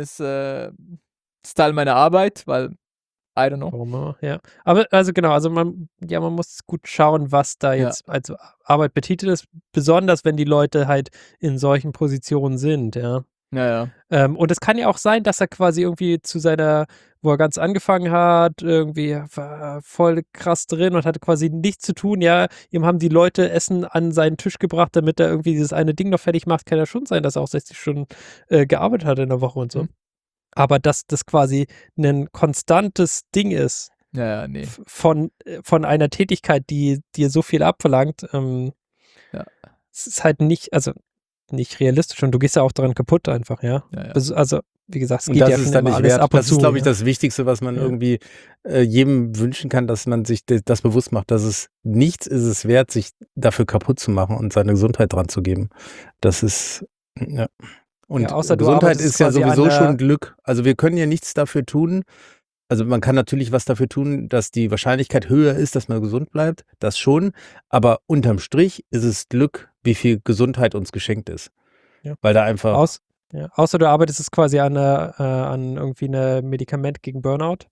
meiner Arbeit, weil, I don't know. Warum immer, ja. Aber also genau, also man muss gut schauen, was da Ja. jetzt als Arbeit betitelt ist, besonders wenn die Leute halt in solchen Positionen sind, ja. Ja. Und es kann ja auch sein, dass er quasi irgendwie wo er ganz angefangen hat, irgendwie war voll krass drin und hatte quasi nichts zu tun, ja. Ihm haben die Leute Essen an seinen Tisch gebracht, damit er irgendwie dieses eine Ding noch fertig macht. Kann ja schon sein, dass er auch 60 Stunden gearbeitet hat in der Woche und so. Mhm. Aber dass das quasi ein konstantes Ding ist, Ja, nee. von einer Tätigkeit, die dir so viel abverlangt, Ja. es ist halt nicht realistisch und du gehst ja auch daran kaputt einfach, ja. Ja. Also, wie gesagt, es Und geht das ja ist schon dann immer nicht alles wert. ab und Das zu. ist, glaube ich, ja. das Wichtigste, was man Ja. irgendwie jedem wünschen kann, dass man sich das bewusst macht, dass es nichts ist es wert, sich dafür kaputt zu machen und seine Gesundheit dran zu geben. Das ist, ja. Und Ja, außer du Gesundheit arbeitest ist ja quasi sowieso an der- schon Glück. Also wir können ja nichts dafür tun. Also man kann natürlich was dafür tun, dass die Wahrscheinlichkeit höher ist, dass man gesund bleibt. Das schon. Aber unterm Strich ist es Glück, wie viel Gesundheit uns geschenkt ist. Ja. Weil da einfach. Außer du arbeitest es quasi an irgendwie einem Medikament gegen Burnout.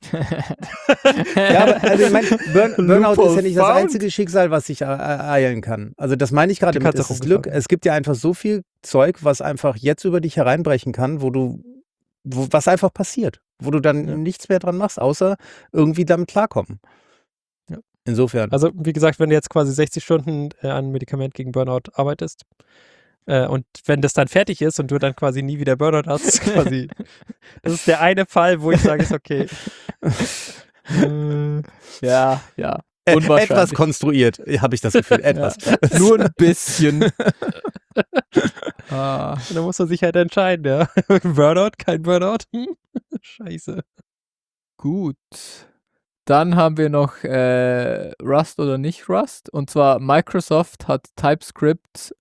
Ja, aber also ich meine, Burnout Loophole ist ja nicht das found. einzige Schicksal, was sich ereilen kann. Also das meine ich gerade Du mit, kannst es auch ist Glück. umgefallen. Es gibt ja einfach so viel Zeug, was einfach jetzt über dich hereinbrechen kann, was einfach passiert, wo du dann Ja. nichts mehr dran machst, außer irgendwie damit klarkommen. Ja. Insofern. Also, wie gesagt, wenn du jetzt quasi 60 Stunden an einem Medikament gegen Burnout arbeitest und wenn das dann fertig ist und du dann quasi nie wieder Burnout hast, ist quasi, das ist der eine Fall, wo ich sage, ist okay. Ja. Etwas Unwahrscheinlich. konstruiert, habe ich das Gefühl. Etwas. Nur ein bisschen. Ah. Und dann muss man sich halt entscheiden, ja. Burnout, kein Burnout. Scheiße. Gut. Dann haben wir noch Rust oder nicht Rust. Und zwar Microsoft hat TypeScript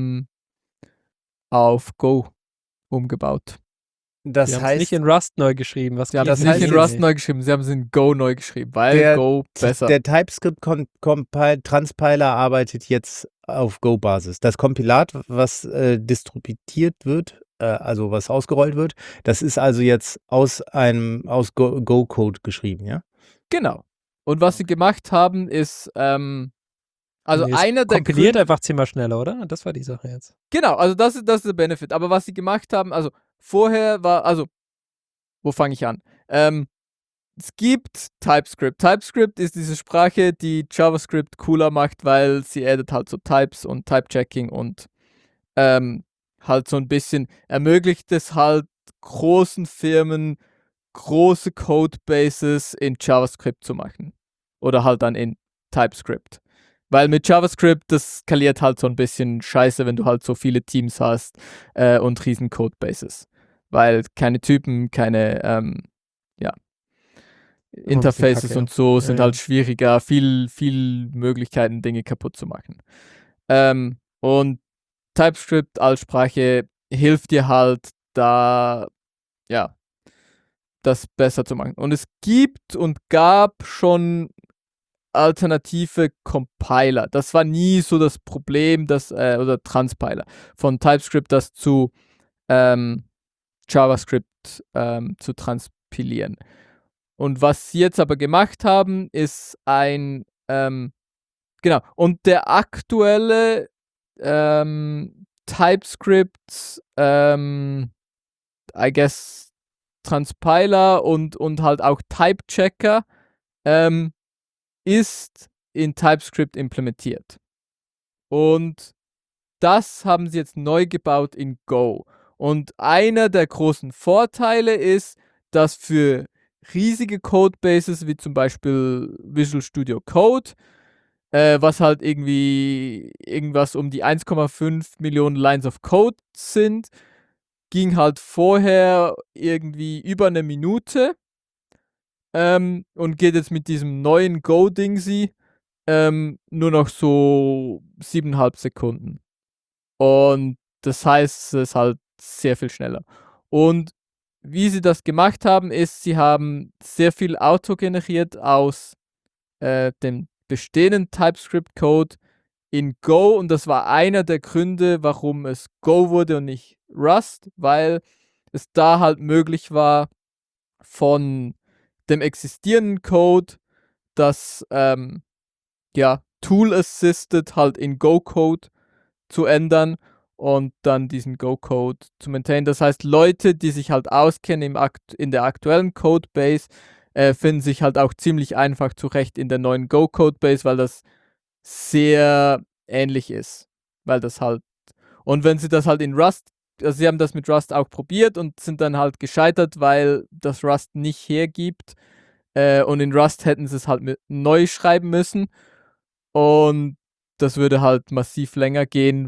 auf Go umgebaut. Das Sie haben es heißt, nicht in Rust neu geschrieben. Was Sie haben das es nicht heißt in jetzt Rust nicht. neu geschrieben, sie haben es in Go neu geschrieben, weil Go besser. der TypeScript-Transpiler arbeitet jetzt auf Go-Basis. Das Kompilat, was distributiert wird, also was ausgerollt wird, das ist also jetzt aus Go-Code geschrieben, ja? Genau. Und was sie gemacht haben, ist Also Nee, es einer der kompiliert Gründe, einfach 10-mal schneller, oder? Das war die Sache jetzt. genau, also das ist der Benefit. Aber was sie gemacht haben, also vorher war, also, wo fange ich an? Es gibt TypeScript. TypeScript ist diese Sprache, die JavaScript cooler macht, weil sie addet halt so Types und Type-Checking und halt so ein bisschen ermöglicht es halt großen Firmen große Codebases in JavaScript zu machen. Oder halt dann in TypeScript. Weil mit JavaScript, das skaliert halt so ein bisschen scheiße, wenn du halt so viele Teams hast und riesen Codebases. Weil keine Typen, keine Interfaces Kacke, und so sind ja. halt schwieriger, viel Möglichkeiten, Dinge kaputt zu machen. Und TypeScript als Sprache hilft dir halt da, ja, das besser zu machen. Und es gibt und gab schon alternative Compiler. Das war nie so das Problem, oder Transpiler von TypeScript, das zu JavaScript zu transpilieren. Und was sie jetzt aber gemacht haben, ist genau, und der aktuelle TypeScript, I guess, Transpiler und halt auch Type-Checker ist in TypeScript implementiert. Und das haben sie jetzt neu gebaut in Go. Und einer der großen Vorteile ist, dass für riesige Codebases wie zum Beispiel Visual Studio Code, was halt irgendwie irgendwas um die 1,5 Millionen Lines of Code sind, ging halt vorher irgendwie über eine Minute und geht jetzt mit diesem neuen Go-Dingsy nur noch so 7,5 Sekunden. Und das heißt, es ist halt sehr viel schneller. Und wie sie das gemacht haben, ist, sie haben sehr viel Auto generiert aus dem bestehenden TypeScript-Code in Go. Und das war einer der Gründe, warum es Go wurde und nicht Rust, weil es da halt möglich war, von dem existierenden Code das Tool-Assisted halt in Go-Code zu ändern und dann diesen Go-Code zu maintainen. Das heißt, Leute, die sich halt auskennen in der aktuellen Codebase, finden sich halt auch ziemlich einfach zurecht in der neuen Go-Codebase, weil das sehr ähnlich ist. Weil das halt, und wenn sie das halt in Rust, also sie haben das mit Rust auch probiert und sind dann halt gescheitert, weil das Rust nicht hergibt. Und in Rust hätten sie es halt neu schreiben müssen. Und das würde halt massiv länger gehen,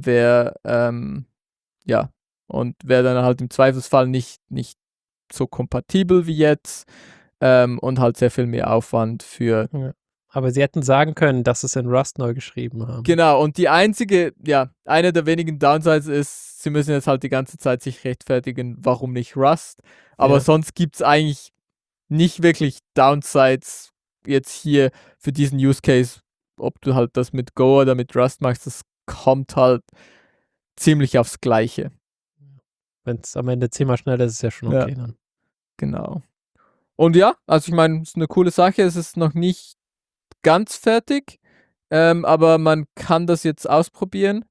und wäre dann halt im Zweifelsfall nicht so kompatibel wie jetzt und halt sehr viel mehr Aufwand für. Ja. Aber sie hätten sagen können, dass sie es in Rust neu geschrieben haben. Genau, und eine der wenigen Downsides ist, sie müssen jetzt halt die ganze Zeit sich rechtfertigen, warum nicht Rust. Aber sonst gibt es eigentlich nicht wirklich Downsides jetzt hier für diesen Use Case, ob du halt das mit Go oder mit Rust machst, das kommt halt ziemlich aufs Gleiche. Wenn es am Ende 10-mal schneller ist, ist es ja schon okay dann. Genau. Und ja, also ich meine, es ist eine coole Sache, es ist noch nicht ganz fertig, aber man kann das jetzt ausprobieren.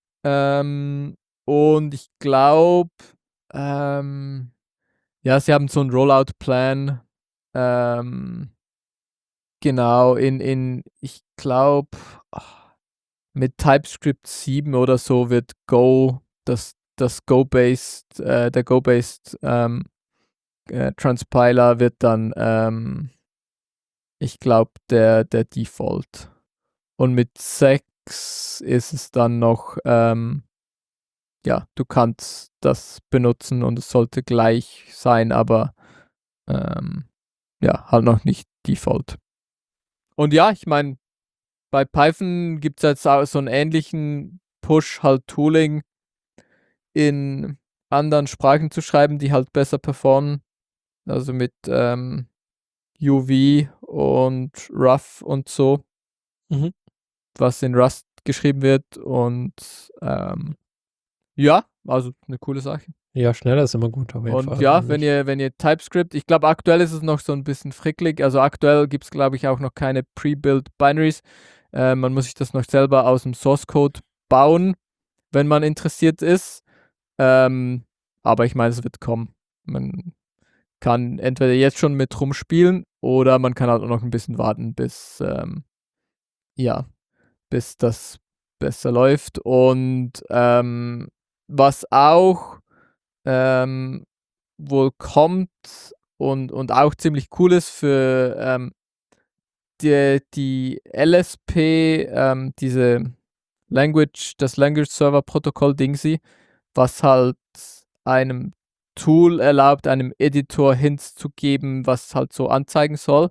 Und ich glaube, sie haben so einen Rollout-Plan. Genau, ich glaube, mit TypeScript 7 oder so wird Go, der Go-based Transpiler wird dann, ich glaube, der Default. Und mit 6 ist es dann noch, du kannst das benutzen und es sollte gleich sein, aber halt noch nicht Default. Und ja, ich meine, bei Python gibt es jetzt auch so einen ähnlichen Push, halt Tooling in anderen Sprachen zu schreiben, die halt besser performen. Also mit UV und Rough und so, was in Rust geschrieben wird. Und also eine coole Sache. Ja, schneller ist immer gut auf jeden Fall. Und ja, wenn ihr TypeScript, ich glaube aktuell ist es noch so ein bisschen fricklig, also aktuell gibt es glaube ich auch noch keine Pre-Built Binaries. Man muss sich das noch selber aus dem Source Code bauen, wenn man interessiert ist. Aber ich meine, es wird kommen. Man kann entweder jetzt schon mit rumspielen oder man kann halt auch noch ein bisschen warten, bis das besser läuft. Und was auch wohl kommt und auch ziemlich cool ist für die LSP, das Language Server Protocol Dingsy, was halt einem Tool erlaubt, einem Editor Hints zu geben, was halt so anzeigen soll.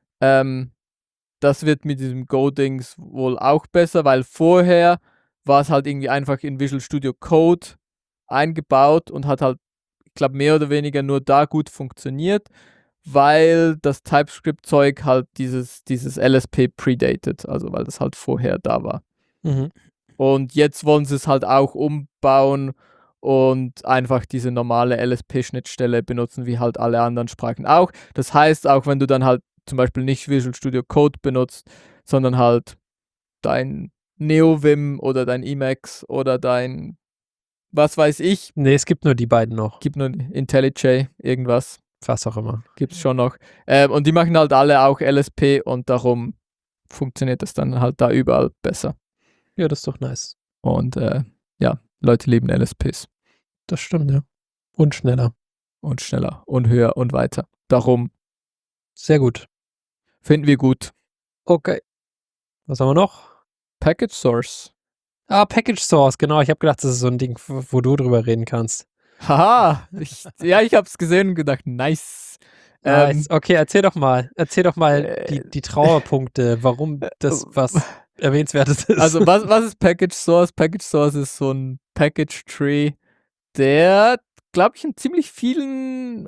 Das wird mit diesem Go-Dings wohl auch besser, weil vorher war es halt irgendwie einfach in Visual Studio Code eingebaut und hat halt, ich glaube, mehr oder weniger nur da gut funktioniert, weil das TypeScript-Zeug halt dieses LSP predated, also weil das halt vorher da war. Mhm. Und jetzt wollen sie es halt auch umbauen und einfach diese normale LSP-Schnittstelle benutzen, wie halt alle anderen Sprachen auch. Das heißt, auch wenn du dann halt zum Beispiel nicht Visual Studio Code benutzt, sondern halt dein NeoVim oder dein Emacs oder dein, was weiß ich, Nee, es gibt nur die beiden noch. gibt nur IntelliJ, irgendwas, Was auch immer. gibt's schon noch. Und die machen halt alle auch LSP und darum funktioniert das dann halt da überall besser. Ja, das ist doch nice. Und Leute lieben LSPs. Das stimmt, ja. Und schneller. Und schneller und höher und weiter. Darum Sehr gut. finden wir gut. Okay. Was haben wir noch? Package Source. Ah, Package Source, genau. Ich habe gedacht, das ist so ein Ding, wo du drüber reden kannst. Haha, ich habe es gesehen und gedacht, nice. Nice. Okay, erzähl doch mal äh, die Trauerpunkte, warum das was Erwähnenswertes ist. Also was ist Package Source? Package Source ist so ein Package Tree, der, glaube ich, in ziemlich vielen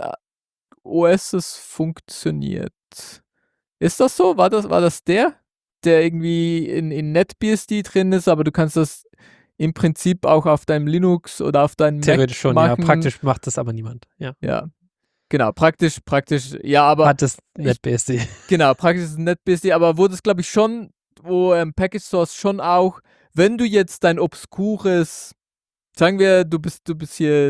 OSs funktioniert. Ist das so? War das der irgendwie in NetBSD drin ist, aber du kannst das im Prinzip auch auf deinem Linux oder auf deinem Theoretisch Mac schon, machen. ja. Praktisch macht das aber niemand. Ja. Ja, genau, praktisch, ja, aber Hat das NetBSD. genau, praktisch ist NetBSD, aber wo das, glaube ich, schon, wo Package Source schon auch, wenn du jetzt dein obskures, sagen wir, du bist hier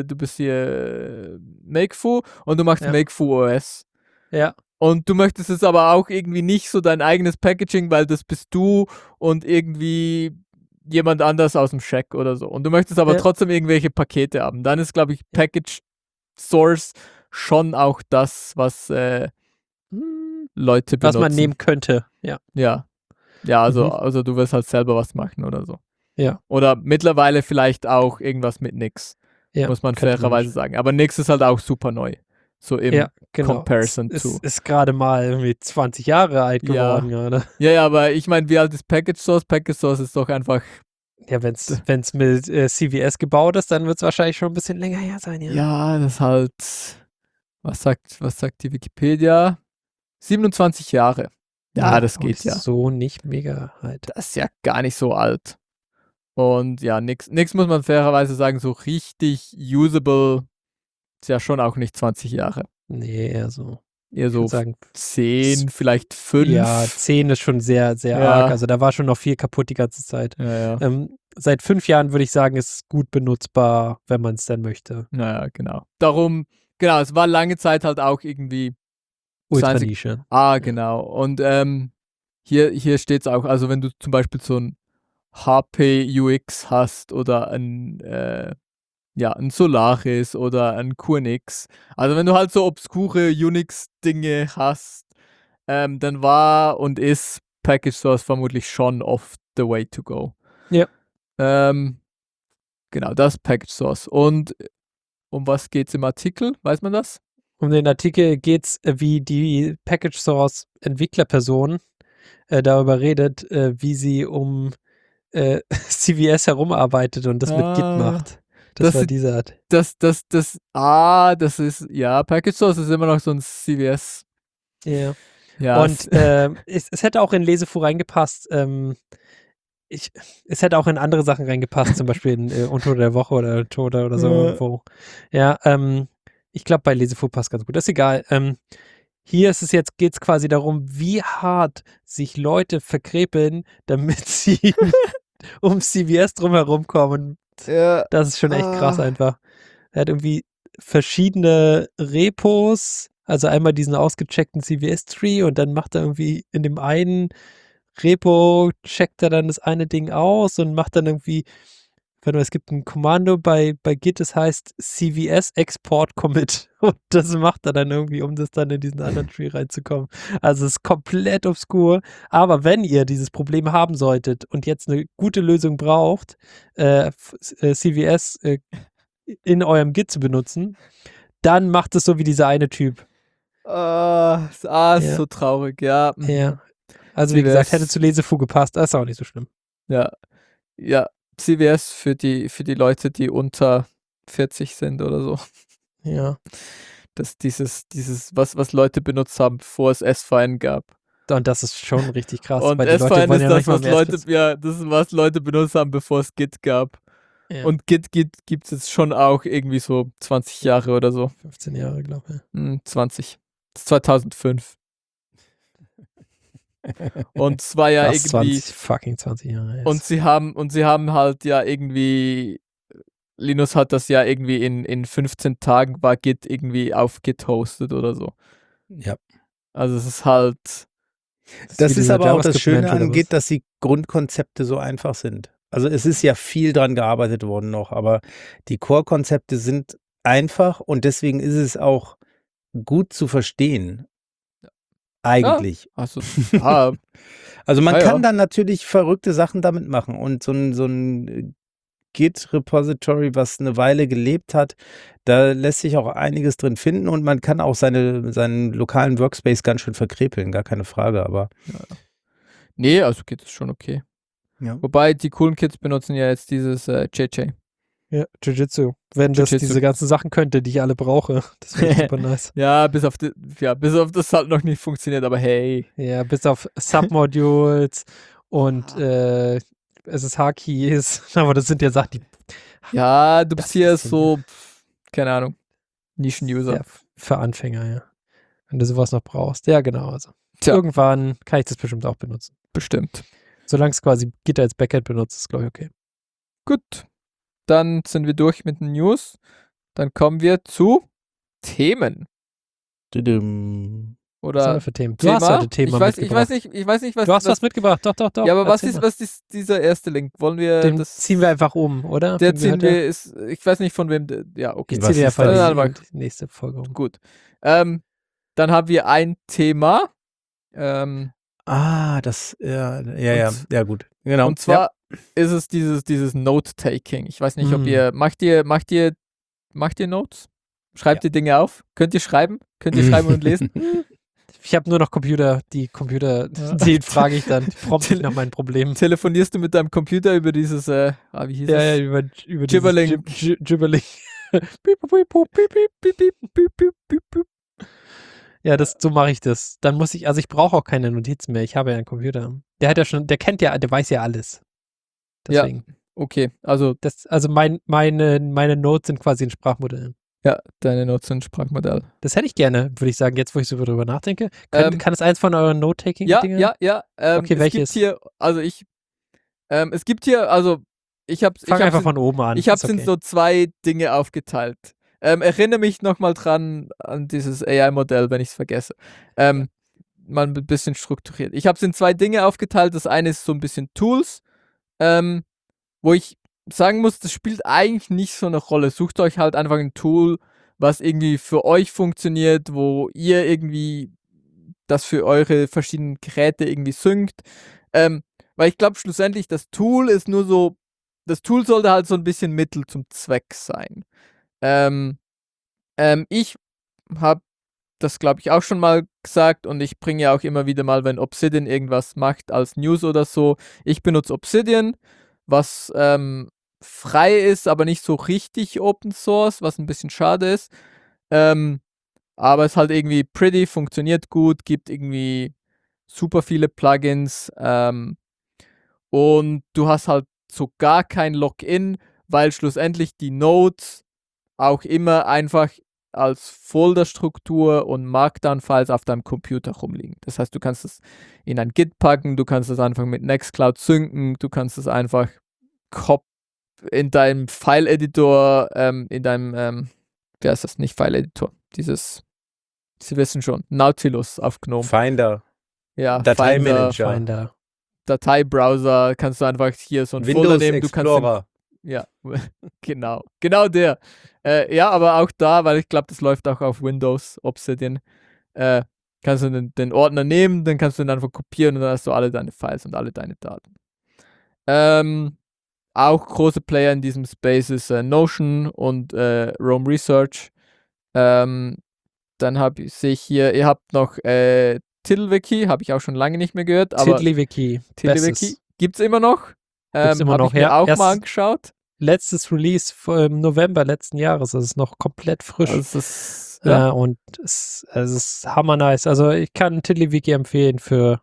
Makefoo und du machst Ja. Makefoo OS. Ja. Und du möchtest es aber auch irgendwie nicht so dein eigenes Packaging, weil das bist du und irgendwie jemand anders aus dem Shack oder so. Und du möchtest aber Ja. trotzdem irgendwelche Pakete haben. Dann ist, glaube ich, Package Source schon auch das, was Leute benutzen. Was man nehmen könnte. Ja. Ja. Ja, also, Mhm. also du wirst halt selber was machen oder so. Ja. Oder mittlerweile vielleicht auch irgendwas mit Nix. Ja, Muss man könnte fairerweise sagen. Aber Nix ist halt auch super neu. So im Ja, genau. Comparison es to. ist gerade mal irgendwie 20 Jahre alt Ja. geworden gerade. Ja, aber ich meine, wie alt ist Package Source? Package Source ist doch einfach. Ja, wenn's mit CVS gebaut ist, dann wird es wahrscheinlich schon ein bisschen länger her sein, ja. Ja, das ist halt. Was sagt die Wikipedia? 27 Jahre. Ja, das auch geht nicht ja. so nicht mega alt. Das ist ja gar nicht so alt. Und ja, nix muss man fairerweise sagen, so richtig usable ist ja schon auch nicht 20 Jahre. Nee, eher so. Eher Ich so würde sagen, 10, vielleicht 5. ja, 10 ist schon sehr, sehr Ja. arg. Also da war schon noch viel kaputt die ganze Zeit. Ja. Seit 5 Jahren würde ich sagen, ist es gut benutzbar, wenn man es denn möchte. Naja, genau. Darum, genau, es war lange Zeit halt auch irgendwie Ultra Nische. genau. Und hier steht es auch, also wenn du zum Beispiel so ein HP UX hast oder ein Solaris oder ein QNX, also wenn du halt so obskure Unix-Dinge hast, dann war und ist Package Source vermutlich schon oft the way to go. Ja. Genau, das Package Source. Und um was geht's im Artikel? Weiß man das? Um den Artikel geht es, wie die Package Source Entwicklerperson darüber redet, wie sie um CVS herumarbeitet und das mit Git macht. Das war dieser Art. Das ist, ja, Package Source ist immer noch so ein CVS. Ja. Ja. Und es hätte auch in Lesefu reingepasst. Es hätte auch in andere Sachen reingepasst, zum Beispiel in Unter der Woche oder Tote oder so irgendwo. Ja, ich glaube, bei Lesefu passt ganz gut. Das ist egal. Hier ist es jetzt, geht es quasi darum, wie hart sich Leute verkrepeln, damit sie um CVS drumherum kommen. Ja. Das ist schon echt krass einfach. Er hat irgendwie verschiedene Repos, also einmal diesen ausgecheckten CVS-Tree und dann macht er irgendwie in dem einen Repo, checkt er dann das eine Ding aus und macht dann irgendwie, warte mal, es gibt ein Kommando bei Git, das heißt CVS Export Commit und das macht er dann irgendwie, um das dann in diesen anderen Tree reinzukommen. Also es ist komplett obskur, aber wenn ihr dieses Problem haben solltet und jetzt eine gute Lösung braucht, CVS in eurem Git zu benutzen, dann macht es so wie dieser eine Typ. Ist Ja. so traurig, ja. Ja. Also wie CVS. gesagt, hätte zu Lesefuge gepasst, das ist auch nicht so schlimm. Ja. Ja, CVS für die Leute, die unter 40 sind oder so. Ja. Das dieses, was Leute benutzt haben, bevor es S-Fine gab. Und das ist schon richtig krass. Und weil die Leute S-Fine wollen ist ja das, manchmal was mehr Leute, Spaß. ja, das ist, was Leute benutzt haben, bevor es Git gab. Ja. Und Git gibt es jetzt schon auch irgendwie so 20 Jahre oder so. 15 Jahre, glaube ich. 20. Das ist 2005. Und es war ja Krass, irgendwie. 20 Jahre. Und sie haben halt ja irgendwie. Linus hat das ja irgendwie in 15 Tagen war Git irgendwie auf Git hostet oder so. Ja. Also es ist halt. Das wie ist dieser aber auch das Schöne JavaScript-Mensch oder angeht, was? dass die Grundkonzepte so einfach sind. Also es ist ja viel dran gearbeitet worden noch, aber die Core-Konzepte sind einfach und deswegen ist es auch gut zu verstehen. Eigentlich. Also, ja, Also man Ja, kann ja. dann natürlich verrückte Sachen damit machen und so ein Git-Repository, was eine Weile gelebt hat, da lässt sich auch einiges drin finden und man kann auch seinen lokalen Workspace ganz schön verkrepeln, gar keine Frage, aber nee, also geht es schon okay. ja. Wobei die coolen Kids benutzen ja jetzt dieses JJ. Ja, Jiu-Jitsu. Wenn das Jiu-Jitsu. diese ganzen Sachen könnte, die ich alle brauche. Das wäre super nice. Ja, bis auf das halt noch nicht funktioniert, aber hey. Ja, bis auf Submodules und SSH-Keys. Aber das sind ja Sachen, die Ja, du bist Das hier bisschen, so, keine Ahnung, Nischen-User. ja, für Anfänger, ja. Wenn du sowas noch brauchst. Ja, genau. Also. Tja. Irgendwann kann ich das bestimmt auch benutzen. Bestimmt. Solange es quasi Git als Backend benutzt, ist glaube ich okay. Gut. Dann sind wir durch mit den News. Dann kommen wir zu Themen. Tudum. Was haben Oder wir für Themen? Du Thema? hast heute Thema ich weiß mitgebracht. nicht, was. Du hast was mitgebracht, doch. Ja, aber was Erzähl mal. ist dieser erste Link? Wollen wir Den das. ziehen wir einfach um, oder? Der Irgendwie ziehen hat er- wir, ich weiß nicht von wem. Ja, okay. Ich Was ziehe dir ist einfach das? Dann die nächste Folge um. Gut. Dann haben wir ein Thema. Das, ja, gut. Genau. Und zwar ist es dieses Note-Taking. Ich weiß nicht, ob Mhm. ihr. Macht ihr Notes? Schreibt ihr Dinge auf? Könnt ihr schreiben? Könnt ihr schreiben und lesen? Ich habe nur noch Computer. Die Computer, die frage ich dann. Die prompte ich nach meinen Problemen. Telefonierst du mit deinem Computer über dieses, wie hieß Ja, es? über Gibberling. Gibberling. Piep, piep, piep, piep, piep, piep, piep, piep, piep, piep. Ja, so mache ich das. Dann muss ich brauche auch keine Notizen mehr. Ich habe ja einen Computer. Der weiß ja alles. Ja. Deswegen. Okay, also Meine Notes sind quasi ein Sprachmodell. ja, deine Notes sind Sprachmodell. Das hätte ich gerne, würde ich sagen, jetzt wo ich so drüber nachdenke. Ähm, Kann es eins von euren Ja, Note-Taking-Dingen? ja. Okay, es welches? gibt hier, es gibt hier, also ich habe Fang einfach von oben an. Ich habe Ist es in okay. so 2 Dinge aufgeteilt. Erinnere mich nochmal dran an dieses AI-Modell, wenn ich es vergesse. Mal ein bisschen strukturiert. Ich habe es in 2 Dinge aufgeteilt. Das eine ist so ein bisschen Tools, wo ich sagen muss, das spielt eigentlich nicht so eine Rolle. Sucht euch halt einfach ein Tool, was irgendwie für euch funktioniert, wo ihr irgendwie das für eure verschiedenen Geräte irgendwie synkt. Weil ich glaube, schlussendlich das Tool ist nur so, das Tool sollte halt so ein bisschen Mittel zum Zweck sein. Ich habe das, glaube ich, auch schon mal gesagt und ich bringe ja auch immer wieder mal, wenn Obsidian irgendwas macht als News oder so. Ich benutze Obsidian, was frei ist, aber nicht so richtig Open Source, was ein bisschen schade ist. Aber es ist halt irgendwie pretty, funktioniert gut, gibt irgendwie super viele Plugins und du hast halt so gar kein Login, weil schlussendlich die Nodes auch immer einfach als Folderstruktur und Markdown-Files auf deinem Computer rumliegen. Das heißt, du kannst es in ein Git packen, du kannst es einfach mit Nextcloud synken, du kannst es einfach in deinem File-Editor, in deinem, wie heißt das, nicht File-Editor, Sie wissen schon, Nautilus auf GNOME. Finder, Ja, Dateimanager, Finder. Dateibrowser, kannst du einfach hier so einen Folder Windows nehmen, du kannst den, Explorer. ja, genau der. Ja, aber auch da, weil ich glaube, das läuft auch auf Windows Obsidian, kannst du den Ordner nehmen, dann kannst du ihn einfach kopieren und dann hast du alle deine Files und alle deine Daten. Auch große Player in diesem Space ist Notion und Roam Research. Dann sehe ich hier, ihr habt noch TiddlyWiki, habe ich auch schon lange nicht mehr gehört. Aber TiddlyWiki. TiddlyWiki gibt es immer noch. Gibt's immer Habe noch, ich mir ja. auch mal angeschaut. Letztes Release im November letzten Jahres. Das ist noch komplett frisch. Also es ist, ja. Und es ist hammer nice. Also ich kann TiddlyWiki empfehlen für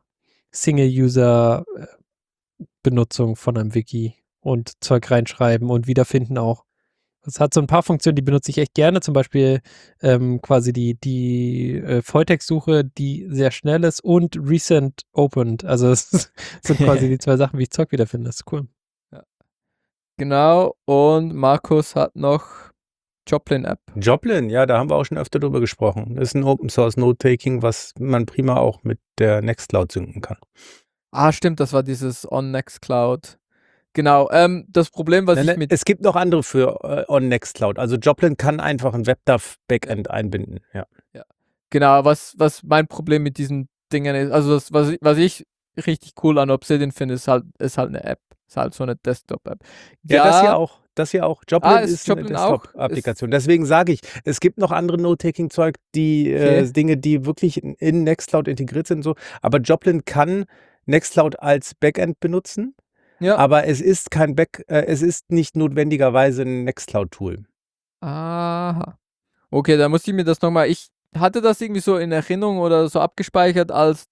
Single-User-Benutzung von einem Wiki und Zeug reinschreiben und wiederfinden auch. Es hat so ein paar Funktionen, die benutze ich echt gerne, zum Beispiel quasi die Volltextsuche, die sehr schnell ist und Recent Opened. Also es sind quasi die zwei Sachen, wie ich Zeug wiederfinde. Das ist cool. Ja. Genau, und Markus hat noch Joplin-App. Joplin, ja, da haben wir auch schon öfter drüber gesprochen. Das ist ein Open-Source Note-Taking, was man prima auch mit der Nextcloud synken kann. Ah, stimmt, das war dieses On Nextcloud. Genau, das Problem, was ich mit... Es gibt noch andere für on Nextcloud. Also Joplin kann einfach ein WebDAV-Backend einbinden, ja. Genau, was mein Problem mit diesen Dingen ist, also was ich richtig cool an Obsidian finde, ist halt eine App. Ist halt so eine Desktop-App. Ja, das hier auch. Joplin ist eine Joplin auch? Desktop-Applikation. Deswegen sage ich, es gibt noch andere Note-Taking-Zeug, Dinge, die wirklich in Nextcloud integriert sind, so. Aber Joplin kann Nextcloud als Backend benutzen. Ja. Aber es ist es ist nicht notwendigerweise ein Nextcloud-Tool. Aha. Okay, dann muss ich mir das nochmal. Ich hatte das irgendwie so in Erinnerung oder so abgespeichert als,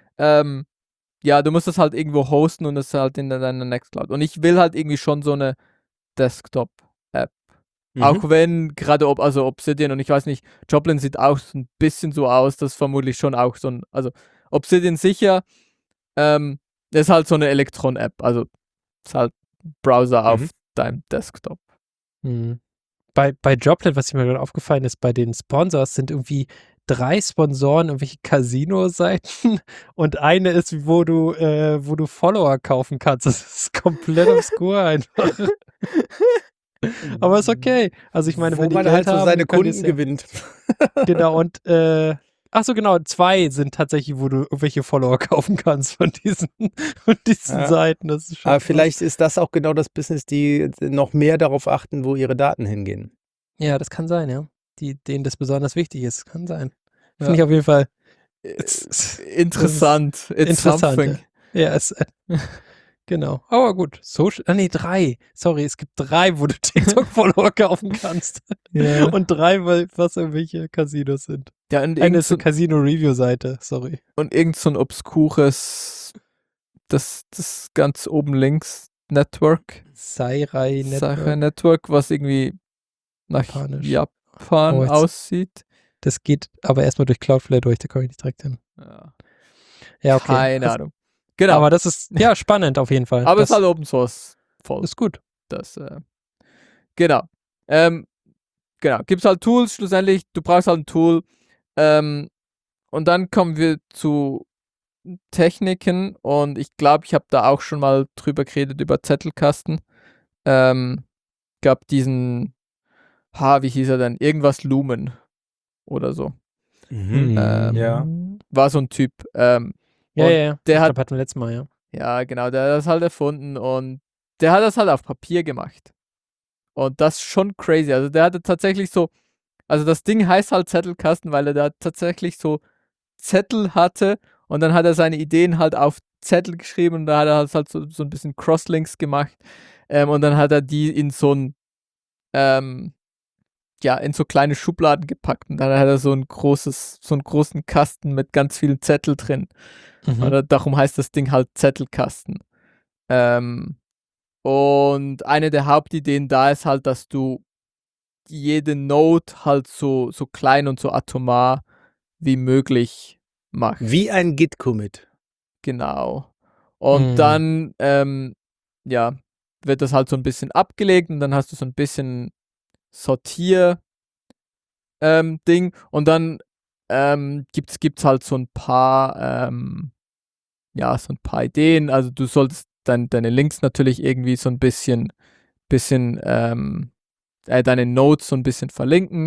ja, du musst das halt irgendwo hosten und das halt in deiner Nextcloud. Und ich will halt irgendwie schon so eine Desktop-App. Auch wenn gerade Obsidian und ich weiß nicht, Joplin sieht auch so ein bisschen so aus, das ist vermutlich schon auch so ein, also Obsidian sicher, ist halt so eine Electron-App, also ist halt Browser auf deinem Desktop. Mhm. Bei Joplin, was mir gerade aufgefallen ist, bei den Sponsors sind irgendwie 3 Sponsoren irgendwelche Casino-Seiten und eine ist, wo du Follower kaufen kannst. Das ist komplett obskur einfach. Aber ist okay. Also ich meine, Wo wenn die man Geld halt so haben, seine können die Kunden es ja- gewinnt. Genau, und ach so, genau, 2 sind tatsächlich, wo du irgendwelche Follower kaufen kannst von diesen Ja. Seiten. Das ist schon Aber krass. vielleicht ist das auch genau das Business, die noch mehr darauf achten, wo ihre Daten hingehen. Ja, das kann sein, ja. Denen das besonders wichtig ist. Kann sein. Ja. Finde ich auf jeden Fall Interessant. It's interessant. something. Ja, genau. Aber gut. 3. Sorry, es gibt 3, wo du TikTok-Follower kaufen kannst. Ja. Und 3, was irgendwelche Casinos sind. Ja, und Eine ist irgend eine Casino-Review-Seite, sorry. so ein obskures, das ganz oben links, Network. Sairai Sache Network. Network, was irgendwie nach Japanisch. Japan Oh, jetzt- aussieht. Das geht aber erstmal durch Cloudflare durch, da komme ich nicht direkt hin. Ja. Ja, okay. Keine Also, Ahnung. Genau. aber das ist, ja, spannend auf jeden Fall. Aber es das ist halt Open Source voll. ist gut. Das, genau. Genau. Gibt's halt Tools, schlussendlich, du brauchst halt ein Tool. Und dann kommen wir zu Techniken und ich glaube, ich habe da auch schon mal drüber geredet, über Zettelkasten. Gab diesen, wie hieß er denn? Irgendwas Lumen oder so. Ja. War so ein Typ. Ja, und der der ich hat, glaub, hatten wir letztes Mal, ja. ja genau, der hat das halt erfunden und der hat das halt auf Papier gemacht. Und das ist schon crazy. Also der hatte tatsächlich so, also das Ding heißt halt Zettelkasten, weil er da tatsächlich so Zettel hatte und dann hat er seine Ideen halt auf Zettel geschrieben und da hat er halt so ein bisschen Crosslinks gemacht und dann hat er die in so ein in so kleine Schubladen gepackt und dann hat er so einen großen Kasten mit ganz vielen Zettel drin. Oder darum heißt das Ding halt Zettelkasten. Und eine der Hauptideen da ist halt, dass du jede Node halt so klein und so atomar wie möglich macht. Wie ein Git-Commit. Genau. Und dann, wird das halt so ein bisschen abgelegt und dann hast du so ein bisschen Sortier Ding und dann gibt's halt so ein paar Ideen. Also du solltest deine Links natürlich irgendwie so ein bisschen deine Nodes so ein bisschen verlinken.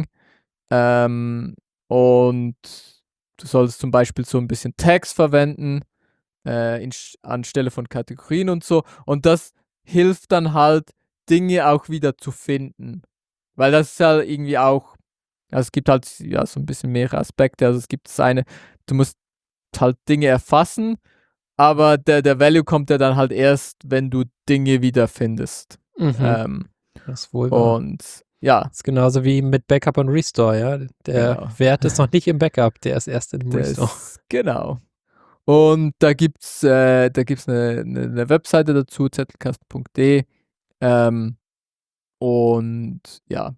Und du solltest zum Beispiel so ein bisschen Tags verwenden anstelle von Kategorien und so. Und das hilft dann halt, Dinge auch wieder zu finden. Weil das ist ja irgendwie auch, also es gibt halt so ein bisschen mehrere Aspekte. Also es gibt du musst halt Dinge erfassen, aber der Value kommt ja dann halt erst, wenn du Dinge wiederfindest. Das ist wohl wahr. Und ja. Das ist genauso wie mit Backup und Restore, ja. Der Wert ist noch nicht im Backup, der ist erst im Restore. Genau. Und da gibt's eine Webseite dazu, zettelkasten.de. Und ja,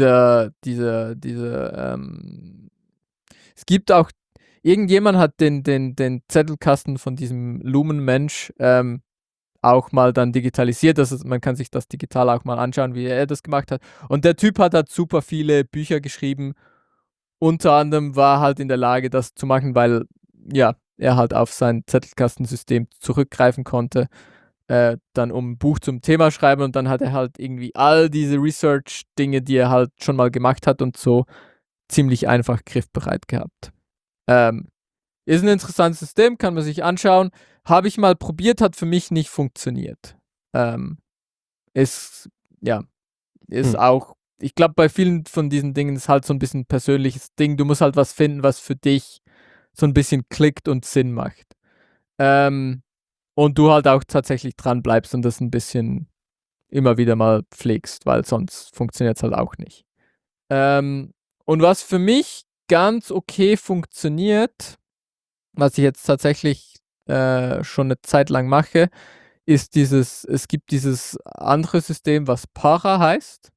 es gibt auch, irgendjemand hat den Zettelkasten von diesem Lumen-Mensch auch mal dann digitalisiert. Man kann sich das digital auch mal anschauen, wie er das gemacht hat. Und der Typ hat super viele Bücher geschrieben. Unter anderem war halt in der Lage, das zu machen, weil er halt auf sein Zettelkastensystem zurückgreifen konnte, dann um ein Buch zum Thema schreiben und dann hat er halt irgendwie all diese Research-Dinge, die er halt schon mal gemacht hat und so, ziemlich einfach griffbereit gehabt. Ist ein interessantes System, kann man sich anschauen. Habe ich mal probiert, hat für mich nicht funktioniert. Ist auch, ich glaube, bei vielen von diesen Dingen ist halt so ein bisschen ein persönliches Ding. Du musst halt was finden, was für dich so ein bisschen klickt und Sinn macht. Und du halt auch tatsächlich dran bleibst und das ein bisschen immer wieder mal pflegst, weil sonst funktioniert es halt auch nicht. Und was für mich ganz okay funktioniert, was ich jetzt tatsächlich schon eine Zeit lang mache, ist es gibt dieses andere System, was Para heißt.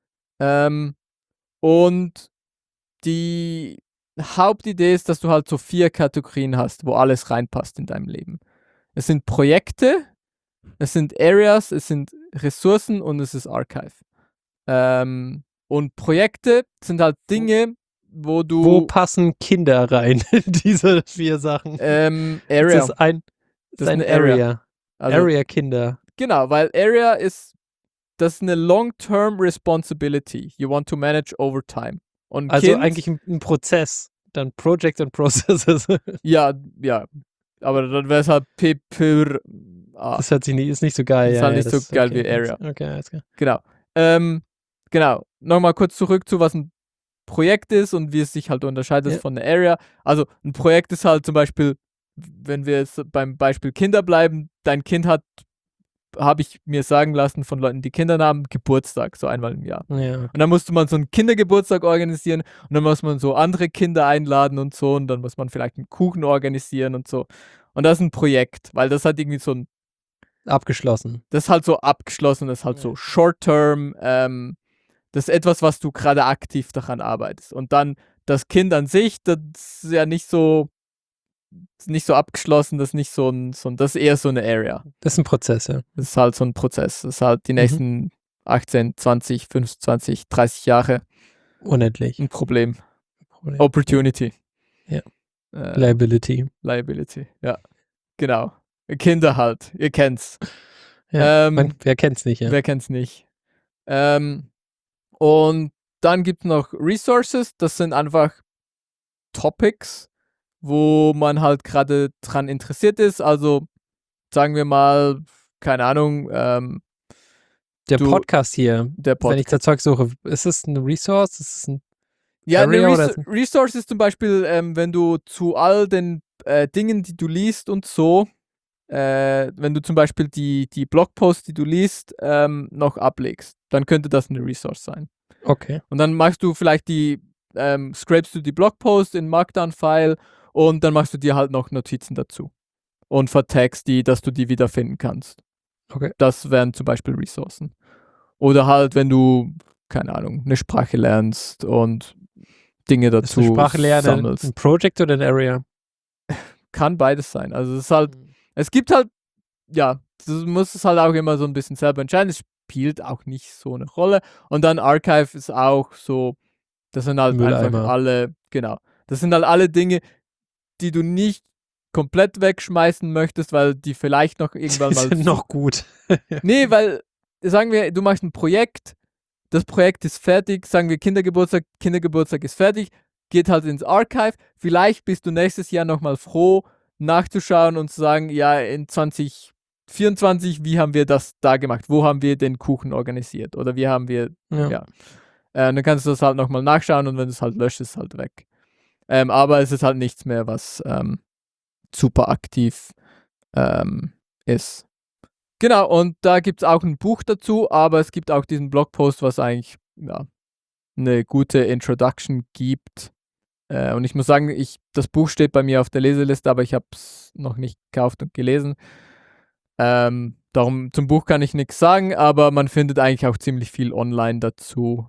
Und die Hauptidee ist, dass du halt so 4 Kategorien hast, wo alles reinpasst in deinem Leben. Es sind Projekte, es sind Areas, es sind Ressourcen und es ist Archive. Und Projekte sind halt Dinge, Wo passen Kinder rein in diese 4 Sachen? Area. Das ist eine Area. Also, Area-Kinder. Genau, weil Area das ist eine Long-Term Responsibility. You want to manage over time. Und also eigentlich ein Prozess. Dann Project und Processes. Ja. Aber dann wäre es halt Das ist nicht so geil. Das ist halt nicht so geil wie Area. Okay, alles klar. Genau. Genau. Nochmal kurz zurück zu, was ein Projekt ist und wie es sich halt unterscheidet von der Area. Also ein Projekt ist halt zum Beispiel, wenn wir jetzt beim Beispiel Kinder bleiben, dein Kind habe ich mir sagen lassen von Leuten, die Kinder haben, Geburtstag, so einmal im Jahr. Ja. Und dann musste man so einen Kindergeburtstag organisieren und dann muss man so andere Kinder einladen und so und dann muss man vielleicht einen Kuchen organisieren und so. Und das ist ein Projekt, weil das hat irgendwie so ein Abgeschlossen. Das ist halt so abgeschlossen, das ist halt so short-term, das ist etwas, was du gerade aktiv daran arbeitest. Und dann das Kind an sich, das ist ja nicht so abgeschlossen, das ist nicht das ist eher so eine Area. Das ist ein Prozess, ja. Das ist halt so ein Prozess. Das ist halt die nächsten 18, 20, 25, 30 Jahre unendlich. ein Problem. Opportunity. Ja. Liability, ja. Genau. Kinder halt, ihr kennt's. Ja, wer kennt's nicht, ja. Wer kennt's nicht. Und dann gibt es noch Resources, das sind einfach Topics, wo man halt gerade dran interessiert ist. Also sagen wir mal, keine Ahnung. Der Podcast hier, wenn ich da Zeug suche, ist es eine Resource? Ist es ein Resource ist zum Beispiel, wenn du zu all den Dingen, die du liest und so, wenn du zum Beispiel die Blogposts, die du liest, noch ablegst, dann könnte das eine Resource sein. Okay. Und dann machst du vielleicht scrapest du die Blogposts in Markdown-File und dann machst du dir halt noch Notizen dazu und vertagst die, dass du die wiederfinden kannst. Okay. Das wären zum Beispiel Ressourcen. Oder halt, wenn du keine Ahnung, eine Sprache lernst und Dinge Ist eine dazu Sprache lernen sammelst. ein Project oder ein Area? Kann beides sein. Also es ist halt, es gibt halt, ja, du musst es halt auch immer so ein bisschen selber entscheiden. Es spielt auch nicht so eine Rolle. Und dann Archive ist auch so, das sind halt einfach Mülleimer. alle, genau, das sind halt alle Dinge, die du nicht komplett wegschmeißen möchtest, weil die vielleicht noch irgendwann Die mal sind noch gut. Nee, weil, sagen wir, du machst ein Projekt, das Projekt ist fertig, sagen wir Kindergeburtstag ist fertig, geht halt ins Archive. Vielleicht bist du nächstes Jahr nochmal froh, nachzuschauen und zu sagen, ja, in 2024, wie haben wir das da gemacht? Wo haben wir den Kuchen organisiert? Oder wie haben wir, ja. Dann kannst du das halt nochmal nachschauen und wenn du es halt löscht, ist es halt weg. Aber es ist halt nichts mehr, was super aktiv ist. Genau, und da gibt es auch ein Buch dazu, aber es gibt auch diesen Blogpost, was eigentlich ja, eine gute Introduction gibt. Und ich muss sagen, das Buch steht bei mir auf der Leseliste, aber ich habe es noch nicht gekauft und gelesen. Darum zum Buch kann ich nichts sagen, aber man findet eigentlich auch ziemlich viel online dazu.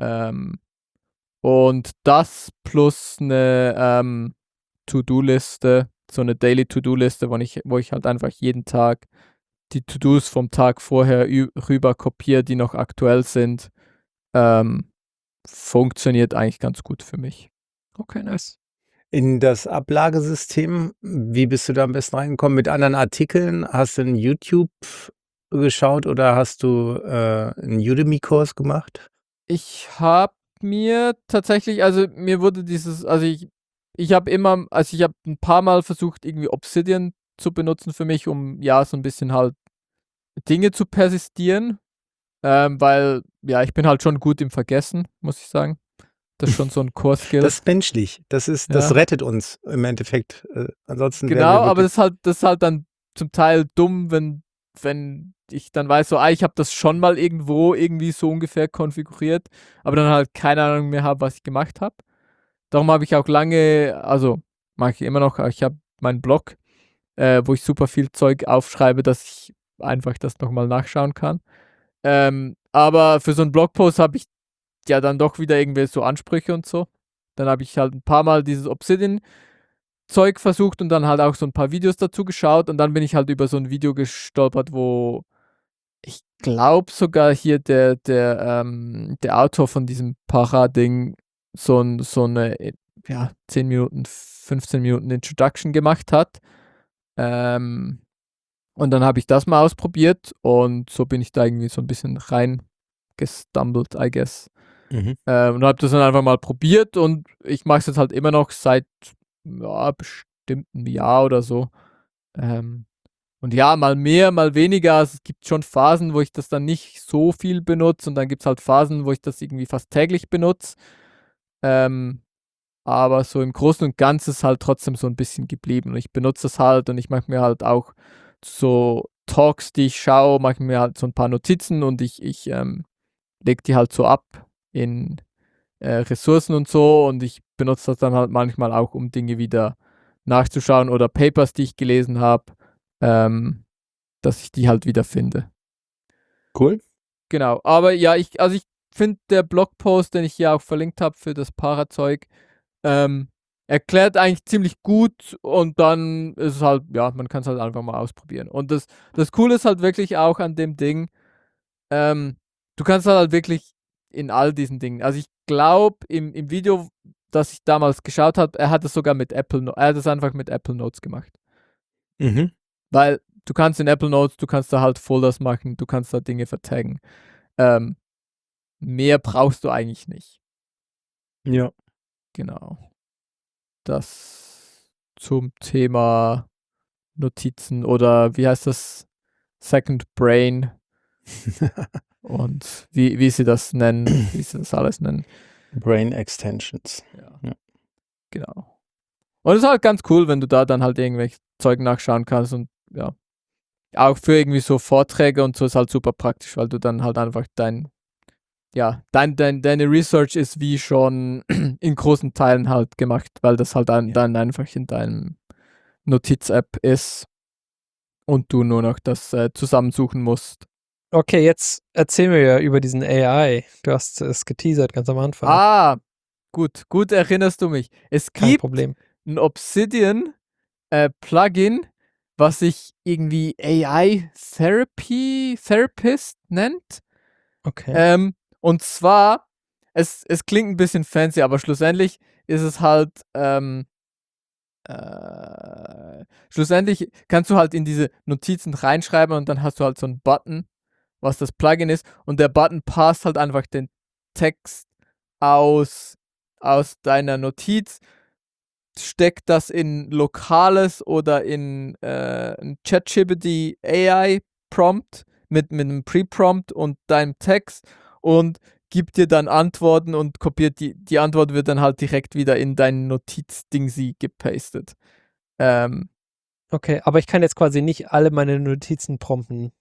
Und das plus eine To-Do-Liste, so eine Daily To-Do-Liste, wo ich halt einfach jeden Tag die To-Dos vom Tag vorher rüber kopiere, die noch aktuell sind, funktioniert eigentlich ganz gut für mich. Okay, nice. In das Ablagesystem, wie bist du da am besten reingekommen? Mit anderen Artikeln? Hast du in YouTube geschaut oder hast du einen Udemy-Kurs gemacht? Ich habe mir tatsächlich, also mir wurde ich habe ein paar Mal versucht, irgendwie Obsidian zu benutzen für mich, um ja so ein bisschen halt Dinge zu persistieren, weil ja, ich bin halt schon gut im Vergessen, muss ich sagen. Das ist schon so ein Core-Skill. Das ist menschlich. Das rettet uns im Endeffekt. Ansonsten wären wir Genau, aber wirklich- das ist halt dann zum Teil dumm, wenn ich dann weiß, so, ich habe das schon mal irgendwo irgendwie so ungefähr konfiguriert, aber dann halt keine Ahnung mehr habe, was ich gemacht habe. Darum habe ich auch lange, also mache ich immer noch, ich habe meinen Blog, wo ich super viel Zeug aufschreibe, dass ich einfach das nochmal nachschauen kann. Aber für so einen Blogpost habe ich ja dann doch wieder irgendwie so Ansprüche und so. Dann habe ich halt ein paar Mal dieses Obsidian-Zeug versucht und dann halt auch so ein paar Videos dazu geschaut und dann bin ich halt über so ein Video gestolpert, wo ich glaube sogar hier der Autor von diesem Para-Ding so eine 10 Minuten, 15 Minuten Introduction gemacht hat. Und dann habe ich das mal ausprobiert und so bin ich da irgendwie so ein bisschen reingestumbled, I guess. Mhm. Und habe das dann einfach mal probiert und ich mache es jetzt halt immer noch seit bestimmt einem Jahr oder so. Und ja, mal mehr, mal weniger. Also es gibt schon Phasen, wo ich das dann nicht so viel benutze und dann gibt es halt Phasen, wo ich das irgendwie fast täglich benutze. Aber so im Großen und Ganzen ist halt trotzdem so ein bisschen geblieben. Und ich benutze das halt und ich mache mir halt auch so Talks, die ich schaue, mache mir halt so ein paar Notizen und ich lege die halt so ab in Ressourcen und so und ich benutze das dann halt manchmal auch, um Dinge wieder nachzuschauen oder Papers, die ich gelesen habe, dass ich die halt wieder finde. Cool. Genau, aber ja, ich finde der Blogpost, den ich hier auch verlinkt habe für das Para-Zeug, erklärt eigentlich ziemlich gut und dann ist es halt, ja, man kann es halt einfach mal ausprobieren. Und das Coole ist halt wirklich auch an dem Ding, du kannst halt wirklich in all diesen Dingen, also ich glaube im Video, das ich damals geschaut habe, er hat es sogar mit er hat es einfach mit Apple Notes gemacht. Mhm. Weil du kannst in Apple Notes, du kannst da halt Folders machen, du kannst da Dinge vertaggen. Mehr brauchst du eigentlich nicht. Ja. Genau. Das zum Thema Notizen oder wie heißt das? Second Brain und wie sie das nennen, wie sie das alles nennen. Brain Extensions. Ja. Genau. Und es ist halt ganz cool, wenn du da dann halt irgendwelche Zeug nachschauen kannst und ja. Auch für irgendwie so Vorträge und so ist halt super praktisch, weil du dann halt einfach deine Research ist wie schon in großen Teilen halt gemacht, weil das halt dann einfach in deinem Notiz-App ist und du nur noch das zusammensuchen musst Okay, jetzt erzähl mir ja über diesen AI. Du hast es geteasert ganz am Anfang. Ah, gut erinnerst du mich. Es Kein gibt Problem. ein Obsidian Plugin, was sich irgendwie AI Therapist nennt. Okay. Und zwar, es klingt ein bisschen fancy, aber schlussendlich ist es halt, schlussendlich kannst du halt in diese Notizen reinschreiben und dann hast du halt so einen Button, was das Plugin ist. Und der Button passt halt einfach den Text aus deiner Notiz, steckt das in lokales oder in ein ChatGPT AI Prompt mit einem Pre-Prompt und deinem Text und gibt dir dann Antworten und kopiert die Antwort wird dann halt direkt wieder in dein Notiz-Dingsi gepastet. Okay, aber ich kann jetzt quasi nicht alle meine Notizen prompten.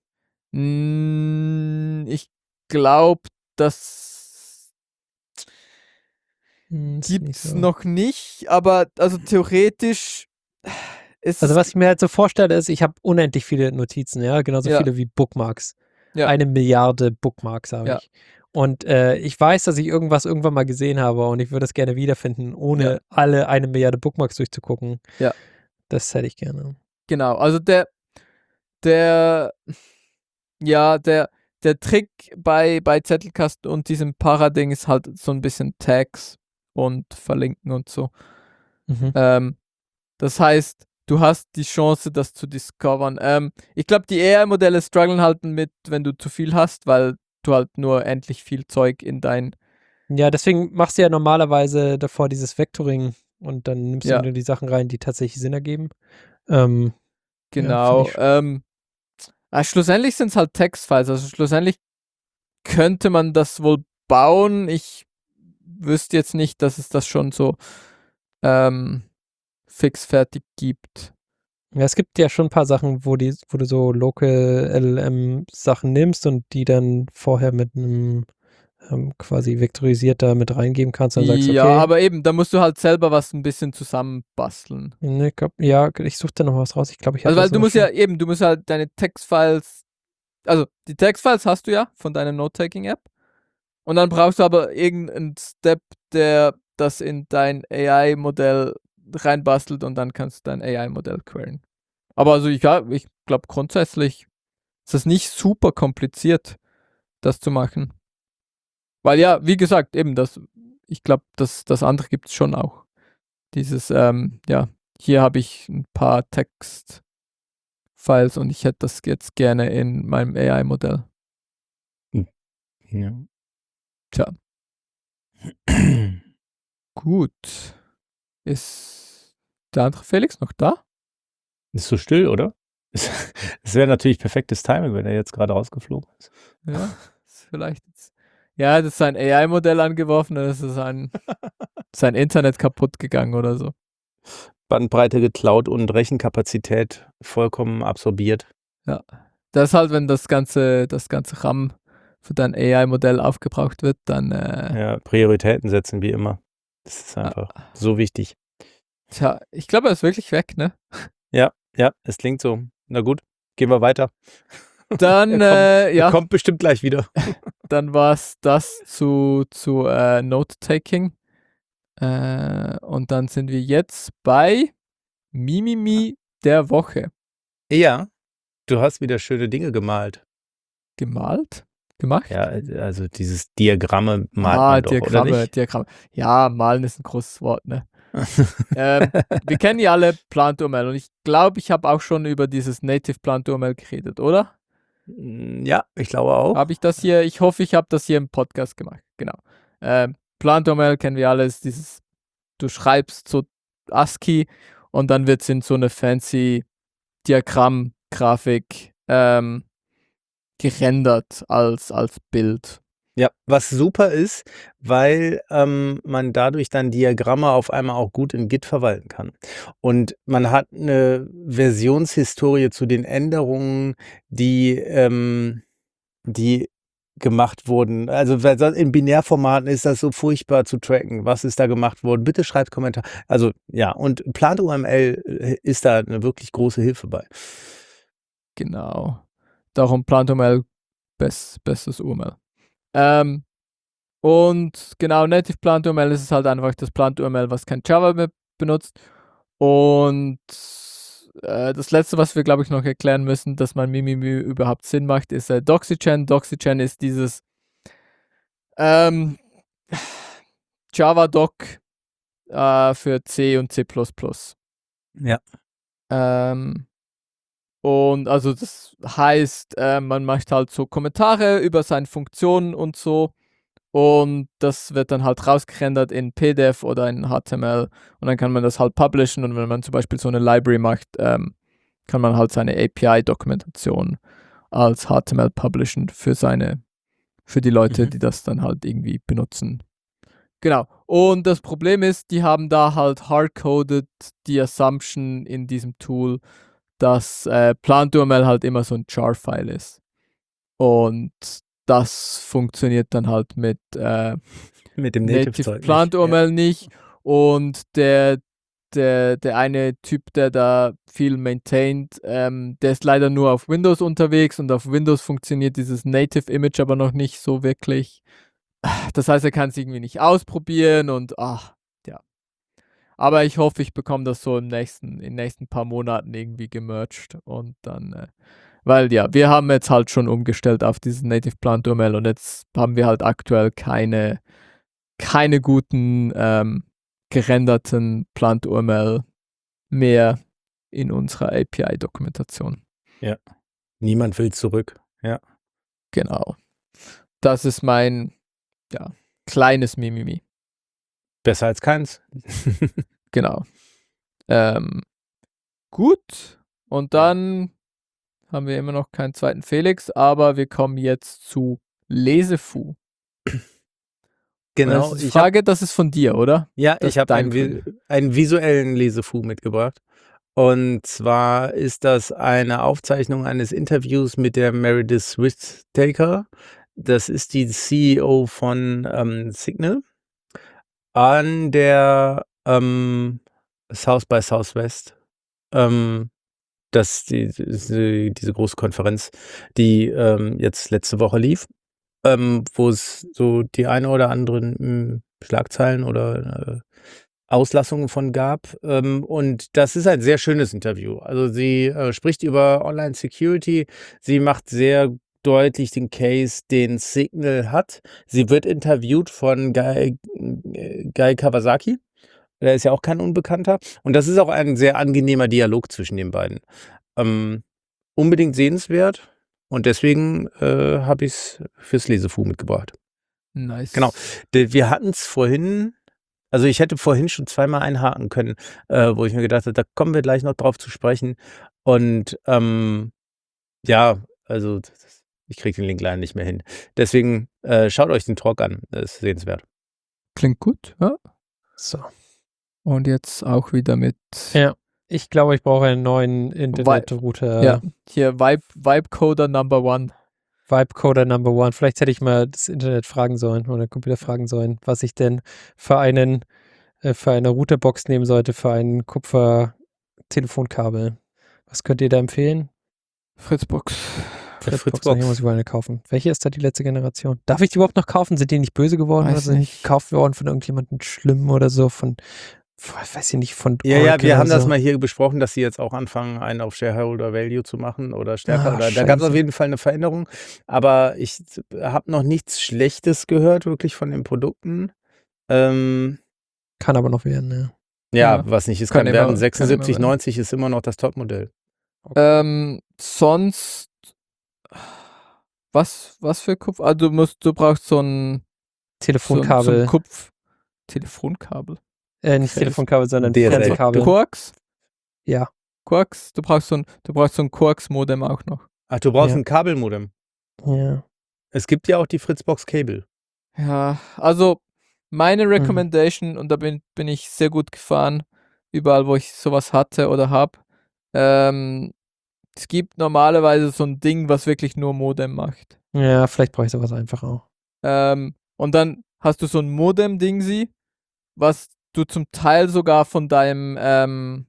Ich glaube, das Ist nicht gibt's so. noch nicht, aber also theoretisch ist Also es was ich mir halt so vorstelle, ist, ich habe unendlich viele Notizen, ja, genauso Ja. viele wie Bookmarks. Ja. 1 Milliarde Bookmarks habe Ja. ich. Und ich weiß, dass ich irgendwann mal gesehen habe und ich würde es gerne wiederfinden, ohne alle 1 Milliarde Bookmarks durchzugucken. Ja. Das hätte ich gerne. Genau, also der Trick bei Zettelkasten und diesem Parading ist halt so ein bisschen Tags und Verlinken und so. Mhm. Das heißt, du hast die Chance, das zu discovern. Ich glaube, die AI-Modelle strugglen halt mit, wenn du zu viel hast, weil du halt nur endlich viel Zeug in dein Ja, deswegen machst du ja normalerweise davor dieses Vectoring und dann nimmst du Ja. nur die Sachen rein, die tatsächlich Sinn ergeben. Ja, Genau. find Schlussendlich sind es halt Textfiles. Also schlussendlich könnte man das wohl bauen. Ich wüsste jetzt nicht, dass es das schon so fix fertig gibt. Ja, es gibt ja schon ein paar Sachen, wo du so Local LLM Sachen nimmst und die dann vorher mit einem quasi vektorisiert da mit reingeben kannst und dann sagst, Ja, okay, aber eben, da musst du halt selber was ein bisschen zusammenbasteln. ne, ich suche da noch was raus. Ich glaube, ich habe Also weil das du auch musst schon. ja eben, du musst halt deine Textfiles, also die Textfiles hast du ja von deiner Note-Taking-App und dann brauchst du aber irgendeinen Step, der das in dein AI-Modell reinbastelt und dann kannst du dein AI-Modell queryen. Aber also ich glaube grundsätzlich ist das nicht super kompliziert, das zu machen. Weil ja, wie gesagt, eben ich glaube, das andere gibt es schon auch. Dieses, hier habe ich ein paar Textfiles und ich hätte das jetzt gerne in meinem AI-Modell. Ja. Tja. Gut. Ist der andere Felix noch da? Ist so still, oder? Es wäre natürlich perfektes Timing, wenn er jetzt gerade rausgeflogen ist. Ja, ist vielleicht jetzt. Ja, das ist ein AI-Modell angeworfen, dann ist sein Internet kaputt gegangen oder so. Bandbreite geklaut und Rechenkapazität vollkommen absorbiert. Ja. Das ist halt, wenn das ganze RAM für dein AI-Modell aufgebraucht wird, dann Ja, Prioritäten setzen wie immer. Das ist einfach so wichtig. Tja, ich glaube, er ist wirklich weg, ne? Ja, es klingt so. Na gut, gehen wir weiter. Dann, Er kommt bestimmt gleich wieder. Dann war es das zu Note-Taking. Und dann sind wir jetzt bei Mimimi der Woche. Ja, du hast wieder schöne Dinge gemalt. Gemacht? Ja, also dieses Diagramme malt man doch, oder nicht? Diagramme. Ja, malen ist ein großes Wort, ne? Wir kennen ja alle Plant-UML und ich glaube, ich habe auch schon über dieses Native Plant-UML geredet, oder? Ja, ich glaube auch. Habe ich das hier? Ich hoffe, ich habe das hier im Podcast gemacht. Genau. Plant-UML kennen wir alles, du schreibst so ASCII und dann wird es in so eine fancy Diagramm-Grafik gerendert als Bild. Ja, was super ist, weil man dadurch dann Diagramme auf einmal auch gut in Git verwalten kann. Und man hat eine Versionshistorie zu den Änderungen, die gemacht wurden. Also in Binärformaten ist das so furchtbar zu tracken. Was ist da gemacht worden? Bitte schreibt Kommentar. Also ja, und Plant-UML ist da eine wirklich große Hilfe bei. Genau. Darum Plant-UML bestes UML. Und genau, Native Plant UML ist es halt einfach das Plant UML, was kein Java mehr benutzt. Und das letzte, was wir, glaube ich, noch erklären müssen, dass mein Mimimi überhaupt Sinn macht, ist Doxygen. Doxygen ist dieses Java-Doc für C und C++. Ja. Und also das heißt, man macht halt so Kommentare über seine Funktionen und so. Und das wird dann halt rausgerendert in PDF oder in HTML. Und dann kann man das halt publishen. Und wenn man zum Beispiel so eine Library macht, kann man halt seine API-Dokumentation als HTML publishen für die Leute, die das dann halt irgendwie benutzen. Genau. Und das Problem ist, die haben da halt hardcoded die Assumption in diesem Tool, dass Plant-UML halt immer so ein Jar-File ist. Und das funktioniert dann halt mit dem Native Plant-UML nicht. Und der eine Typ, der da viel maintaint, der ist leider nur auf Windows unterwegs und auf Windows funktioniert dieses Native Image aber noch nicht so wirklich. Das heißt, er kann es irgendwie nicht ausprobieren und ja. Aber ich hoffe, ich bekomme das so in den nächsten paar Monaten irgendwie gemerged und dann, weil ja, wir haben jetzt halt schon umgestellt auf dieses Native Plant UML und jetzt haben wir halt aktuell keine guten gerenderten Plant UML mehr in unserer API-Dokumentation. Ja. Niemand will zurück. Ja. Genau. Das ist mein kleines Mimimi. Besser als keins. Genau. Gut. Und dann haben wir immer noch keinen zweiten Felix, aber wir kommen jetzt zu Lesefu. Genau. Die Frage, das ist von dir, oder? Ja, das ich habe einen visuellen Lesefu mitgebracht. Und zwar ist das eine Aufzeichnung eines Interviews mit der Meredith Whittaker. Das ist die CEO von Signal an der South by Southwest. Das diese große Konferenz, die jetzt letzte Woche lief, wo es so die eine oder anderen Schlagzeilen oder Auslassungen von gab. Und das ist ein sehr schönes Interview. Also sie spricht über Online-Security. Sie macht sehr deutlich den Case, den Signal hat. Sie wird interviewt von Guy Kawasaki. Der ist ja auch kein Unbekannter. Und das ist auch ein sehr angenehmer Dialog zwischen den beiden. Unbedingt sehenswert. Und deswegen habe ich es fürs Lesefu mitgebracht. Nice. Genau. Wir hatten es vorhin, also ich hätte vorhin schon zweimal einhaken können, wo ich mir gedacht habe, da kommen wir gleich noch drauf zu sprechen. Und ja, also ich kriege den Link leider nicht mehr hin. Deswegen schaut euch den Talk an. Das ist sehenswert. Klingt gut, ja. So. Und jetzt auch wieder mit. Ja, ich glaube, ich brauche einen neuen Internetrouter. Ja, hier Vibecoder Number One. Vibecoder Number One. Vielleicht hätte ich mal das Internet fragen sollen oder Computer fragen sollen, was ich denn für eine Routerbox nehmen sollte, für ein Kupfer-Telefonkabel. Was könnt ihr da empfehlen? Fritzbox. Fritzbox. Ich muss ich mal eine kaufen. Welche ist da die letzte Generation? Darf ich die überhaupt noch kaufen? Sind die nicht böse geworden? Weiß oder sind die nicht. gekauft worden von irgendjemandem Schlimm oder so? Weiß ich nicht, von Ja, Oracle wir haben oder das so. mal hier besprochen, dass sie jetzt auch anfangen, einen auf Shareholder Value zu machen oder stärker. Ah, Oder da gab es scheiße. auf jeden Fall eine Veränderung. Aber ich habe noch nichts Schlechtes gehört, wirklich von den Produkten. Kann aber noch werden, ne? Ja, was nicht ist, kann kann immer- werden. kann 76, immer werden. 90 ist immer noch das Topmodell. Sonst. Was für Kupfer? Also du brauchst so ein Telefonkabel. Telefonkabel. Nicht Telefonkabel, sondern DSL. Fernsehkabel. Quarks? Ja. Quarks? Du brauchst so ein Quarks-Modem auch noch. Ach, du brauchst Ja. ein Kabelmodem. Ja. Es gibt ja auch die Fritzbox Cable. Ja, also meine Recommendation, und da bin ich sehr gut gefahren, überall wo ich sowas hatte oder habe. Es gibt normalerweise so ein Ding, was wirklich nur Modem macht. Ja, vielleicht brauche ich sowas einfach auch. Und dann hast du so ein Modem-Ding, was du zum Teil sogar von deinem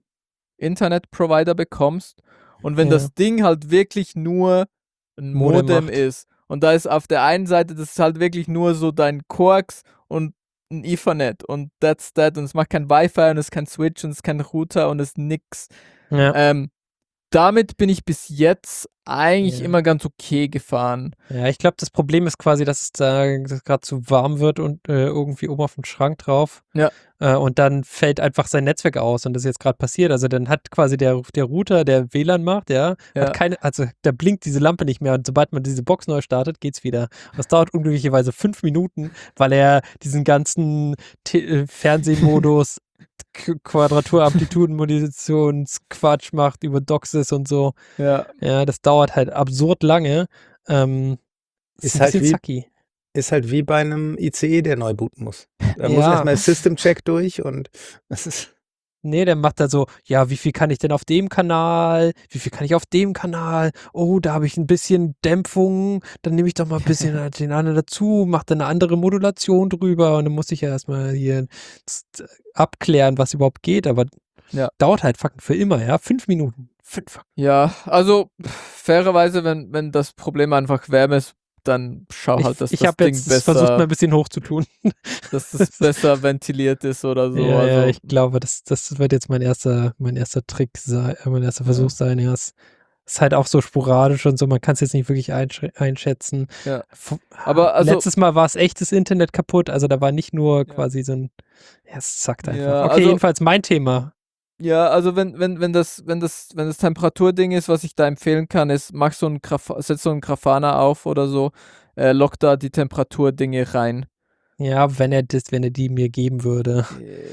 Internet-Provider bekommst. Und wenn Ja. das Ding halt wirklich nur ein Modem Modem macht. ist Und da ist auf der einen Seite, das ist halt wirklich nur so dein Coax und ein Ethernet und that's that. Und es macht kein Wi-Fi und es ist kein Switch und es ist kein Router und es ist nix. Ja. Damit bin ich bis jetzt eigentlich Ja. immer ganz okay gefahren. Ja, ich glaube, das Problem ist quasi, dass es da gerade zu warm wird und irgendwie oben auf dem Schrank drauf. Ja. Und dann fällt einfach sein Netzwerk aus und das ist jetzt gerade passiert. Also dann hat quasi der Router, der WLAN macht, Ja. hat keine, also da blinkt diese Lampe nicht mehr und sobald man diese Box neu startet, geht's wieder. Das dauert unglücklicherweise 5 Minuten, weil er diesen ganzen Fernsehmodus Quadratur-Amplitudenmodulationsquatsch macht über DOCSIS und so. Ja. Ja, das dauert halt absurd lange. Ist Ist ein halt bisschen wie- zacky. Ist halt wie bei einem ICE, der neu booten muss. Da muss Ja. erstmal System-Check durch und das ist. Nee, der macht da so, ja, wie viel kann ich denn auf dem Kanal? Wie viel kann ich auf dem Kanal? Oh, da habe ich ein bisschen Dämpfung. Dann nehme ich doch mal ein bisschen den anderen dazu, mache dann eine andere Modulation drüber und dann muss ich ja erstmal hier abklären, was überhaupt geht. Aber Ja. dauert halt fucking für immer, ja? 5 Minuten. 5. Ja, also fairerweise, wenn das Problem einfach Wärme ist, dann schau halt, dass Ich das habe Ding jetzt versucht, mal besser, ein bisschen hochzutun. dass das besser ventiliert ist oder so. Ja, also, ich glaube, das wird jetzt mein erster Trick sein, mein erster Versuch sein. Ja, es ist halt auch so sporadisch und so, man kann es jetzt nicht wirklich einschätzen. Ja. Aber also, Letztes Mal war es echtes Internet kaputt, also da war nicht nur quasi so ein, ja, es zackt einfach. Ja, Okay, also- jedenfalls mein Thema. ja, also wenn das Temperaturding ist, was ich da empfehlen kann, ist, setz so einen Grafana auf oder so, lock da die Temperaturdinge rein. Ja, wenn er die mir geben würde.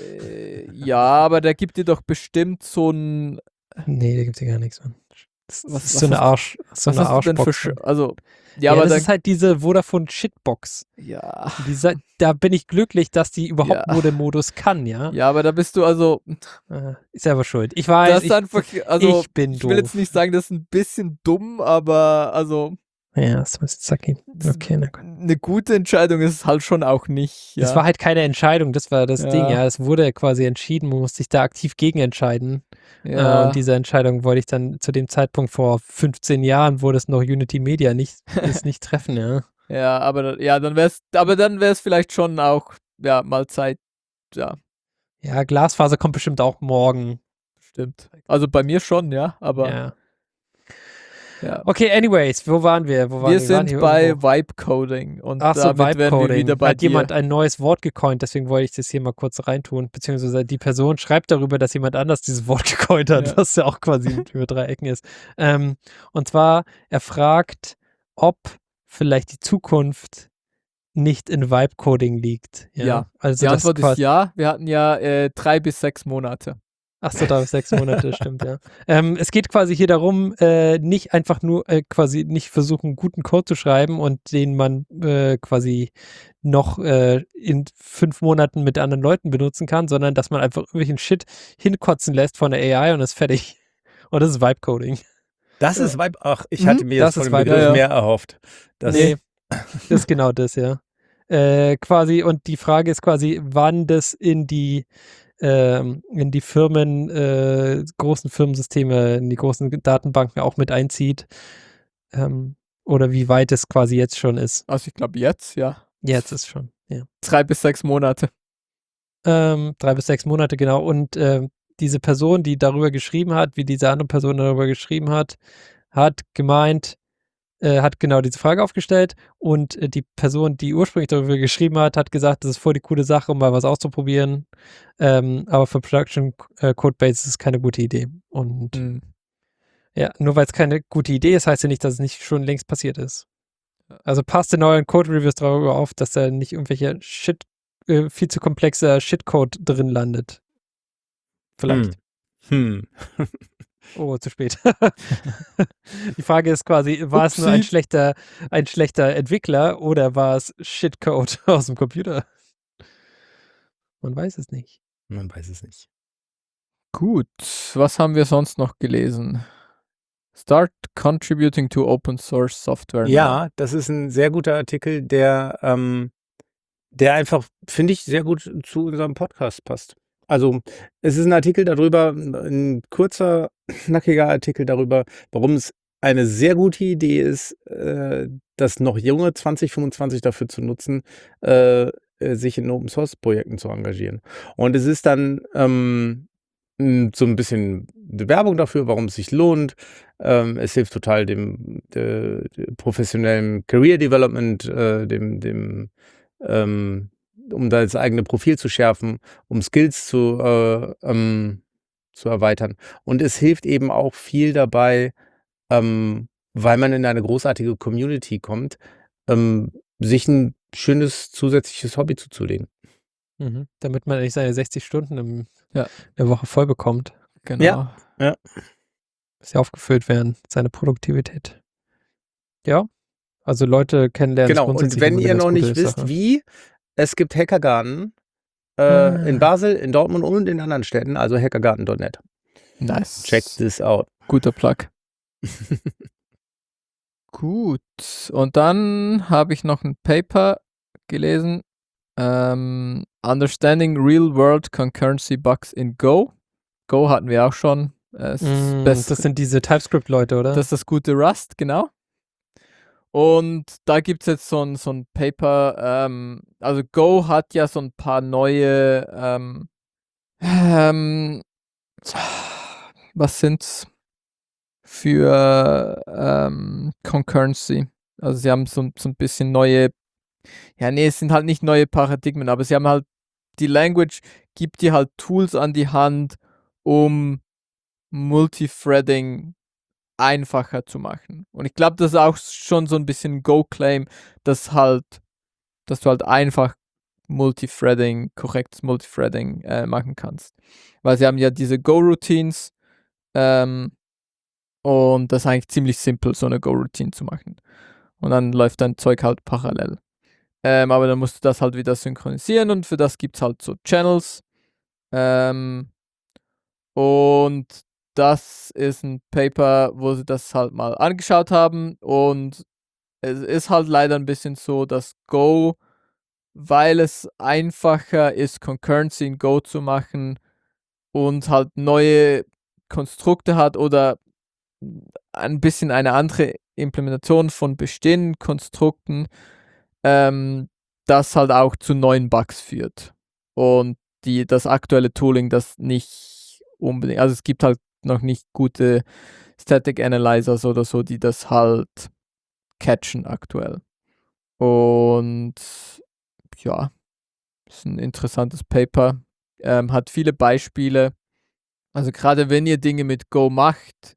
Ja, aber der gibt dir doch bestimmt so ein, Nee, da gibt es ja gar nichts, Mann. Das Was- ist was so eine hast- was Arschbox. hast du denn für, also, Ja, aber das dann, ist halt diese Vodafone Shitbox. ja, Da bin ich glücklich, dass die überhaupt Ja. Modem-Modus kann, ja? ja, aber da bist du also, Ist selber schuld. Ich weiß, das ist einfach, also, ich bin ich will jetzt doof. nicht sagen, das ist ein bisschen dumm, aber also, Ja, ist ein bisschen zacky. Okay, na gut. eine gute Entscheidung ist es halt schon auch nicht. Ja. Das war halt keine Entscheidung, das war das Ja. Ding, ja. Es wurde quasi entschieden, man musste sich da aktiv gegen entscheiden. ja. Und diese Entscheidung wollte ich dann zu dem Zeitpunkt vor 15 Jahren, wo das noch Unity Media nicht treffen, ja. Ja, dann wär's vielleicht schon auch, ja, mal Zeit, ja, Ja, Glasfaser kommt bestimmt auch morgen. stimmt. Also bei mir schon, ja, aber Ja. ja. Okay, anyways, wo waren wir? Wir waren sind hier bei irgendwo. Vibe-Coding und Ach so, damit wären wir Vibe-Coding. wieder bei Hat dir. jemand ein neues Wort gecoint, deswegen wollte ich das hier mal kurz reintun. Beziehungsweise die Person schreibt darüber, dass jemand anders dieses Wort gecoint hat, Ja. was ja auch quasi über 3 Ecken ist. Und zwar, er fragt, ob vielleicht die Zukunft nicht in Vibe-Coding liegt. Ja. Also Die das Antwort ist quasi, ja. Wir hatten ja 3 bis 6 Monate. Achso, 3 bis 6 Monate, stimmt, ja. Es geht quasi hier darum, nicht einfach nur quasi nicht versuchen, guten Code zu schreiben und den man quasi noch in 5 Monaten mit anderen Leuten benutzen kann, sondern dass man einfach irgendwelchen Shit hinkotzen lässt von der AI und ist fertig. Und das ist Vibe-Coding. Das Ja. ist Vibe. Ach, ich Mhm, hatte mir das jetzt ist von dem Vibe, Begriff ja. mehr erhofft. Das Nee, das ist genau das, ja. Quasi, und die Frage ist quasi, wann das in die Firmen, großen Firmensysteme, in die großen Datenbanken auch mit einzieht. Oder wie weit es quasi jetzt schon ist. Also ich glaube jetzt, ja. Jetzt ist schon, ja. 3 bis 6 Monate. 3 bis 6 Monate, genau. Und diese Person, die darüber geschrieben hat, wie diese andere Person darüber geschrieben hat, hat gemeint, hat genau diese Frage aufgestellt und die Person, die ursprünglich darüber geschrieben hat, hat gesagt, das ist voll die coole Sache, um mal was auszuprobieren. Aber für Production Codebase ist es keine gute Idee. Und Mhm. ja, nur weil es keine gute Idee ist, heißt ja nicht, dass es nicht schon längst passiert ist. Also passt in euren Code-Reviews darüber auf, dass da nicht irgendwelcher viel zu komplexer Shitcode drin landet. Vielleicht. Oh, zu spät. Die Frage ist quasi, war es nur ein schlechter Entwickler oder war es Shitcode aus dem Computer? Man weiß es nicht. Man weiß es nicht. Gut, was haben wir sonst noch gelesen? Start contributing to open source software. Ja, das ist ein sehr guter Artikel, der einfach, finde ich, sehr gut zu unserem Podcast passt. Also es ist ein Artikel darüber, ein kurzer, knackiger Artikel darüber, warum es eine sehr gute Idee ist, das noch junge 2025 dafür zu nutzen, sich in Open-Source-Projekten zu engagieren. Und es ist dann so ein bisschen Werbung dafür, warum es sich lohnt. Es hilft total dem professionellen Career Development, um da das eigene Profil zu schärfen, um Skills zu erweitern. Und es hilft eben auch viel dabei, weil man in eine großartige Community kommt, sich ein schönes zusätzliches Hobby zuzulegen. Damit man nicht seine 60 Stunden in Ja. der Woche voll bekommt. Genau. Ja. Dass sie aufgefüllt werden, seine Produktivität. Ja, also Leute kennenlernen. Genau, und wenn ihr noch nicht wisst, wie, es gibt Hackergarten in Basel, in Dortmund und in anderen Städten, also hackergarten.net. Nice. Check this out. Guter Plug. Gut. Und dann habe ich noch ein Paper gelesen. Understanding Real-World Concurrency Bugs in Go. Go hatten wir auch schon. Das sind diese TypeScript-Leute, oder? Das ist das gute Rust, genau. Und da gibt es jetzt so ein Paper. Also Go hat ja so ein paar neue was sind's für Concurrency? Also sie haben so ein bisschen neue, es sind halt nicht neue Paradigmen, aber sie haben halt, die Language gibt dir halt Tools an die Hand, um Multithreading einfacher zu machen. Und ich glaube, das ist auch schon so ein bisschen Go-Claim, dass du halt einfach korrektes Multithreading machen kannst. Weil sie haben ja diese Go-Routines und das ist eigentlich ziemlich simpel, so eine Go-Routine zu machen. Und dann läuft dein Zeug halt parallel. Aber dann musst du das halt wieder synchronisieren und für das gibt es halt so Channels. Und das ist ein Paper, wo sie das halt mal angeschaut haben. Und es ist halt leider ein bisschen so, dass Go, weil es einfacher ist, Concurrency in Go zu machen und halt neue Konstrukte hat oder ein bisschen eine andere Implementation von bestehenden Konstrukten, das halt auch zu neuen Bugs führt. Und das aktuelle Tooling, das nicht unbedingt, also es gibt halt noch nicht gute Static Analyzers oder so, die das halt catchen aktuell. Und ja, ist ein interessantes Paper. Hat viele Beispiele. Also gerade wenn ihr Dinge mit Go macht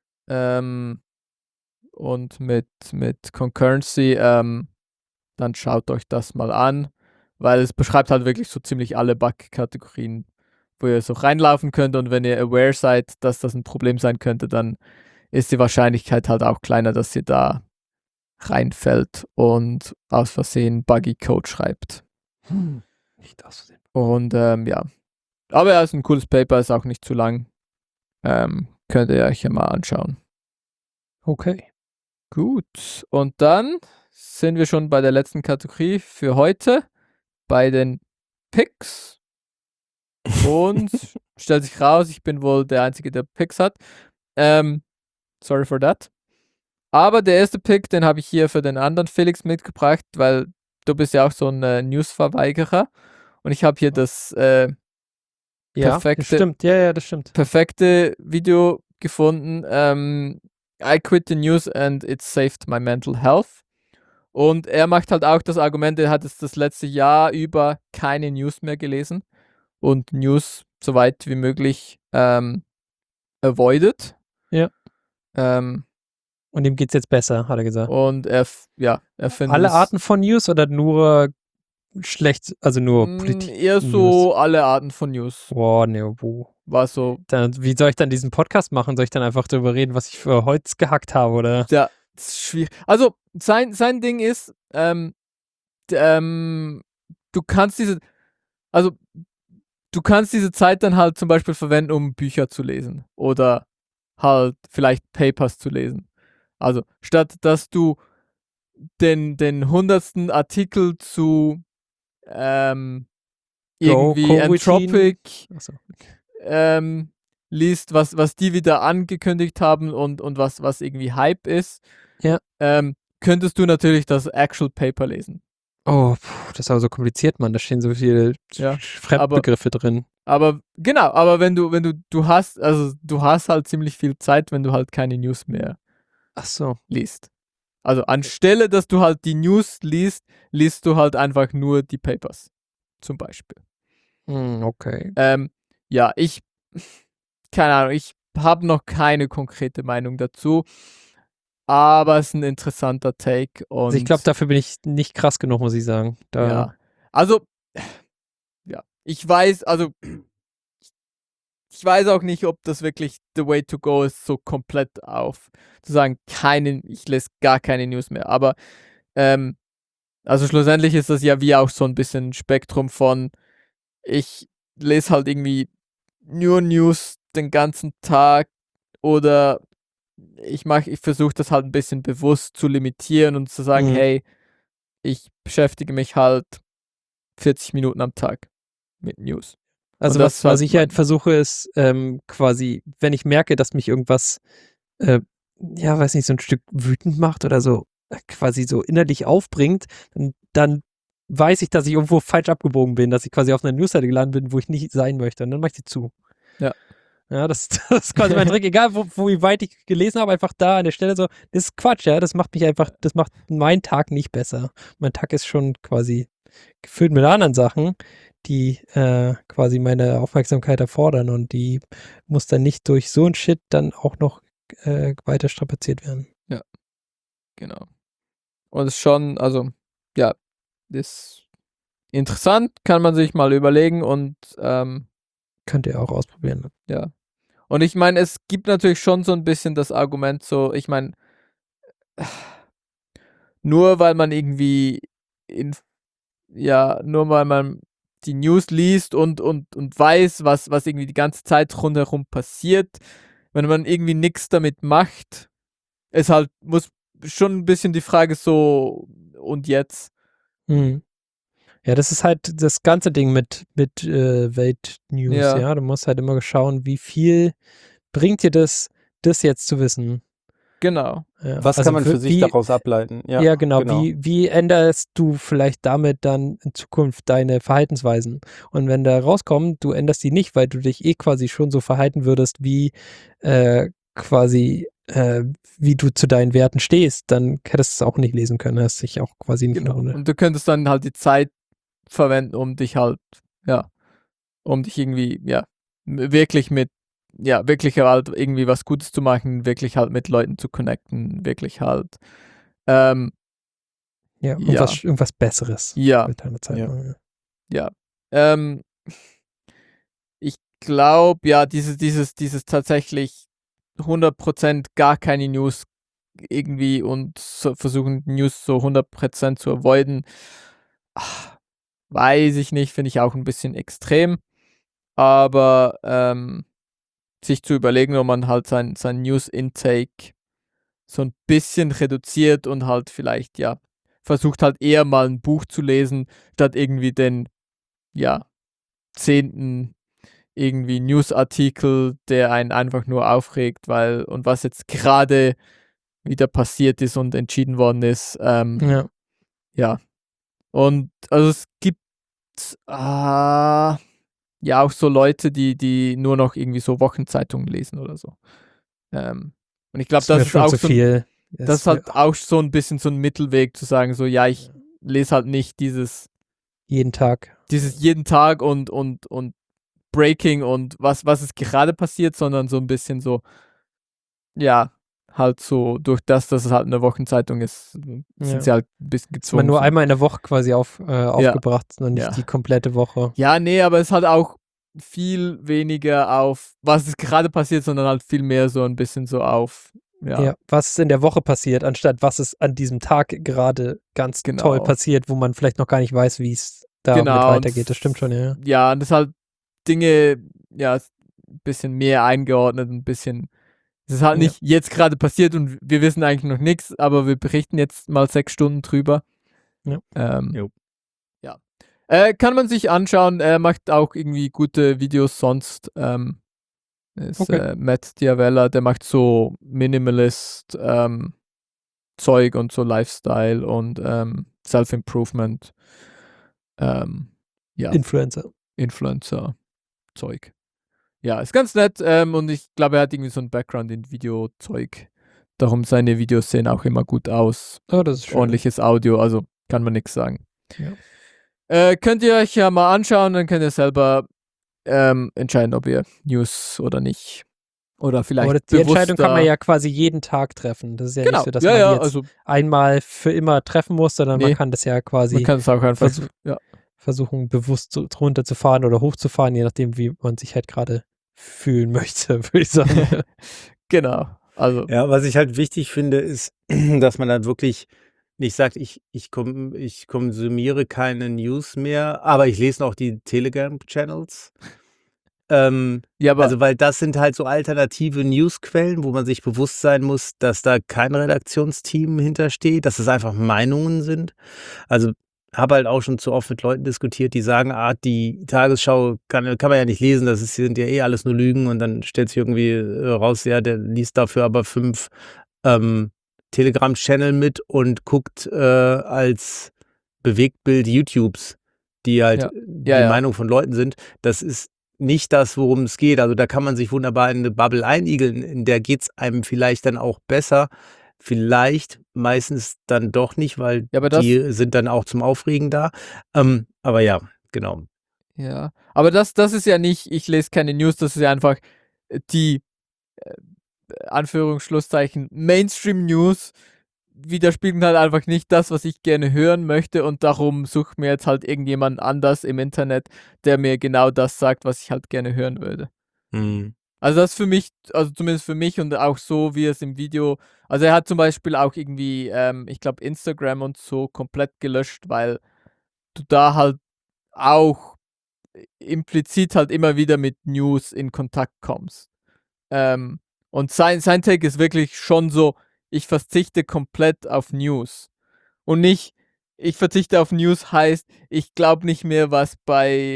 und mit Concurrency, dann schaut euch das mal an, weil es beschreibt halt wirklich so ziemlich alle Bug-Kategorien, wo ihr so reinlaufen könnt, und wenn ihr aware seid, dass das ein Problem sein könnte, dann ist die Wahrscheinlichkeit halt auch kleiner, dass ihr da reinfällt und aus Versehen buggy Code schreibt. Nicht aus Versehen. Und ja. Aber ja, ist ein cooles Paper, ist auch nicht zu lang. Könnt ihr euch ja mal anschauen. Okay. Gut. Und dann sind wir schon bei der letzten Kategorie für heute, bei den Picks. Und stellt sich raus, ich bin wohl der Einzige, der Picks hat. Sorry for that. Aber der erste Pick, den habe ich hier für den anderen Felix mitgebracht, weil du bist ja auch so ein News-Verweigerer. Und ich habe hier das Das stimmt. Ja, das stimmt. perfekte Video gefunden. I quit the news and it saved my mental health. Und er macht halt auch das Argument, er hat jetzt das letzte Jahr über keine News mehr gelesen und News so weit wie möglich avoided. Ja. Und ihm geht's jetzt besser, hat er gesagt. Und er findet alle Arten von News oder nur schlecht, also nur Politik? Eher so alle Arten von News. Boah, ne, wo? War so. Wie soll ich dann diesen Podcast machen? Soll ich dann einfach darüber reden, was ich für Holz gehackt habe, oder? Ja, das ist schwierig. Also, sein Ding ist, du kannst diese Zeit dann halt zum Beispiel verwenden, um Bücher zu lesen oder halt vielleicht Papers zu lesen. Also statt dass du den 100. Artikel zu irgendwie Anthropic liest, was die wieder angekündigt haben und was irgendwie Hype ist, Ja. könntest du natürlich das Actual Paper lesen. Oh, das ist aber so kompliziert, Mann. Da stehen so viele Ja, Fremdbegriffe drin. Aber wenn du hast halt ziemlich viel Zeit, wenn du halt keine News mehr Ach so. liest. Also anstelle, dass du halt die News liest du halt einfach nur die Papers. Zum Beispiel. Okay. Ja, keine Ahnung, ich habe noch keine konkrete Meinung dazu, aber es ist ein interessanter Take und Also ich glaube, dafür bin ich nicht krass genug, muss ich sagen. ja, also ja, ich weiß auch nicht, ob das wirklich the way to go ist, so komplett zu sagen, ich lese gar keine News mehr, aber also schlussendlich ist das ja wie auch so ein bisschen ein Spektrum von, ich lese halt irgendwie nur News den ganzen Tag oder ich versuche das halt ein bisschen bewusst zu limitieren und zu sagen, hey, ich beschäftige mich halt 40 Minuten am Tag mit News. Also was ich halt versuche ist quasi, wenn ich merke, dass mich irgendwas, weiß nicht, so ein Stück wütend macht oder so quasi so innerlich aufbringt, dann weiß ich, dass ich irgendwo falsch abgebogen bin, dass ich quasi auf einer Newsseite gelandet bin, wo ich nicht sein möchte und dann mache ich die zu. Ja. Ja, das ist quasi mein Trick, egal wie weit ich gelesen habe, einfach da an der Stelle so, das ist Quatsch, ja, das macht meinen Tag nicht besser. Mein Tag ist schon quasi gefüllt mit anderen Sachen, die quasi meine Aufmerksamkeit erfordern und die muss dann nicht durch so ein Shit dann auch noch weiter strapaziert werden. Ja, genau. Und es ist schon, also, ja, ist interessant, kann man sich mal überlegen und könnt ihr auch ausprobieren. Ja. Und ich meine, es gibt natürlich schon so ein bisschen das Argument so, ich meine, nur weil man irgendwie nur weil man die News liest und weiß, was irgendwie die ganze Zeit rundherum passiert, wenn man irgendwie nichts damit macht, ist halt, muss schon ein bisschen die Frage so, und jetzt? Ja, das ist halt das ganze Ding mit Weltnews, Ja. ja. Du musst halt immer schauen, wie viel bringt dir das jetzt zu wissen. Genau. Ja. Was Also kann man für sich daraus ableiten? Ja, genau. Wie änderst du vielleicht damit dann in Zukunft deine Verhaltensweisen? Und wenn da rauskommt, du änderst die nicht, weil du dich quasi schon so verhalten würdest, wie wie du zu deinen Werten stehst, dann hättest du es auch nicht lesen können. Hast dich auch quasi nicht Genau. Und du könntest dann halt die Zeit verwenden, um dich halt, um dich irgendwie, wirklich halt irgendwie was Gutes zu machen, wirklich halt mit Leuten zu connecten, wirklich halt, irgendwas Besseres mit deiner Zeit. Ja. Ich glaube, dieses tatsächlich 100% gar keine News irgendwie und versuchen, News so 100% zu avoiden, weiß ich nicht, finde ich auch ein bisschen extrem. Aber sich zu überlegen, ob man halt sein News-Intake so ein bisschen reduziert und halt vielleicht, versucht halt eher mal ein Buch zu lesen, statt irgendwie den, 10. irgendwie Newsartikel, der einen einfach nur aufregt, und was jetzt gerade wieder passiert ist und entschieden worden ist. Ja. Und also es gibt auch so Leute, die nur noch irgendwie so Wochenzeitungen lesen oder so. Und ich glaube, das ist auch so viel. Das ist halt auch so ein bisschen so ein Mittelweg zu sagen, so, ich lese halt nicht dieses jeden Tag und Breaking und was ist gerade passiert, sondern so ein bisschen so, halt so durch dass es halt eine Wochenzeitung ist, sind sie halt ein bisschen gezwungen. Man nur einmal in der Woche quasi aufgebracht und nicht die komplette Woche. Ja, nee, aber es hat auch viel weniger auf, was ist gerade passiert, sondern halt viel mehr so ein bisschen so auf, was ist in der Woche passiert, anstatt was ist an diesem Tag gerade ganz toll passiert, wo man vielleicht noch gar nicht weiß, wie es da mit weitergeht. Das stimmt schon, ja. Ja, und das halt Dinge, ein bisschen mehr eingeordnet, ein bisschen, es ist halt nicht jetzt gerade passiert und wir wissen eigentlich noch nichts, aber wir berichten jetzt mal 6 Stunden drüber. Ja. Kann man sich anschauen, macht auch irgendwie gute Videos sonst. Ist Okay. Matt Diavella, der macht so Minimalist Zeug und so Lifestyle und Self-Improvement. Ja, Influencer. Influencer-Zeug. Ja, ist ganz nett und ich glaube, er hat irgendwie so einen Background in Videozeug. Darum seine Videos sehen auch immer gut aus. Oh, das ist schön. Ordentliches Audio, also kann man nichts sagen. Ja. Könnt ihr euch ja mal anschauen, dann könnt ihr selber entscheiden, ob ihr News oder nicht. Oder vielleicht Aber die Entscheidung kann man bewusster- ja quasi jeden Tag treffen. Das ist ja Genau, nicht so, dass ja, man ja, die jetzt also einmal für immer treffen muss, sondern Nee. man kann das ja man quasi kann es auch einfach, ja. versuchen, bewusst runterzufahren oder hochzufahren, je nachdem, wie man sich halt gerade fühlen möchte, würde ich sagen. Genau, also Ja, was ich halt wichtig finde, ist, dass man dann wirklich nicht sagt, ich konsumiere keine News mehr, aber ich lese noch die Telegram-Channels. ja, aber Also, weil das sind halt so alternative Newsquellen, wo man sich bewusst sein muss, dass da kein Redaktionsteam hintersteht, dass es einfach Meinungen sind. Also, habe halt auch schon zu oft mit Leuten diskutiert, die sagen: die Tagesschau kann man ja nicht lesen, sind ja eh alles nur Lügen." Und dann stellt sich irgendwie raus, ja, der liest dafür aber 5 Telegram-Channel mit und guckt als Bewegtbild YouTubes, die halt Ja. die Ja, ja. Meinung von Leuten sind. Das ist nicht das, worum es geht. Also da kann man sich wunderbar in eine Bubble einigeln, in der geht es einem vielleicht dann auch besser. Vielleicht, meistens dann doch nicht, weil Ja, aber das- die sind dann auch zum Aufregen da. Aber ja, genau. Ja, aber das ist ja nicht, ich lese keine News, das ist ja einfach die Anführungsschlusszeichen Mainstream-News widerspiegeln halt einfach nicht das, was ich gerne hören möchte und darum sucht mir jetzt halt irgendjemand anders im Internet, der mir genau das sagt, was ich halt gerne hören würde. Also das für mich, also zumindest für mich und auch so, wie es im Video, also er hat zum Beispiel auch irgendwie, ich glaube Instagram und so komplett gelöscht, weil du da halt auch implizit halt immer wieder mit News in Kontakt kommst. Und sein Take ist wirklich schon so, ich verzichte komplett auf News. Und nicht, ich verzichte auf News heißt, ich glaube nicht mehr, was bei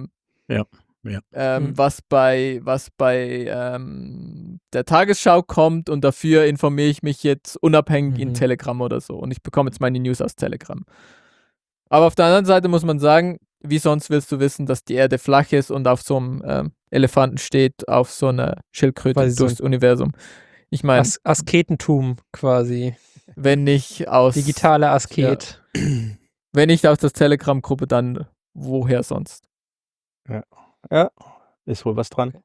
was bei der Tagesschau kommt und dafür informiere ich mich jetzt unabhängig in Telegram oder so und ich bekomme jetzt meine News aus Telegram. Aber auf der anderen Seite muss man sagen, wie sonst willst du wissen, dass die Erde flach ist und auf so einem Elefanten steht, auf so einer Schildkröte Quasi so durchs Universum. Ich meine, Asketentum quasi. wenn nicht aus Digitale Asket. wenn nicht aus der Telegram-Gruppe, dann woher sonst? Ja, ist wohl was dran.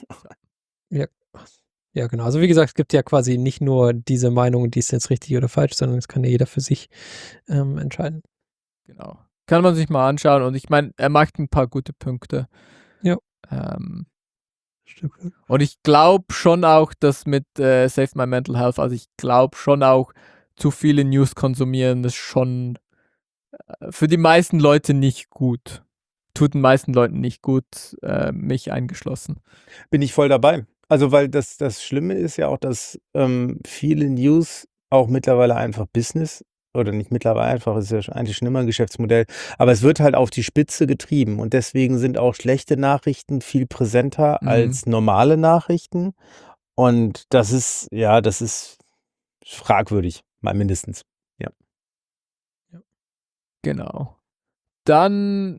Ja, genau. Also wie gesagt, es gibt ja quasi nicht nur diese Meinung, die ist jetzt richtig oder falsch, sondern es kann ja jeder für sich entscheiden. Genau. Kann man sich mal anschauen und ich meine, er macht ein paar gute Punkte. Ja. Stimmt. Und ich glaube schon auch, dass mit Save My Mental Health, also ich glaube schon auch, zu viele News konsumieren ist schon für die meisten Leute nicht gut. Tut den meisten Leuten nicht gut, mich eingeschlossen. Bin ich voll dabei. Also, weil das Schlimme ist ja auch, dass viele News auch mittlerweile einfach Business oder nicht mittlerweile einfach, ist ja eigentlich schon immer ein Geschäftsmodell, aber es wird halt auf die Spitze getrieben und deswegen sind auch schlechte Nachrichten viel präsenter als normale Nachrichten und das ist fragwürdig, mal mindestens. Genau. Dann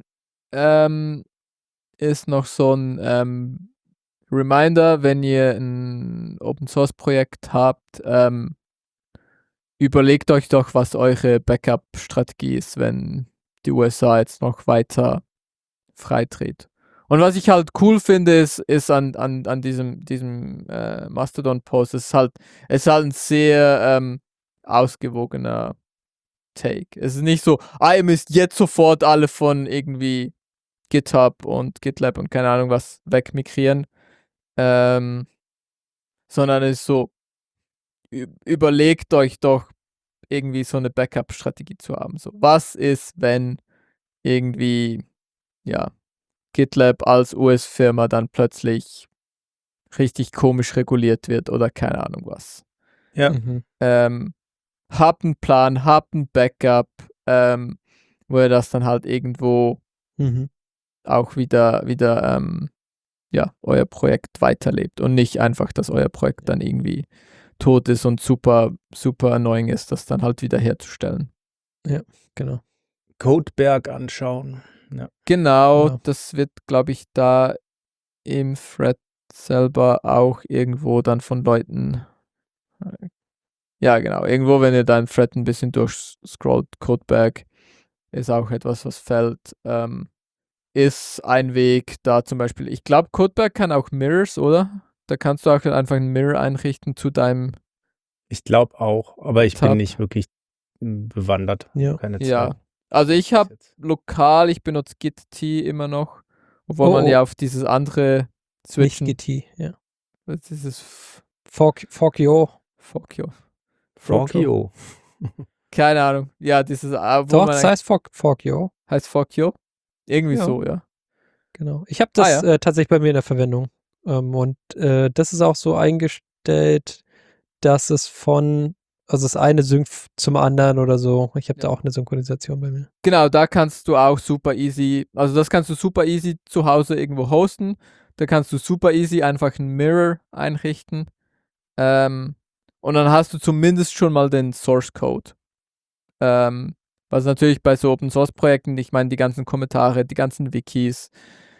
ist noch so ein Reminder, wenn ihr ein Open-Source-Projekt habt, überlegt euch doch, was eure Backup-Strategie ist, wenn die USA jetzt noch weiter freitritt. Und was ich halt cool finde, ist an diesem Mastodon-Post, es ist halt ein sehr ausgewogener Take. Es ist nicht so, ihr müsst jetzt sofort alle von irgendwie GitHub und GitLab und keine Ahnung was wegmigrieren, sondern es ist so, überlegt euch doch irgendwie so eine Backup-Strategie zu haben. So, was ist, wenn irgendwie, ja, GitLab als US-Firma dann plötzlich richtig komisch reguliert wird oder keine Ahnung was. Ja. Habt einen Plan, habt ein Backup, wo ihr das dann halt irgendwo auch wieder euer Projekt weiterlebt und nicht einfach, dass euer Projekt dann irgendwie tot ist und super, super annoying ist, das dann halt wieder herzustellen. Genau. Codeberg anschauen. Ja. Genau, Ja. das wird, glaube ich, da im Thread selber auch irgendwo dann von Leuten. Ja, genau. Irgendwo, wenn ihr da im Thread ein bisschen durchscrollt, Codeberg ist auch etwas, was fällt. Ist ein Weg, da zum Beispiel, ich glaube, Codeberg kann auch Mirrors, oder? Da kannst du auch einfach einen Mirror einrichten zu deinem. Ich glaube auch, aber ich Tab. bin nicht wirklich bewandert. Ja. Keine Zeit. Ja. Also ich habe lokal, ich benutze Git immer noch, obwohl man ja auf dieses andere Nicht switchen. GT, ja. Dieses Forkio. Frogio. Keine Ahnung. Ja, dieses, wo Doch, man das heißt Forkio. heißt Forkio. Irgendwie Ja. so, ja. Genau. Ich habe das tatsächlich bei mir in der Verwendung. Und das ist auch so eingestellt, dass es also das eine synkt zum anderen oder so. Ich habe da auch eine Synchronisation bei mir. Genau, da kannst du auch super easy, also das kannst du super easy zu Hause irgendwo hosten. Da kannst du super easy einfach einen Mirror einrichten. Und dann hast du zumindest schon mal den Source Code. Was natürlich bei so Open Source Projekten, ich meine, die ganzen Kommentare, die ganzen Wikis,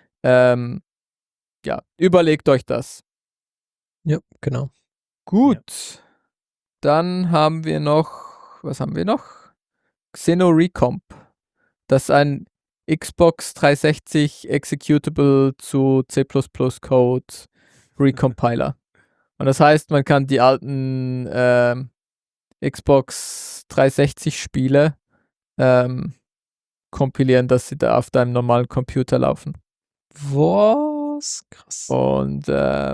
überlegt euch das. Ja, genau. Gut. Dann haben wir noch, was haben wir noch? Xeno Recomp. Das ist ein Xbox 360 Executable zu C++ Code Recompiler. Und das heißt, man kann die alten Xbox 360 Spiele kompilieren, dass sie da auf deinem normalen Computer laufen. Was? Krass. Und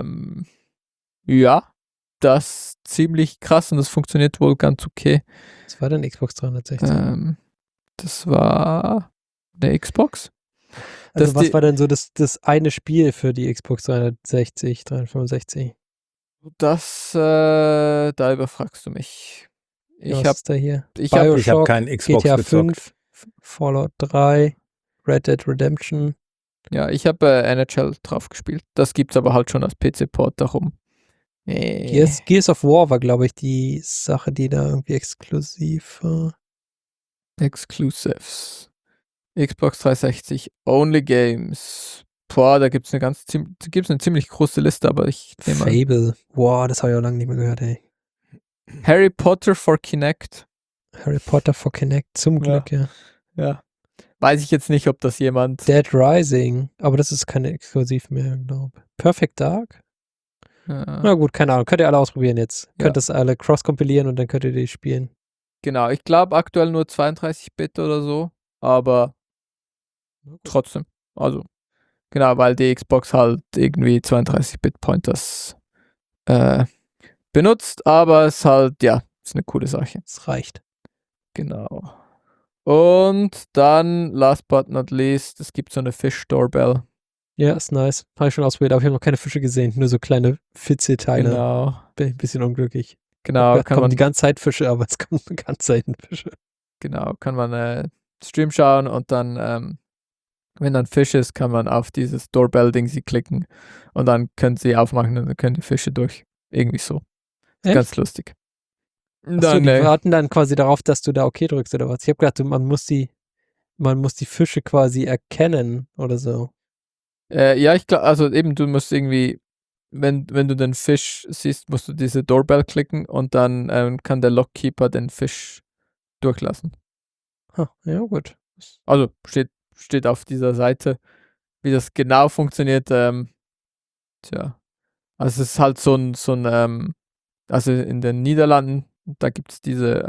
ja, das ist ziemlich krass und das funktioniert wohl ganz okay. Was war denn Xbox 360? Das war eine Xbox. Also was war denn so das eine Spiel für die Xbox 360, 365? Das, da überfragst du mich. Was ist da hier? Ich hab keinen Xbox GTA gezockt. 5, Fallout 3, Red Dead Redemption. Ja, ich habe NHL drauf gespielt. Das gibt's aber halt schon als PC-Port darum. Gears of War war, glaube ich, die Sache, die da irgendwie exklusiv war. Exclusives. Xbox 360, Only Games. Boah, da gibt's eine ziemlich große Liste, aber ich nehme an. Fable. Wow, das habe ich auch lange nicht mehr gehört, ey. Harry Potter for Kinect. Harry Potter for Kinect, zum Glück, ja. Ja. Weiß ich jetzt nicht, ob das jemand. Dead Rising, aber das ist keine exklusiv mehr, glaube ich. Perfect Dark? Ja. Na gut, keine Ahnung. Könnt ihr alle ausprobieren jetzt. Ja. Könnt das alle cross-kompilieren und dann könnt ihr die spielen. Genau, ich glaube aktuell nur 32-Bit oder so, aber trotzdem. Also, genau, weil die Xbox halt irgendwie 32-Bit-Pointers benutzt, aber es halt, ja, ist eine coole Sache. Es reicht. Genau. Und dann, last but not least, es gibt so eine Fish-Doorbell. Ja, ist nice. Habe ich schon ausprobiert, aber ich habe noch keine Fische gesehen. Nur so kleine Fitzelteile. Genau. Bin ein bisschen unglücklich. Genau, Da kommen die ganze Zeit Fische, aber es kommen ganz selten Fische. Genau, kann man Stream schauen und dann, wenn dann Fisch ist, kann man auf dieses Doorbell-Ding sie klicken und dann können sie aufmachen und dann können die Fische durch. Irgendwie so. Echt? Ganz lustig. Achso, die warten dann quasi darauf, dass du da okay drückst oder was? Ich habe gedacht, man muss die Fische quasi erkennen oder so. Ja, ich glaube, also eben, du musst irgendwie, wenn du den Fisch siehst, musst du diese Doorbell klicken und dann kann der Lockkeeper den Fisch durchlassen. Ja, gut. Also steht auf dieser Seite, wie das genau funktioniert. Also es ist halt so ein also in den Niederlanden, da gibt es diese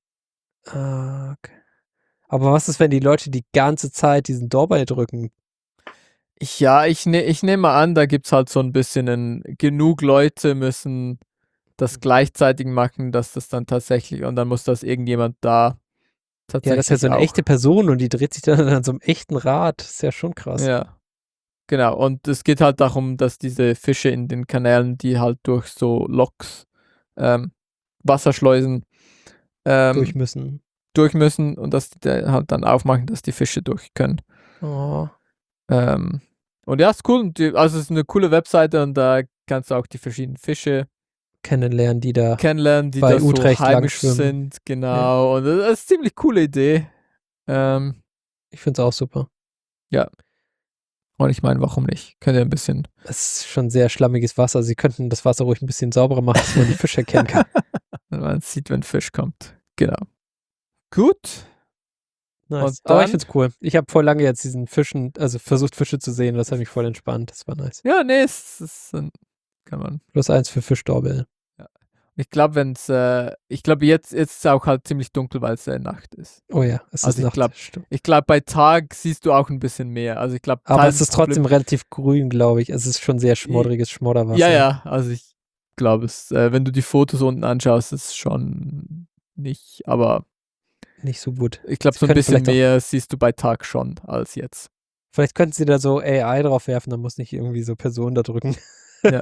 Okay. Aber was ist, wenn die Leute die ganze Zeit diesen Doorbell drücken? Ja, ich nehme an, da gibt es halt so ein bisschen genug Leute müssen das gleichzeitig machen, dass das dann tatsächlich, und dann muss das irgendjemand da tatsächlich. Ja, das ist ja so eine auch. echte Person und die dreht sich dann an so einem echten Rad. Das ist ja schon krass. Ja, genau. Und es geht halt darum, dass diese Fische in den Kanälen, die halt durch so Loks, Wasserschleusen Durch müssen. und dass die halt dann aufmachen, dass die Fische durch können. Oh. Und ja, ist cool. Und also es ist eine coole Webseite und da kannst du auch die verschiedenen Fische Kennenlernen, die da kennenlernen, die bei da so Utrecht lang heimisch schwimmen. sind. Genau. Und das ist eine ziemlich coole Idee. Ich finde es auch super. Und ich meine, warum nicht? Könnt ihr ein bisschen. Es ist schon sehr schlammiges Wasser. Sie könnten das Wasser ruhig ein bisschen sauberer machen, dass man die Fische erkennen kann. Wenn man sieht, wenn Fisch kommt. Genau. Gut. Nice. Und Aber ich dann- finde es cool. Ich habe voll lange jetzt diesen Fischen, also versucht Fische zu sehen. Das hat mich voll entspannt. Das war nice. Ja, nee, kann man. +1 für Fischdoorbell. Ich glaube, jetzt ist es auch halt ziemlich dunkel, weil es Nacht ist. Oh ja, es Also ist ich Nacht. glaub, Stimmt. Ich glaube, bei Tag siehst du auch ein bisschen mehr. Also ich glaube, Aber es ist trotzdem relativ grün, glaube ich. Es ist schon sehr schmoddriges Schmodderwasser. Ja, also ich glaube es, wenn du die Fotos unten anschaust, ist es schon nicht, aber Nicht so gut. ich glaube, Sie so ein können bisschen vielleicht auch- mehr siehst du bei Tag schon als jetzt. Vielleicht könnten sie da so AI drauf werfen, dann muss nicht irgendwie so Personen da drücken. Ja.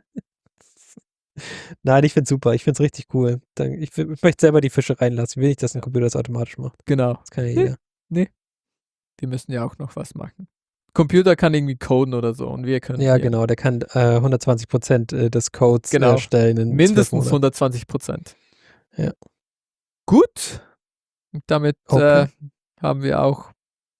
Nein, ich find's super. Ich find's richtig cool. Ich möchte selber die Fische reinlassen. Ich will nicht, dass ein Computer das automatisch macht. Genau. Das kann ja jeder. Die müssen ja auch noch was machen. Computer kann irgendwie coden oder so und wir können Ja, hier genau. Der kann 120% des Codes Genau. erstellen in 12 mindestens Monaten. 120%. Ja. Gut. Und damit Okay. haben wir auch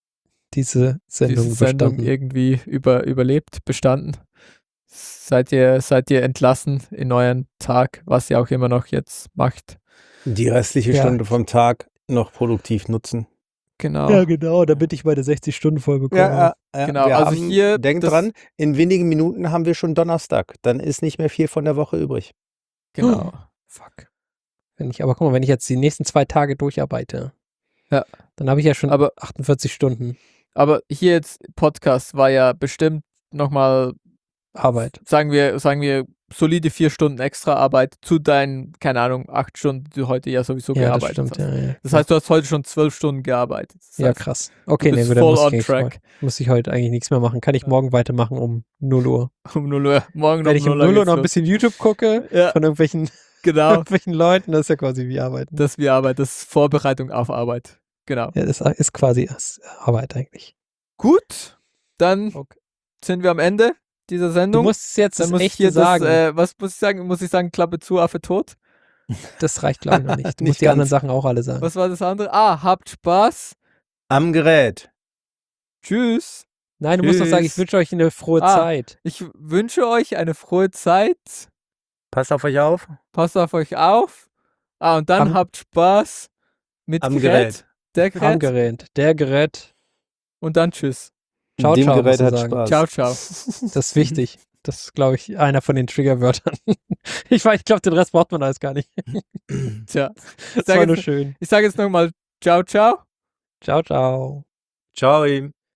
Diese Sendung diese Sendung überstanden. irgendwie überlebt, bestanden. Seid ihr entlassen in euren Tag, was ihr auch immer noch jetzt macht. Die restliche Ja. Stunde vom Tag noch produktiv nutzen. Genau. Ja, genau, damit ich meine 60 Stunden voll bekomme. Genau, Wir also haben, hier, denkt das- dran, in wenigen Minuten haben wir schon Donnerstag. Dann ist nicht mehr viel von der Woche übrig. Genau. Fuck. Aber guck mal, wenn ich jetzt die nächsten 2 Tage durcharbeite, Ja. dann habe ich ja schon Aber- 48 Stunden Aber hier jetzt Podcast war ja bestimmt nochmal, Arbeit. sagen wir, solide 4 Stunden extra Arbeit zu deinen, keine Ahnung, 8 Stunden, die du heute ja sowieso Ja, das gearbeitet stimmt. hast. Ja. Das heißt, du hast heute schon 12 Stunden gearbeitet. Das Ja, heißt, krass. Okay, du bist dann voll muss on ich, track. muss ich heute eigentlich nichts mehr machen. Kann ich morgen weitermachen um 0 Uhr. Um 0 Uhr. Morgen Wenn ich um 0 Uhr noch ein bisschen YouTube gucke, Ja. von irgendwelchen, Genau, irgendwelchen Leuten, das ist ja quasi wie Arbeiten. das ist wie Arbeit, das ist Vorbereitung auf Arbeit. Genau. Ja, das ist quasi Arbeit eigentlich. Gut, dann Okay. sind wir am Ende dieser Du Sendung. musst es jetzt Dann das muss ich Echte hier sagen. was muss ich sagen? Muss ich sagen, Klappe zu, Affe tot? Das reicht, glaube ich, noch nicht. Du Nicht musst die anderen ganz. Sachen auch alle sagen. Was war das andere? Habt Spaß. Am Gerät. Tschüss. Nein, du musst doch sagen, ich Tschüss. wünsche euch eine frohe Ah. Zeit. Ich wünsche euch eine frohe Zeit. Passt auf euch auf. Passt auf euch auf. Und dann Am- habt Spaß mit Am Gerät. Der Am Gerät. Gerät. Der Gerät. Und dann tschüss. Ciao, Dem ciao, Gerät musst du hat sagen. Spaß. Ciao, ciao. Das ist wichtig. Das ist, glaube ich, einer von den Triggerwörtern. Ich glaube, den Rest braucht man alles gar nicht. Tja. Das war nur schön. Ich sage jetzt nochmal ciao, ciao. Ciao, ciao. Ciao.